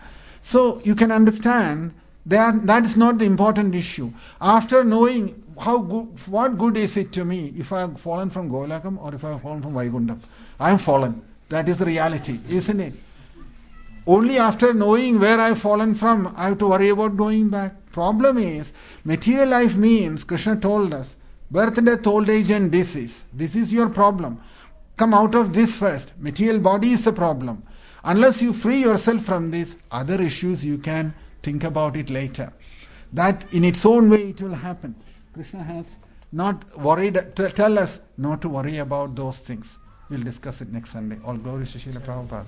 So you can understand that is not the important issue. After knowing what good is it to me if I have fallen from Golakam or if I have fallen from Vaikuntha? I am fallen. That is the reality, isn't it? Only after knowing where I've fallen from, I have to worry about going back. Problem is, material life means, Krishna told us, birth, death, old age and disease. This is your problem. Come out of this first. Material body is the problem. Unless you free yourself from this, other issues you can think about it later. That in its own way it will happen. Krishna has not worried, tell us not to worry about those things. We'll discuss it next Sunday. All glory to Srila Prabhupada.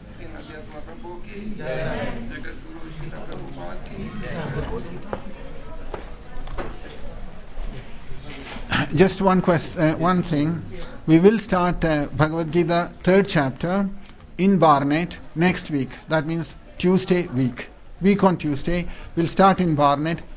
Just one thing. We will start Bhagavad Gita 3rd chapter in Barnet next week. That means Tuesday week. Week on Tuesday. We'll start in Barnet.